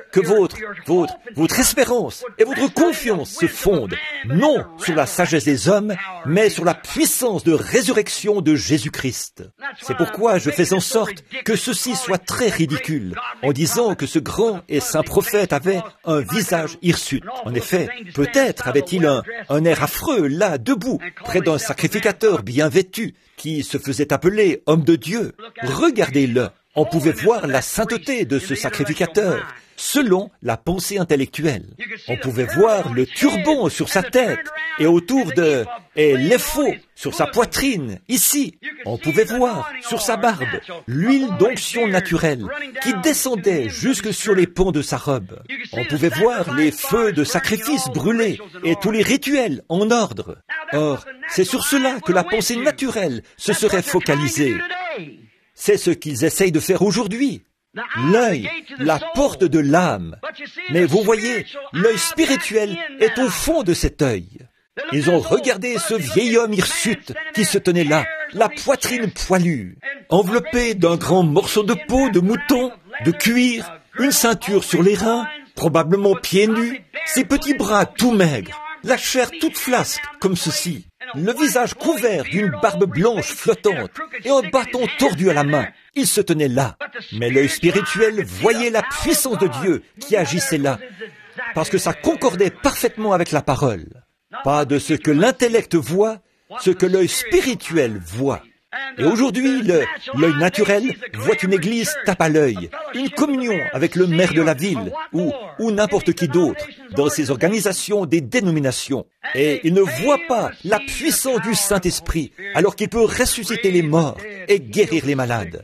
votre espérance et votre confiance se fondent, non sur la sagesse des hommes, mais sur la puissance de résurrection de Jésus-Christ. C'est pourquoi je fais en sorte que ceci soit très ridicule, en disant que ce grand et saint prophète avait un visage hirsute. En effet, peut-être avait-il un air affreux, là, debout, près d'un sacrificateur bien vêtu, qui se faisait appeler homme de Dieu. Regardez-le. On pouvait voir la sainteté de ce sacrificateur, selon la pensée intellectuelle. On pouvait voir le turban sur sa tête, et autour et l'éphod sur sa poitrine, ici. On pouvait voir sur sa barbe l'huile d'onction naturelle qui descendait jusque sur les pans de sa robe. On pouvait voir les feux de sacrifice brûlés et tous les rituels en ordre. Or, c'est sur cela que la pensée naturelle se serait focalisée. C'est ce qu'ils essayent de faire aujourd'hui. L'œil, la porte de l'âme. Mais vous voyez, l'œil spirituel est au fond de cet œil. Ils ont regardé ce vieil homme hirsute qui se tenait là, la poitrine poilue, enveloppé d'un grand morceau de peau de mouton, de cuir, une ceinture sur les reins, probablement pieds nus, ses petits bras tout maigres, la chair toute flasque comme ceci, le visage couvert d'une barbe blanche flottante et un bâton tordu à la main. Il se tenait là, mais l'œil spirituel voyait la puissance de Dieu qui agissait là, parce que ça concordait parfaitement avec la parole. Pas de ce que l'intellect voit, ce que l'œil spirituel voit. Et aujourd'hui, l'œil naturel voit une église tape à l'œil, une communion avec le maire de la ville, ou n'importe qui d'autre, dans ces organisations des dénominations. Et il ne voit pas la puissance du Saint-Esprit, alors qu'il peut ressusciter les morts et guérir les malades.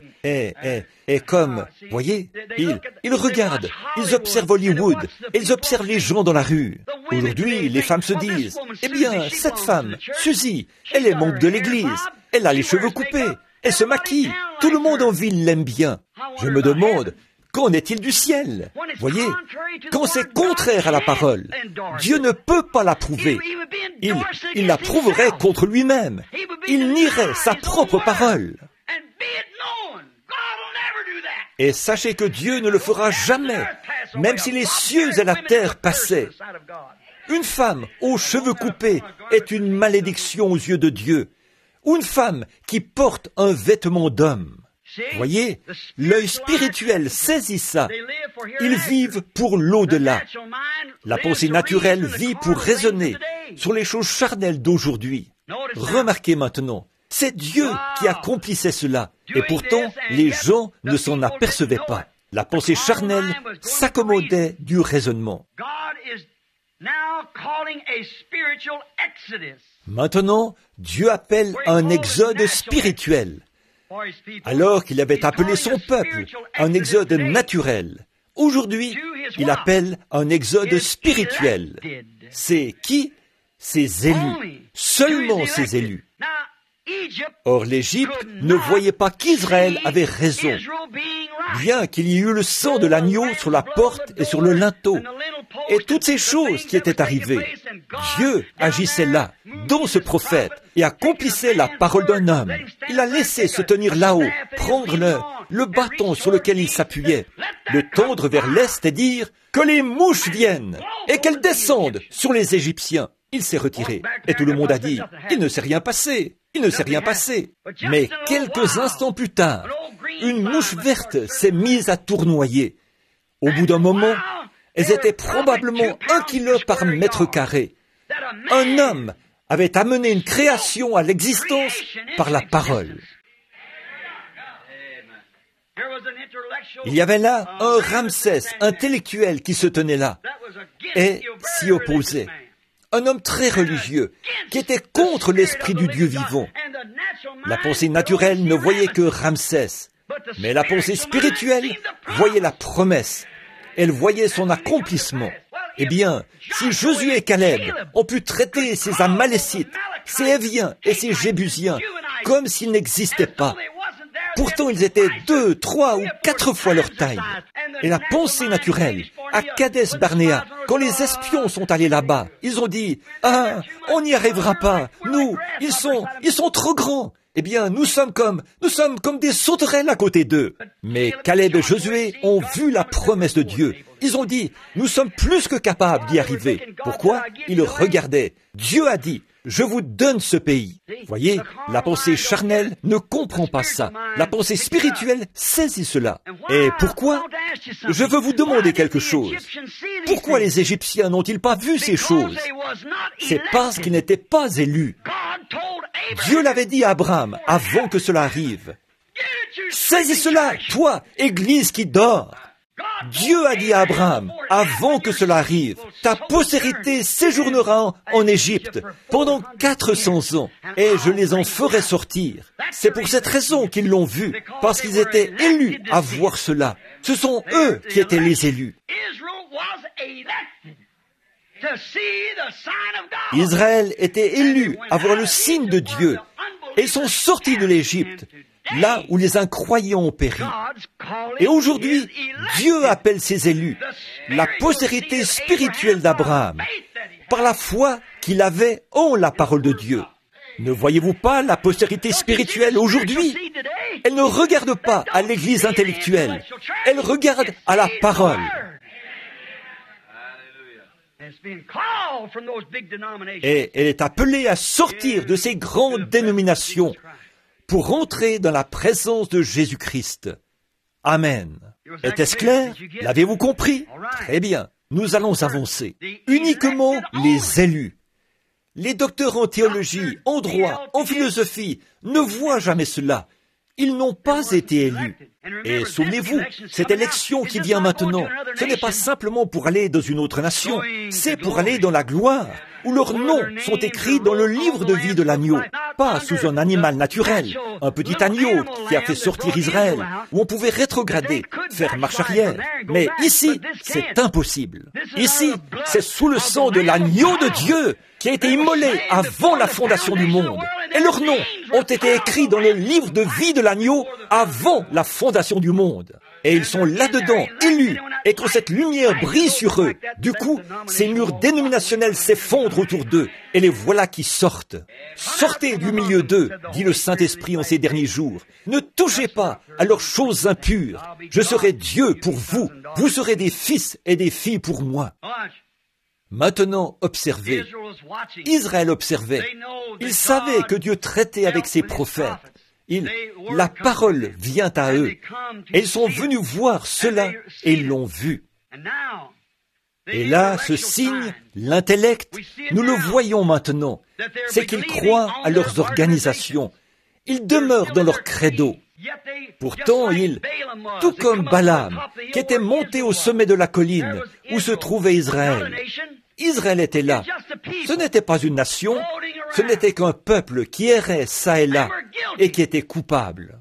Et comme, voyez, ils regardent, ils observent Hollywood, et ils observent les gens dans la rue. Aujourd'hui, les femmes se disent, eh bien, cette femme, Suzy, elle est membre de l'église, elle a les cheveux coupés, elle se maquille, tout le monde en ville l'aime bien. Je me demande, qu'en est-il du ciel? Voyez, quand c'est contraire à la parole, Dieu ne peut pas l'approuver. Il l'approuverait contre lui-même. Il nierait sa propre parole. Et sachez que Dieu ne le fera jamais, même si les cieux et la terre passaient. Une femme aux cheveux coupés est une malédiction aux yeux de Dieu, ou une femme qui porte un vêtement d'homme. Voyez, l'œil spirituel saisit ça. Ils vivent pour l'au-delà. La pensée naturelle vit pour raisonner sur les choses charnelles d'aujourd'hui. Remarquez maintenant, c'est Dieu qui accomplissait cela, et pourtant les gens ne s'en apercevaient pas. La pensée charnelle s'accommodait du raisonnement. Maintenant, Dieu appelle un exode spirituel. Alors qu'il avait appelé son peuple un exode naturel, aujourd'hui, il appelle un exode spirituel. C'est qui? Ses élus. Seulement ses élus. Or, l'Égypte ne voyait pas qu'Israël avait raison, bien qu'il y eût le sang de l'agneau sur la porte et sur le linteau, et toutes ces choses qui étaient arrivées. Dieu agissait là, dans ce prophète, et accomplissait la parole d'un homme. Il a laissé se tenir là-haut, prendre le bâton sur lequel il s'appuyait, le tendre vers l'est et dire « Que les mouches viennent et qu'elles descendent sur les Égyptiens !» Il s'est retiré, et tout le monde a dit « Il ne s'est rien passé !» Il ne s'est rien passé. Mais quelques instants plus tard, une mouche verte s'est mise à tournoyer. Au bout d'un moment, elles étaient probablement 1 kilo par mètre carré. Un homme avait amené une création à l'existence par la parole. Il y avait là un Ramsès intellectuel qui se tenait là et s'y opposait. Un homme très religieux, qui était contre l'esprit du Dieu vivant. La pensée naturelle ne voyait que Ramsès, mais la pensée spirituelle voyait la promesse. Elle voyait son accomplissement. Eh bien, si Josué et Caleb ont pu traiter ces Amalécites, ces Héviens et ces Jébusiens comme s'ils n'existaient pas, pourtant ils étaient 2, 3 ou 4 fois leur taille. Et la pensée naturelle, à Kadesh Barnéa, quand les espions sont allés là-bas, ils ont dit, « Ah, on n'y arrivera pas, nous, ils sont trop grands. » Eh bien, nous sommes comme des sauterelles à côté d'eux. Mais Caleb et Josué ont vu la promesse de Dieu. Ils ont dit, nous sommes plus que capables d'y arriver. Pourquoi? Ils regardaient. Dieu a dit, je vous donne ce pays. Voyez, la pensée charnelle ne comprend pas ça. La pensée spirituelle saisit cela. Et pourquoi? Je veux vous demander quelque chose. Pourquoi les Égyptiens n'ont-ils pas vu ces choses? C'est parce qu'ils n'étaient pas élus. Dieu l'avait dit à Abraham avant que cela arrive. Saisis cela, toi, Église qui dort. Dieu a dit à Abraham, avant que cela arrive, ta postérité séjournera en Égypte pendant 400 ans, et je les en ferai sortir. C'est pour cette raison qu'ils l'ont vu, parce qu'ils étaient élus à voir cela. Ce sont eux qui étaient les élus. Israël était élu à voir le signe de Dieu, et ils sont sortis de l'Égypte, là où les incroyants ont péri. Et aujourd'hui, Dieu appelle ses élus, la postérité spirituelle d'Abraham, par la foi qu'il avait en la parole de Dieu. Ne voyez-vous pas la postérité spirituelle aujourd'hui? Elle ne regarde pas à l'église intellectuelle, elle regarde à la parole. Et elle est appelée à sortir de ces grandes dénominations pour entrer dans la présence de Jésus-Christ. Amen. Était-ce clair? L'avez-vous compris? Très bien. Nous allons avancer. Uniquement les élus. Les docteurs en théologie, en droit, en philosophie ne voient jamais cela. Ils n'ont pas été élus. Et souvenez-vous, cette élection qui vient maintenant, ce n'est pas simplement pour aller dans une autre nation, c'est pour aller dans la gloire, où leurs noms sont écrits dans le livre de vie de l'agneau, pas sous un animal naturel, un petit agneau qui a fait sortir Israël, où on pouvait rétrograder, faire marche arrière. Mais ici, c'est impossible. Ici, c'est sous le sang de l'agneau de Dieu qui a été immolé avant la fondation du monde. Et leurs noms ont été écrits dans le livre de vie de l'agneau avant la fondation du monde. Et ils sont là-dedans, élus. Et quand cette lumière brille sur eux, du coup, ces murs dénominationnels s'effondrent autour d'eux. Et les voilà qui sortent. Sortez du milieu d'eux, dit le Saint-Esprit en ces derniers jours. Ne touchez pas à leurs choses impures. Je serai Dieu pour vous. Vous serez des fils et des filles pour moi. Maintenant, observez. Israël observait. Il savait que Dieu traitait avec ses prophètes. La parole vient à eux. Et ils sont venus voir cela et ils l'ont vu. Et là, ce signe, l'intellect, nous le voyons maintenant. C'est qu'ils croient à leurs organisations. Ils demeurent dans leur credo. Pourtant, tout comme Balaam, qui était monté au sommet de la colline où se trouvait Israël, Israël était là. Ce n'était pas une nation, ce n'était qu'un peuple qui errait çà et là et qui était coupable.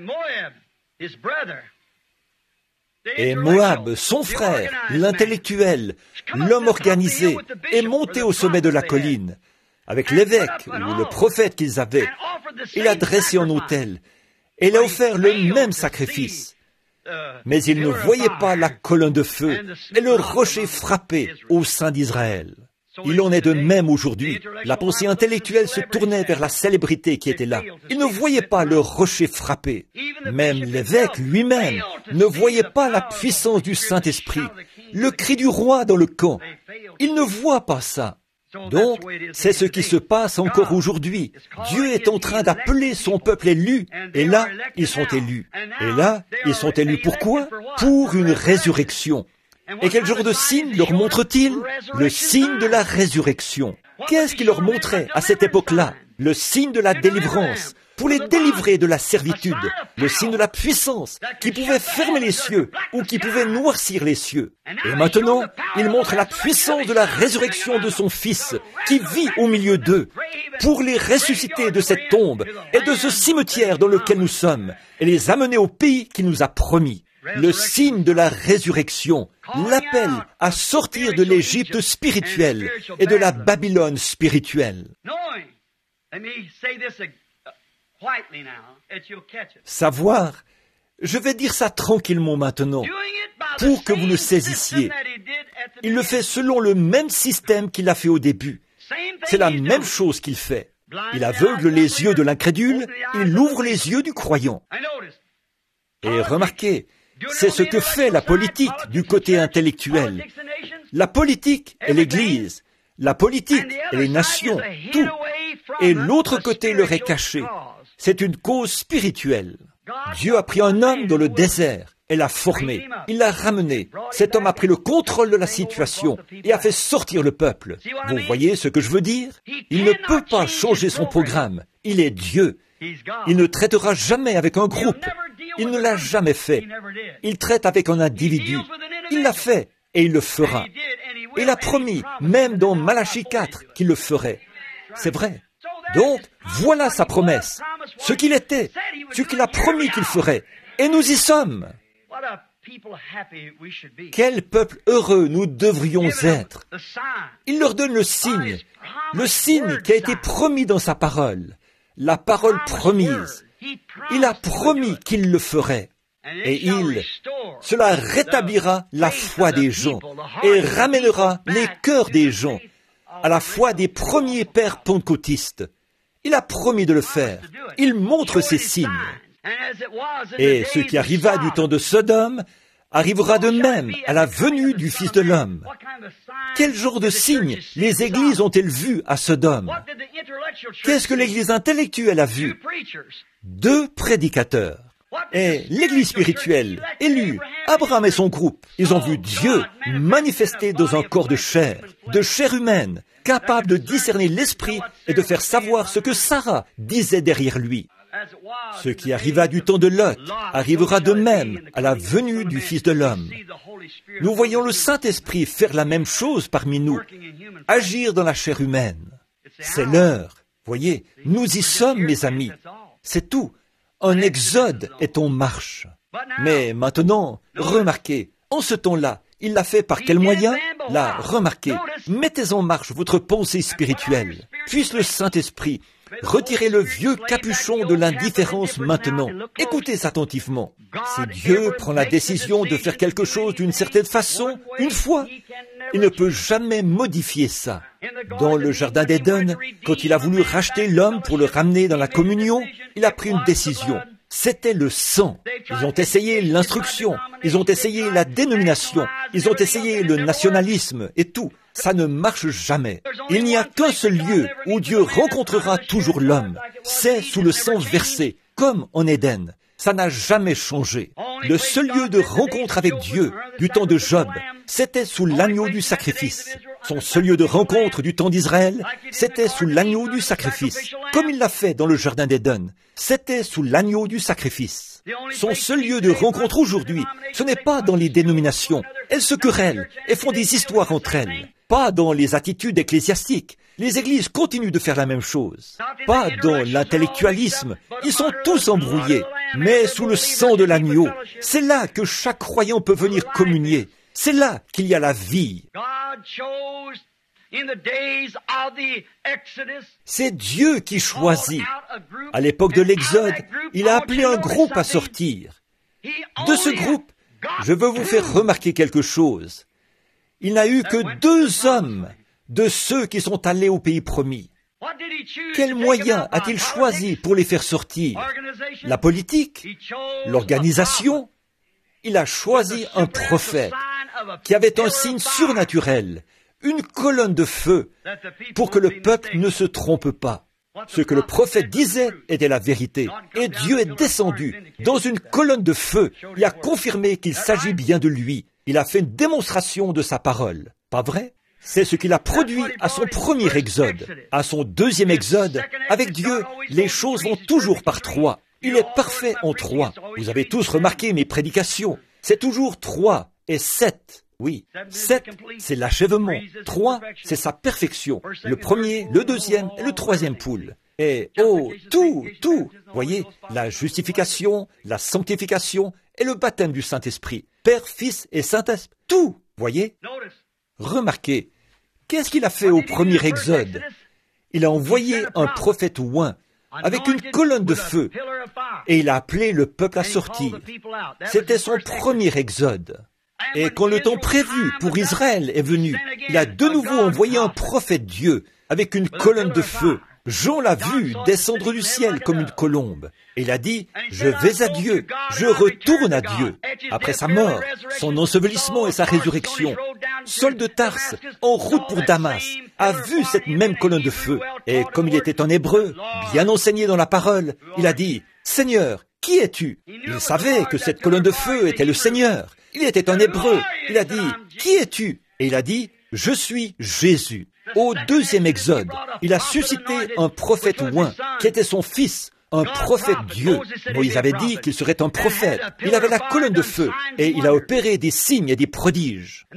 Et Moab, son frère, l'intellectuel, l'homme organisé, est monté au sommet de la colline avec l'évêque ou le prophète qu'ils avaient. Il a dressé un autel et il a offert le même sacrifice. Mais il ne voyait pas la colonne de feu et le rocher frappé au sein d'Israël. Il en est de même aujourd'hui. La pensée intellectuelle se tournait vers la célébrité qui était là. Il ne voyait pas le rocher frappé. Même l'évêque lui-même ne voyait pas la puissance du Saint-Esprit, le cri du roi dans le camp. Il ne voit pas ça. Donc, c'est ce qui se passe encore aujourd'hui. Dieu est en train d'appeler son peuple élu, et là, ils sont élus. Et là, ils sont élus pourquoi? Pour une résurrection. Et quel genre de signe leur montre-t-il? Le signe de la résurrection. Qu'est-ce qu'il leur montrait à cette époque-là? Le signe de la délivrance, pour les délivrer de la servitude, le signe de la puissance, qui pouvait fermer les cieux ou qui pouvait noircir les cieux. Et maintenant, il montre la puissance de la résurrection de son Fils, qui vit au milieu d'eux, pour les ressusciter de cette tombe et de ce cimetière dans lequel nous sommes, et les amener au pays qu'il nous a promis. Le signe de la résurrection, l'appel à sortir de l'Égypte spirituelle et de la Babylone spirituelle. Savoir, je vais dire ça tranquillement maintenant, pour que vous le saisissiez. Il le fait selon le même système qu'il a fait au début. C'est la même chose qu'il fait. Il aveugle les yeux de l'incrédule, il ouvre les yeux du croyant. Et remarquez, c'est ce que fait la politique du côté intellectuel. La politique est l'Église, la politique est les nations, tout. Et l'autre côté leur est caché. C'est une cause spirituelle. Dieu a pris un homme dans le désert et l'a formé. Il l'a ramené. Cet homme a pris le contrôle de la situation et a fait sortir le peuple. Vous voyez ce que je veux dire? Il ne peut pas changer son programme. Il est Dieu. Il ne traitera jamais avec un groupe. Il ne l'a jamais fait. Il traite avec un individu. Il l'a fait et il le fera. Il a promis, même dans Malachie 4, qu'il le ferait. C'est vrai. Donc, voilà sa promesse. Ce qu'il était, ce qu'il a promis qu'il ferait. Et nous y sommes. Quel peuple heureux nous devrions être. Il leur donne le signe qui a été promis dans sa parole, la parole promise. Il a promis qu'il le ferait. Et cela rétablira la foi des gens et ramènera les cœurs des gens à la foi des premiers pères pentecôtistes. Il a promis de le faire. Il montre ses signes. Et ce qui arriva du temps de Sodome arrivera de même à la venue du Fils de l'homme. Quel genre de signes les églises ont-elles vu à Sodome? Qu'est-ce que l'église intellectuelle a vu? 2 prédicateurs. Et l'église spirituelle, élue, Abraham et son groupe, ils ont vu Dieu manifesté dans un corps de chair humaine, capable de discerner l'esprit et de faire savoir ce que Sarah disait derrière lui. Ce qui arriva du temps de Lot arrivera de même à la venue du Fils de l'homme. Nous voyons le Saint-Esprit faire la même chose parmi nous, agir dans la chair humaine. C'est l'heure. Voyez, nous y sommes, mes amis. C'est tout. Un exode est en marche. Mais maintenant, remarquez, en ce temps-là, il l'a fait par quel moyen? Là, remarquez, mettez en marche votre pensée spirituelle. Puisse le Saint-Esprit retirer le vieux capuchon de l'indifférence maintenant. Écoutez attentivement. Si Dieu prend la décision de faire quelque chose d'une certaine façon, une fois, il ne peut jamais modifier ça. Dans le jardin d'Éden, quand il a voulu racheter l'homme pour le ramener dans la communion, il a pris une décision. C'était le sang. Ils ont essayé l'instruction, ils ont essayé la dénomination, ils ont essayé le nationalisme et tout. Ça ne marche jamais. Il n'y a qu'un seul lieu où Dieu rencontrera toujours l'homme. C'est sous le sang versé, comme en Éden. Ça n'a jamais changé. Le seul lieu de rencontre avec Dieu du temps de Job, c'était sous l'agneau du sacrifice. Son seul lieu de rencontre du temps d'Israël, c'était sous l'agneau du sacrifice. Comme il l'a fait dans le jardin d'Éden, c'était sous l'agneau du sacrifice. Son seul lieu de rencontre aujourd'hui, ce n'est pas dans les dénominations. Elles se querellent et font des histoires entre elles. Pas dans les attitudes ecclésiastiques. Les églises continuent de faire la même chose. Pas dans l'intellectualisme. Ils sont tous embrouillés. Mais sous le sang de l'agneau, c'est là que chaque croyant peut venir communier. C'est là qu'il y a la vie. C'est Dieu qui choisit. À l'époque de l'Exode, il a appelé un groupe à sortir. De ce groupe, je veux vous faire remarquer quelque chose. Il n'a eu que 2 hommes de ceux qui sont allés au pays promis. Quel moyen a-t-il choisi pour les faire sortir? La politique? L'organisation? Il a choisi un prophète qui avait un signe surnaturel, une colonne de feu, pour que le peuple ne se trompe pas. Ce que le prophète disait était la vérité. Et Dieu est descendu dans une colonne de feu et a confirmé qu'il s'agit bien de lui. Il a fait une démonstration de sa parole. Pas vrai? C'est ce qu'il a produit à son premier exode. À son deuxième exode, avec Dieu, les choses vont toujours par 3. Il est parfait en 3. Vous avez tous remarqué mes prédications. C'est toujours 3 et 7. Oui, 7, c'est l'achèvement. 3, c'est sa perfection. Le premier, le deuxième et le troisième poule. Et, tout, voyez, la justification, la sanctification et le baptême du Saint-Esprit. Père, Fils et Saint-Esprit, tout, voyez. Remarquez, qu'est-ce qu'il a fait au premier exode? Il a envoyé un prophète oint avec une colonne de feu et il a appelé le peuple à sortir. C'était son premier exode. Et quand le temps prévu pour Israël est venu, il a de nouveau envoyé un prophète Dieu avec une colonne de feu. Jean l'a vu descendre du ciel comme une colombe. Et il a dit, je vais à Dieu, je retourne à Dieu. Après sa mort, son ensevelissement et sa résurrection, Saul de Tarse, en route pour Damas, a vu cette même colonne de feu. Et comme il était en hébreu, bien enseigné dans la parole, il a dit, Seigneur, qui es-tu? Il savait que cette colonne de feu était le Seigneur. Il était en hébreu. Il a dit, qui es-tu? Et il a dit, je suis Jésus. Au deuxième Exode, il a suscité un prophète oint, qui était son fils, un prophète Dieu. Moïse avait dit qu'il serait un prophète. Il avait la colonne de feu, et il a opéré des signes et des prodiges.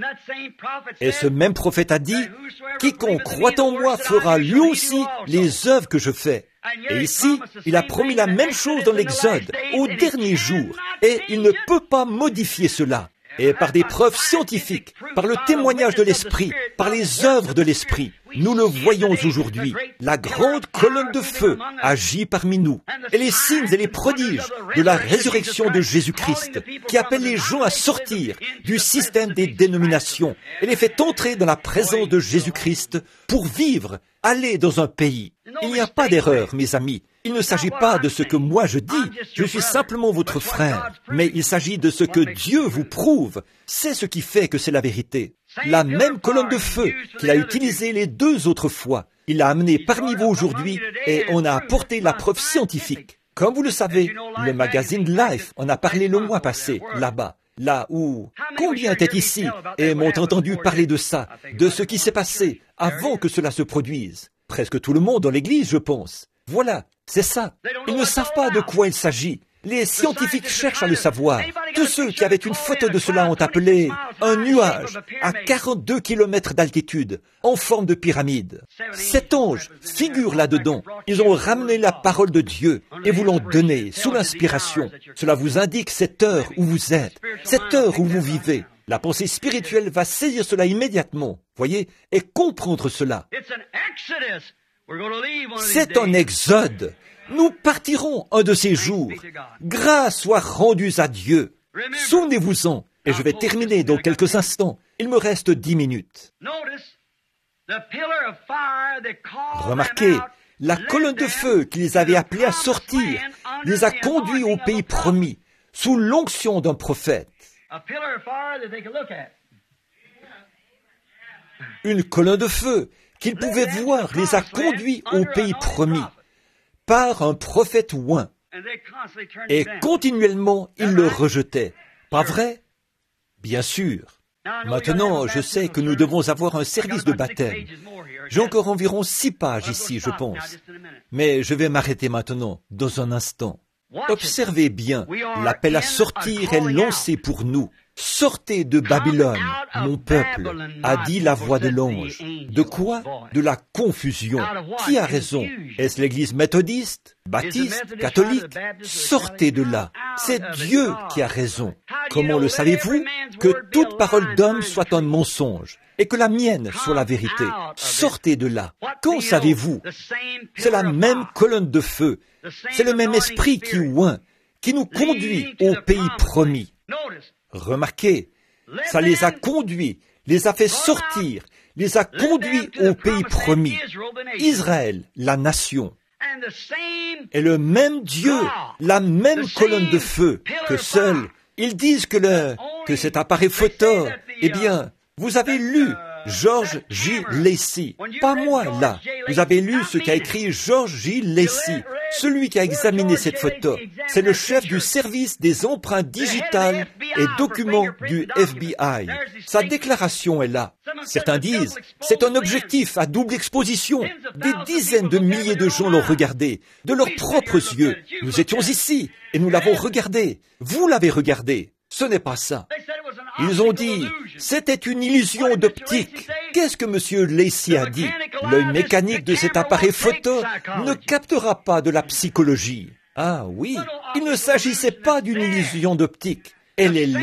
Et ce même prophète a dit, quiconque croit en moi fera lui aussi les œuvres que je fais. Et ici, il a promis la même chose dans l'Exode, au dernier jour, et il ne peut pas modifier cela. Et par des preuves scientifiques, par le témoignage de l'Esprit, par les œuvres de l'Esprit, nous le voyons aujourd'hui. La grande colonne de feu agit parmi nous. Et les signes et les prodiges de la résurrection de Jésus-Christ, qui appelle les gens à sortir du système des dénominations et les fait entrer dans la présence de Jésus-Christ pour vivre, aller dans un pays. Il n'y a pas d'erreur, mes amis. Il ne s'agit pas de ce que moi je dis, je suis simplement votre frère, mais il s'agit de ce que Dieu vous prouve. C'est ce qui fait que c'est la vérité. La même colonne de feu qu'il a utilisée les deux autres fois, il l'a amenée parmi vous aujourd'hui et on a apporté la preuve scientifique. Comme vous le savez, le magazine Life en a parlé le mois passé, là-bas. Là où, combien étaient ici et m'ont entendu parler de ça, de ce qui s'est passé avant que cela se produise? Presque tout le monde dans l'Église, je pense. Voilà, c'est ça. Ils ne savent pas de quoi il s'agit. Les scientifiques cherchent à le savoir. Tous ceux qui avaient une photo de cela ont appelé un nuage à 42 km d'altitude, en forme de pyramide. 7 anges figurent là-dedans. Ils ont ramené la parole de Dieu et vous l'ont donnée sous l'inspiration. Cela vous indique cette heure où vous êtes, cette heure où vous vivez. La pensée spirituelle va saisir cela immédiatement, voyez, et comprendre cela. C'est un exode. Nous partirons un de ces jours. Grâce soit rendue à Dieu. Souvenez-vous-en. Et je vais terminer dans quelques instants. Il me reste 10 minutes. Remarquez, la colonne de feu qui les avait appelés à sortir les a conduits au pays promis, sous l'onction d'un prophète. Une colonne de feu qu'ils pouvaient voir les a conduits au pays promis par un prophète oint. Et continuellement, ils le rejetaient. Pas vrai? Bien sûr. Maintenant, je sais que nous devons avoir un service de baptême. J'ai encore environ 6 pages ici, je pense. Mais je vais m'arrêter maintenant, dans un instant. Observez bien, l'appel à sortir est lancé pour nous. Sortez de Babylone, mon peuple, a dit la voix de l'ange. De quoi? De la confusion. Qui a raison? Est-ce l'Église méthodiste, baptiste, catholique? Sortez de là. C'est Dieu qui a raison. Comment le savez-vous? Que toute parole d'homme soit un mensonge et que la mienne soit la vérité. Sortez de là. Qu'en savez-vous? C'est la même colonne de feu. C'est le même esprit qui oint, qui nous conduit au pays promis. Remarquez, ça les a conduits, les a fait sortir, les a conduits au pays promis. Israël, la nation. Et le même Dieu, la même colonne de feu, que seul, ils disent que cet appareil photo, eh bien, vous avez lu George J. Lacey. Pas moi, là. Vous avez lu ce qu'a écrit George J. Lacey, celui qui a examiné cette photo. C'est le chef du service des empreintes digitales et documents du FBI. Sa déclaration est là. Certains disent, c'est un objectif à double exposition. Des dizaines de milliers de gens l'ont regardé, de leurs propres yeux. Nous étions ici, et nous l'avons regardé. Vous l'avez regardé. Ce n'est pas ça. Ils ont dit, c'était une illusion d'optique. Qu'est-ce que M. Lacey a dit? L'œil mécanique de cet appareil photo ne captera pas de la psychologie. Ah oui, il ne s'agissait pas d'une illusion d'optique. Elle est là.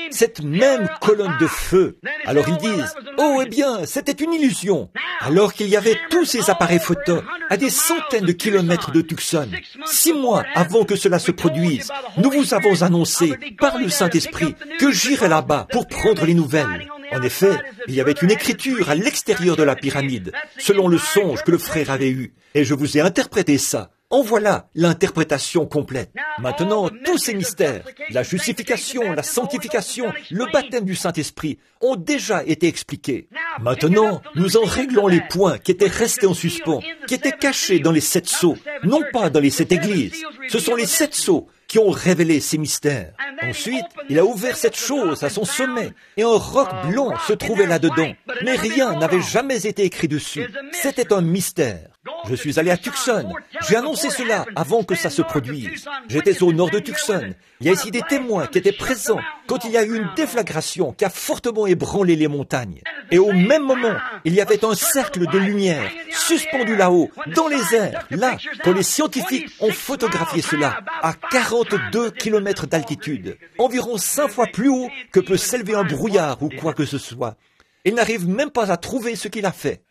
cette même colonne de feu. Alors ils disent, oh, eh bien, c'était une illusion. Alors qu'il y avait tous ces appareils photo à des centaines de kilomètres de Tucson. 6 mois avant que cela se produise, nous vous avons annoncé par le Saint-Esprit que j'irai là-bas pour prendre les nouvelles. En effet, il y avait une écriture à l'extérieur de la pyramide, selon le songe que le frère avait eu, et je vous ai interprété ça. En voilà l'interprétation complète. Maintenant, tous ces mystères, la justification, la sanctification, le baptême du Saint-Esprit, ont déjà été expliqués. Maintenant, nous en réglons les points qui étaient restés en suspens, qui étaient cachés dans les 7 sceaux, non pas dans les 7 églises. Ce sont les 7 sceaux qui ont révélé ces mystères. Ensuite, il a ouvert cette chose à son sommet, et un roc blanc se trouvait là-dedans, mais rien n'avait jamais été écrit dessus. C'était un mystère. Je suis allé à Tucson. J'ai annoncé cela avant que ça se produise. J'étais au nord de Tucson. Il y a ici des témoins qui étaient présents quand il y a eu une déflagration qui a fortement ébranlé les montagnes. Et au même moment, il y avait un cercle de lumière suspendu là-haut, dans les airs, là, quand les scientifiques ont photographié cela, à 42 kilomètres d'altitude, environ 5 fois plus haut que peut s'élever un brouillard ou quoi que ce soit. Il n'arrive même pas à trouver ce qu'il a fait.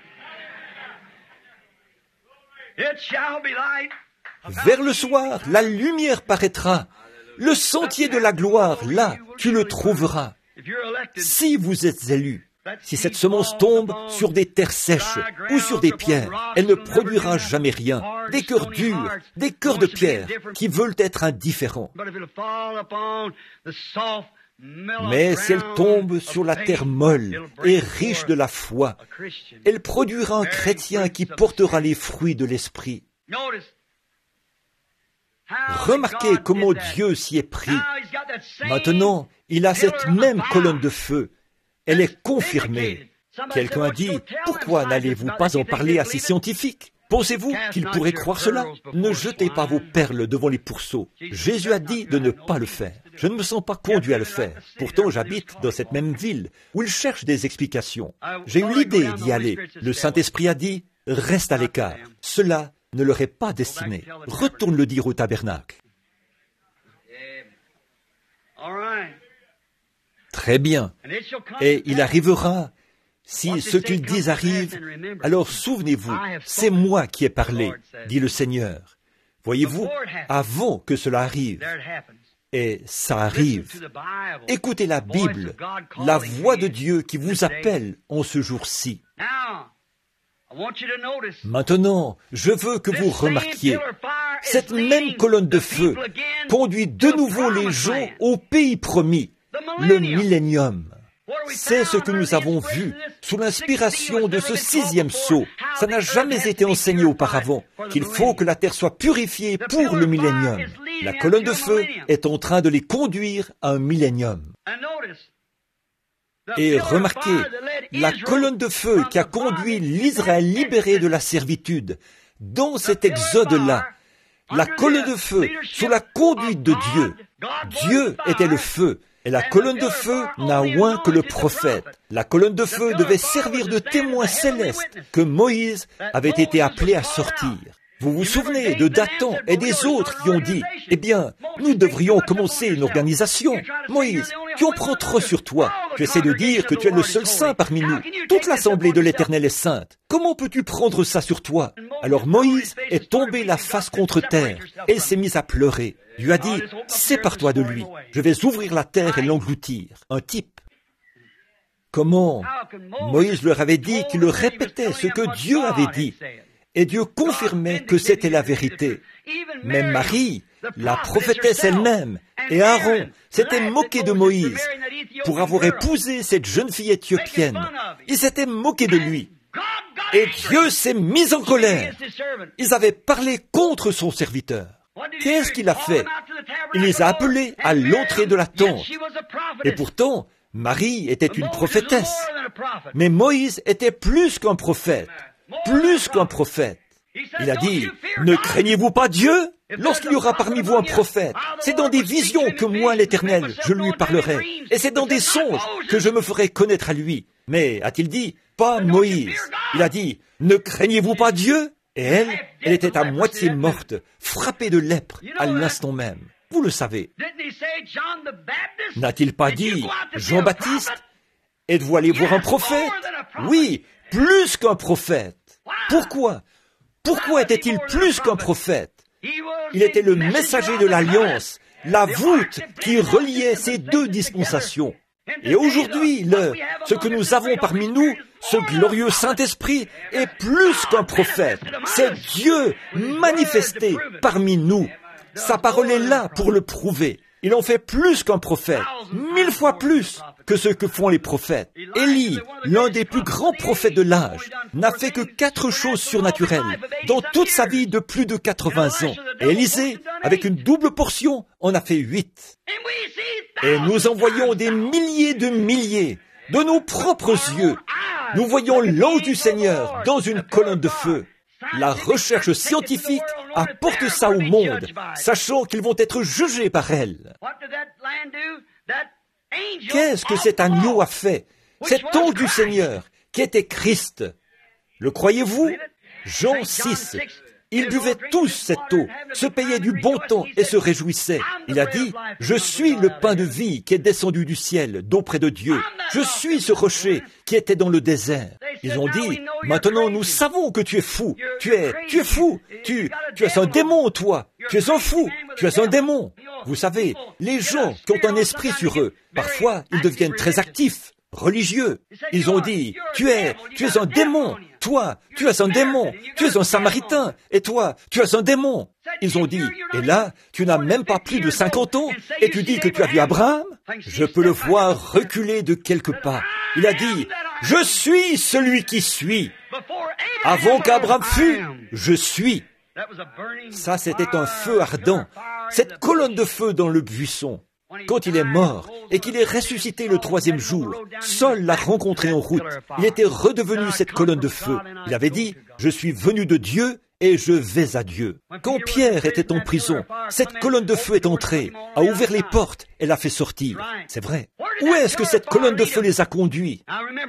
Vers le soir, la lumière paraîtra. Le sentier de la gloire, là, tu le trouveras. Si vous êtes élus, si cette semence tombe sur des terres sèches ou sur des pierres, elle ne produira jamais rien. Des cœurs durs, des cœurs de pierre qui veulent être indifférents. Mais si elle tombe sur la terre molle et riche de la foi, elle produira un chrétien qui portera les fruits de l'esprit. Remarquez comment Dieu s'y est pris. Maintenant, il a cette même colonne de feu. Elle est confirmée. Quelqu'un a dit, pourquoi n'allez-vous pas en parler à ces scientifiques? Pensez-vous qu'ils pourraient croire cela? Ne jetez pas vos perles devant les pourceaux. Jésus a dit de ne pas le faire. Je ne me sens pas conduit à le faire. Pourtant, j'habite dans cette même ville où ils cherchent des explications. J'ai eu l'idée d'y aller. Le Saint-Esprit a dit, reste à l'écart. Cela ne leur est pas destiné. Retourne le dire au tabernacle. Très bien. Et il arrivera, si ce qu'ils disent arrive, alors souvenez-vous, c'est moi qui ai parlé, dit le Seigneur. Voyez-vous, avant que cela arrive, et ça arrive, écoutez la Bible, la voix de Dieu qui vous appelle en ce jour-ci. Maintenant, je veux que vous remarquiez, cette même colonne de feu conduit de nouveau les gens au pays promis, le millénium. C'est ce que nous avons vu sous l'inspiration de ce 6e sceau. Ça n'a jamais été enseigné auparavant, qu'il faut que la terre soit purifiée pour le millénium. La colonne de feu est en train de les conduire à un millénium. Et remarquez, la colonne de feu qui a conduit l'Israël libéré de la servitude, dans cet exode-là, la colonne de feu sous la conduite de Dieu. Dieu était le feu. Et la colonne de feu n'a oint que le prophète. La colonne de feu devait servir de témoin céleste que Moïse avait été appelé à sortir. Vous vous souvenez de Dathan et des autres qui ont dit, « Eh bien, nous devrions commencer une organisation. Moïse, tu en prends trop sur toi. Tu essaies de dire que tu es le seul saint parmi nous. Toute l'assemblée de l'Éternel est sainte. Comment peux-tu prendre ça sur toi ?» Alors Moïse est tombé la face contre terre et s'est mis à pleurer. Dieu a dit, « Sépare-toi de lui. Je vais ouvrir la terre et l'engloutir. » Un type. Comment Moïse leur avait dit qu'il répétait ce que Dieu avait dit. Et Dieu confirmait que c'était la vérité. Même Marie, la prophétesse elle-même, et Aaron s'étaient moqués de Moïse pour avoir épousé cette jeune fille éthiopienne. Ils s'étaient moqués de lui. Et Dieu s'est mis en colère. Ils avaient parlé contre son serviteur. Qu'est-ce qu'il a fait? Il les a appelés à l'entrée de la tente. Et pourtant, Marie était une prophétesse. Mais Moïse était plus qu'un prophète. Plus qu'un prophète. Il a dit, ne craignez-vous pas Dieu lorsqu'il y aura parmi vous un prophète? C'est dans des visions que moi, l'Éternel, je lui parlerai. Et c'est dans des songes que je me ferai connaître à lui. Mais, a-t-il dit, pas Moïse. Il a dit, ne craignez-vous pas Dieu? Et elle était à moitié morte, frappée de lèpre à l'instant même. Vous le savez. N'a-t-il pas dit, Jean-Baptiste, êtes-vous allé voir un prophète? Oui, plus qu'un prophète. Pourquoi? Pourquoi était-il plus qu'un prophète? Il était le messager de l'Alliance, la voûte qui reliait ces deux dispensations. Et aujourd'hui, ce que nous avons parmi nous, ce glorieux Saint-Esprit, est plus qu'un prophète. C'est Dieu manifesté parmi nous. Sa parole est là pour le prouver. Il en fait plus qu'un prophète, 1000 fois plus que ce que font les prophètes. Élie, l'un des plus grands prophètes de l'âge, n'a fait que 4 choses surnaturelles dans toute sa vie de plus de 80 ans. Et Élisée, avec une double portion, en a fait 8. Et nous en voyons des milliers de nos propres yeux. Nous voyons l'ange du Seigneur dans une colonne de feu. La recherche scientifique apporte ça au monde, sachant qu'ils vont être jugés par elle. Qu'est-ce que cet agneau a fait? Cet ange du Seigneur, qui était Christ. Le croyez-vous? Jean 6. Ils buvaient tous cette eau, se payaient du bon temps et se réjouissaient. Il a dit, « Je suis le pain de vie qui est descendu du ciel, d'auprès de Dieu. Je suis ce rocher qui était dans le désert. » Ils ont dit, « Maintenant nous savons que tu es fou. Tu es fou. Tu es un démon, toi. Tu es un fou. Tu es un démon. » Vous savez, les gens qui ont un esprit sur eux, parfois ils deviennent très actifs, religieux. Ils ont dit, tu es un démon. Toi, tu es un démon. Tu es un Samaritain. Et toi, tu es un démon. Ils ont dit, et là, tu n'as même pas plus de 50 ans et tu dis que tu as vu Abraham? Je peux le voir reculer de quelques pas. Il a dit, je suis celui qui suis. Avant qu'Abraham fût, je suis. Ça, c'était un feu ardent. Cette colonne de feu dans le buisson. Quand il est mort et qu'il est ressuscité le 3e jour, Saul l'a rencontré en route. Il était redevenu cette colonne de feu. Il avait dit, je suis venu de Dieu et je vais à Dieu. Quand Pierre était en prison, cette colonne de feu est entrée, a ouvert les portes et l'a fait sortir. C'est vrai. Où est-ce que cette colonne de feu les a conduits?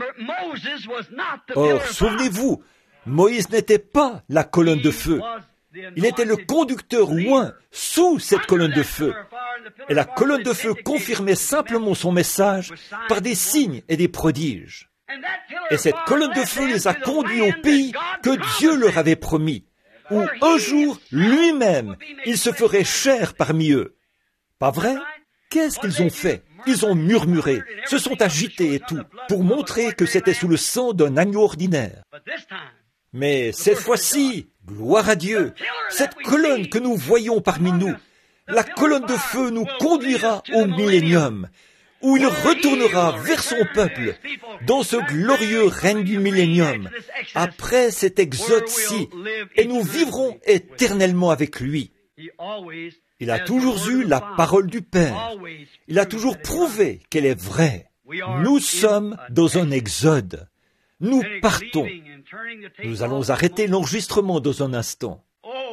Or, souvenez-vous, Moïse n'était pas la colonne de feu. Il était le conducteur oint sous cette colonne de feu. Et la colonne de feu confirmait simplement son message par des signes et des prodiges. Et cette colonne de feu les a conduits au pays que Dieu leur avait promis, où un jour, lui-même, il se ferait chair parmi eux. Pas vrai? Qu'est-ce qu'ils ont fait? Ils ont murmuré, se sont agités et tout, pour montrer que c'était sous le sang d'un agneau ordinaire. Mais cette fois-ci, gloire à Dieu, cette colonne que nous voyons parmi nous, la colonne de feu nous conduira au millénium, où il retournera vers son peuple, dans ce glorieux règne du millénium, après cet exode-ci, et nous vivrons éternellement avec lui. Il a toujours eu la parole du Père. Il a toujours prouvé qu'elle est vraie. Nous sommes dans un exode. Nous partons. Nous allons arrêter l'enregistrement dans un instant.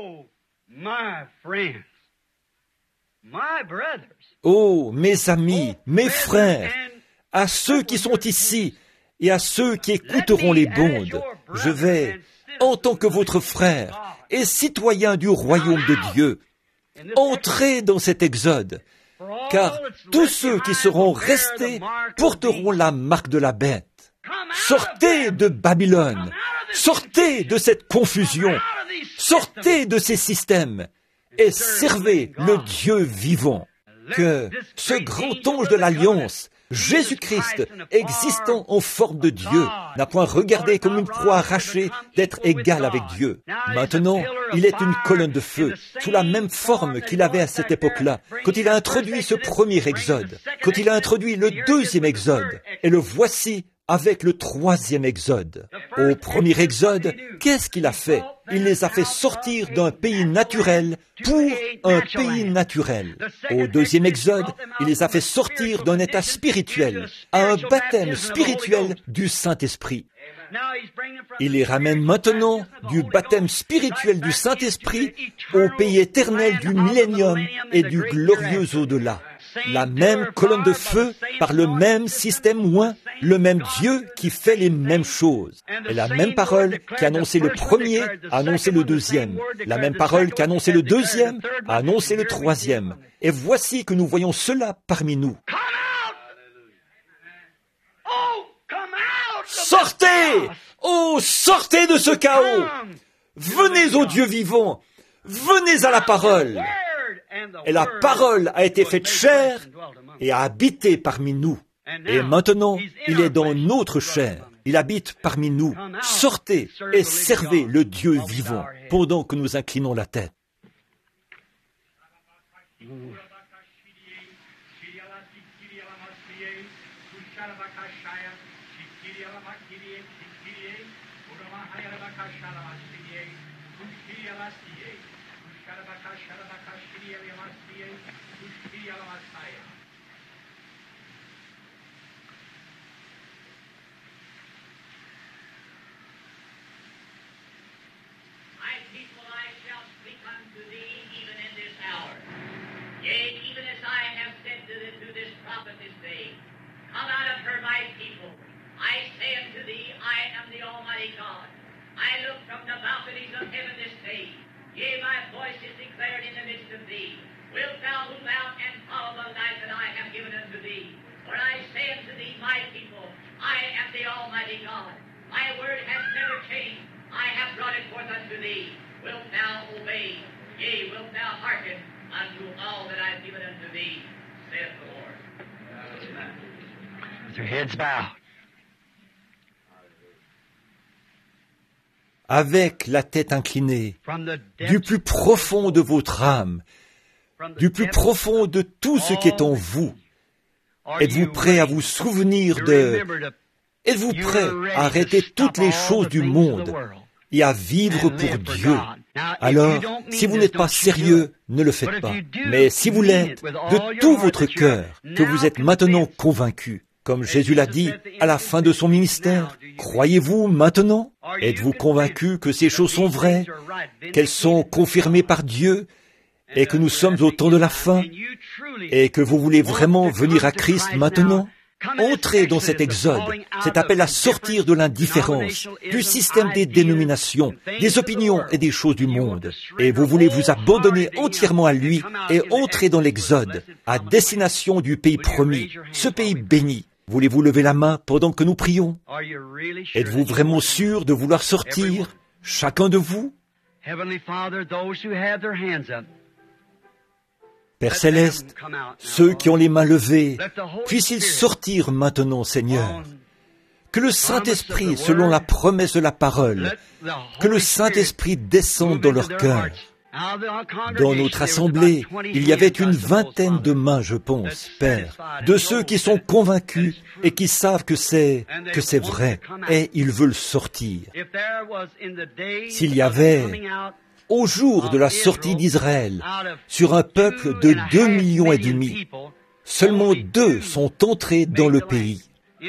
Oh, mes amis, mes frères, à ceux qui sont ici et à ceux qui écouteront les bondes, je vais, en tant que votre frère et citoyen du royaume de Dieu, entrer dans cet exode, car tous ceux qui seront restés porteront la marque de la bête. Sortez de Babylone, sortez de cette confusion, sortez de ces systèmes et servez le Dieu vivant. Que ce grand ange de l'Alliance, Jésus-Christ, existant en forme de Dieu, n'a point regardé comme une proie arrachée d'être égal avec Dieu. Maintenant, il est une colonne de feu, sous la même forme qu'il avait à cette époque-là, quand il a introduit ce premier exode, quand il a introduit le 2e exode, et le voici avec le 3e exode. Au premier exode, qu'est-ce qu'il a fait? Il les a fait sortir d'un pays naturel pour un pays naturel. Au 2e exode, il les a fait sortir d'un état spirituel à un baptême spirituel du Saint-Esprit. Il les ramène maintenant du baptême spirituel du Saint-Esprit au pays éternel du millénium et du glorieux au-delà. La même colonne de feu par le même système oint le même Dieu qui fait les mêmes choses. Et la même parole qui a annoncé le premier a annoncé le deuxième. La même parole qui a annoncé le deuxième a annoncé le troisième. Et voici que nous voyons cela parmi nous. Sortez! Oh, sortez de ce chaos! Venez au Dieu vivant! Venez à la parole! Et la parole a été faite chair et a habité parmi nous. Et maintenant, il est dans notre chair. Il habite parmi nous. Sortez et servez le Dieu vivant pendant que nous inclinons la tête. Avec la tête inclinée, du plus profond de votre âme, du plus profond de tout ce qui est en vous, êtes-vous prêt à vous souvenir Êtes-vous prêt à arrêter toutes les choses du monde et à vivre pour Dieu? Alors, si vous n'êtes pas sérieux, ne le faites pas. Mais si vous l'êtes de tout votre cœur, que vous êtes maintenant convaincu, comme Jésus l'a dit à la fin de son ministère, croyez-vous maintenant? Êtes-vous convaincu que ces choses sont vraies, qu'elles sont confirmées par Dieu, et que nous sommes au temps de la fin, et que vous voulez vraiment venir à Christ maintenant? Entrez dans cet exode, cet appel à sortir de l'indifférence, du système des dénominations, des opinions et des choses du monde. Et vous voulez vous abandonner entièrement à lui et entrer dans l'exode, à destination du pays promis, ce pays béni. Voulez-vous lever la main pendant que nous prions? Êtes-vous vraiment sûr de vouloir sortir, chacun de vous? Père Céleste, ceux qui ont les mains levées, puissent-ils sortir maintenant, Seigneur? Que le Saint-Esprit, selon la promesse de la parole, que le Saint-Esprit descende dans leur cœur. Dans notre assemblée, il y avait une vingtaine de mains, je pense, Père, de ceux qui sont convaincus et qui savent que c'est vrai, et ils veulent sortir. S'il y avait, au jour de la sortie d'Israël, sur un peuple de 2,5 millions, seulement 2 sont entrés dans le pays.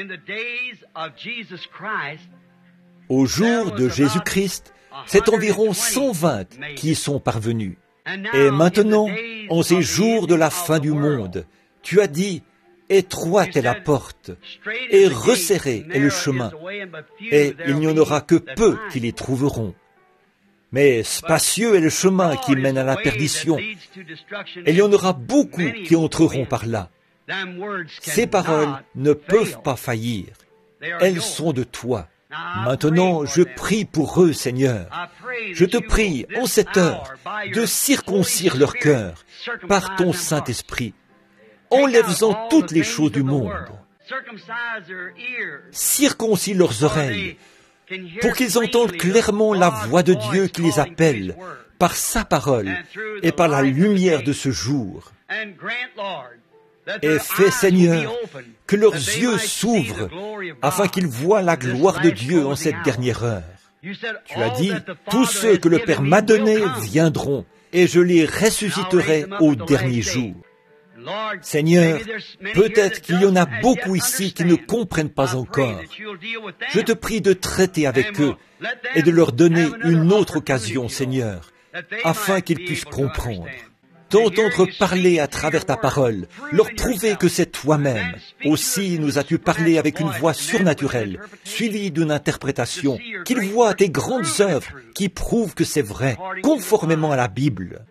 Au jour de Jésus-Christ, c'est environ 120 qui y sont parvenus. Et maintenant, en ces jours de la fin du monde, tu as dit, étroite est la porte, et resserré est le chemin, et il n'y en aura que peu qui les trouveront. Mais spacieux est le chemin qui mène à la perdition, et il y en aura beaucoup qui entreront par là. Ces paroles ne peuvent pas faillir. Elles sont de toi. Maintenant, je prie pour eux, Seigneur. Je te prie, en cette heure, de circoncire leur cœur par ton Saint-Esprit. Enlève-en toutes les choses du monde. Circoncis leurs oreilles pour qu'ils entendent clairement la voix de Dieu qui les appelle par sa parole et par la lumière de ce jour. Et fais, Seigneur, que leurs yeux s'ouvrent afin qu'ils voient la gloire de Dieu en cette dernière heure. Tu as dit, tous ceux que le Père m'a donnés viendront, et je les ressusciterai au dernier jour. Seigneur, peut-être qu'il y en a beaucoup ici qui ne comprennent pas encore. Je te prie de traiter avec eux et de leur donner une autre occasion, Seigneur, afin qu'ils puissent comprendre. t'entendre parler à travers ta parole, leur prouver que c'est toi-même. Aussi nous as-tu parlé avec une voix surnaturelle, suivie d'une interprétation, qu'ils voient tes grandes œuvres qui prouvent que c'est vrai, conformément à la Bible.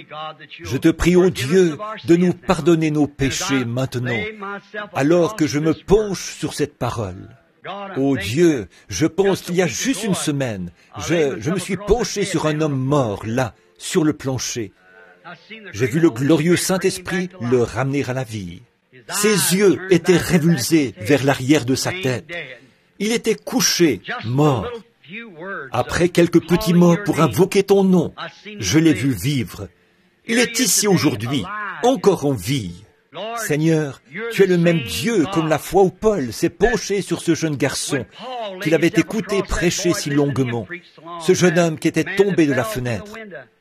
Je te prie, ô Dieu, de nous pardonner nos péchés maintenant, alors que je me penche sur cette parole. Ô Dieu, je pense qu'il y a juste une semaine, je me suis penché sur un homme mort, là, sur le plancher. J'ai vu le glorieux Saint-Esprit le ramener à la vie. Ses yeux étaient révulsés vers l'arrière de sa tête. Il était couché, mort. Après quelques petits mots pour invoquer ton nom, je l'ai vu vivre. Il est ici aujourd'hui, encore en vie. Seigneur, tu es le même Dieu comme la fois où Paul s'est penché sur ce jeune garçon qu'il avait écouté prêcher si longuement, ce jeune homme qui était tombé de la fenêtre.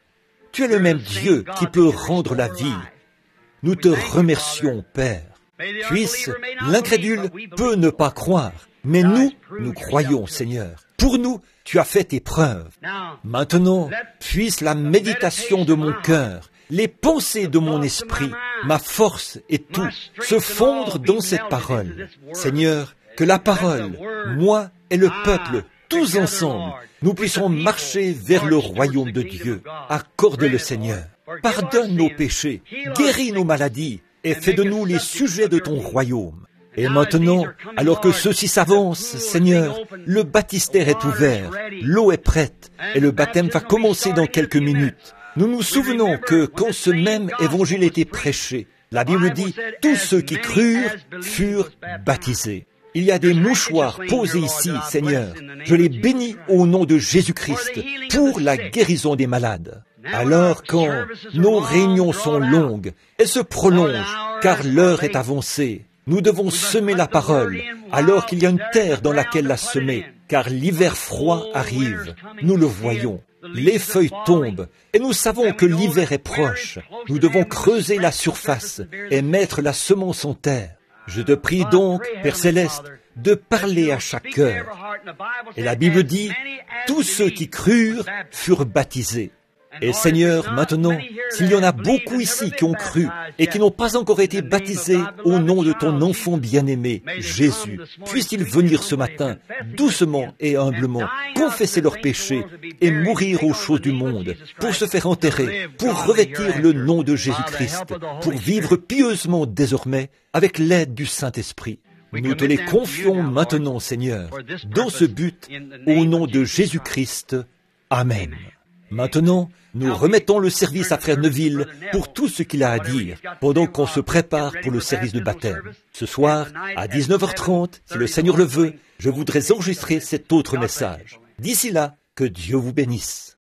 Tu es le même Dieu qui peut rendre la vie. Nous te remercions, Père. Puisse l'incrédule peut ne pas croire, mais nous croyons, Seigneur. Pour nous, tu as fait tes preuves. Maintenant, puisse la méditation de mon cœur, les pensées de mon esprit, ma force et tout, se fondre dans cette parole. Seigneur, que la parole, moi et le peuple, tous ensemble, nous puissions marcher vers le royaume de Dieu. Accorde-le, Seigneur. Pardonne nos péchés, guéris nos maladies et fais de nous les sujets de ton royaume. Et maintenant, alors que ceux-ci s'avancent, Seigneur, le baptistère est ouvert, l'eau est prête et le baptême va commencer dans quelques minutes. Nous nous souvenons que quand ce même évangile était prêché, la Bible dit « Tous ceux qui crurent furent baptisés ». Il y a des mouchoirs posés ici, Seigneur. Je les bénis au nom de Jésus-Christ pour la guérison des malades. Alors quand nos réunions sont longues, elles se prolongent car l'heure est avancée. Nous devons semer la parole alors qu'il y a une terre dans laquelle la semer, car l'hiver froid arrive. Nous le voyons. Les feuilles tombent et nous savons que l'hiver est proche. Nous devons creuser la surface et mettre la semence en terre. Je te prie donc, Père Céleste, de parler à chaque cœur. Et la Bible dit, tous ceux qui crurent furent baptisés. Et Seigneur, maintenant, s'il y en a beaucoup ici qui ont cru et qui n'ont pas encore été baptisés au nom de ton enfant bien-aimé, Jésus, puissent-ils venir ce matin, doucement et humblement, confesser leurs péchés et mourir aux choses du monde, pour se faire enterrer, pour revêtir le nom de Jésus-Christ, pour vivre pieusement désormais avec l'aide du Saint-Esprit. Nous te les confions maintenant, Seigneur, dans ce but, au nom de Jésus-Christ. Amen. Maintenant, nous remettons le service à Frère Neville pour tout ce qu'il a à dire, pendant qu'on se prépare pour le service de baptême. Ce soir, à 19h30, si le Seigneur le veut, je voudrais enregistrer cet autre message. D'ici là, que Dieu vous bénisse.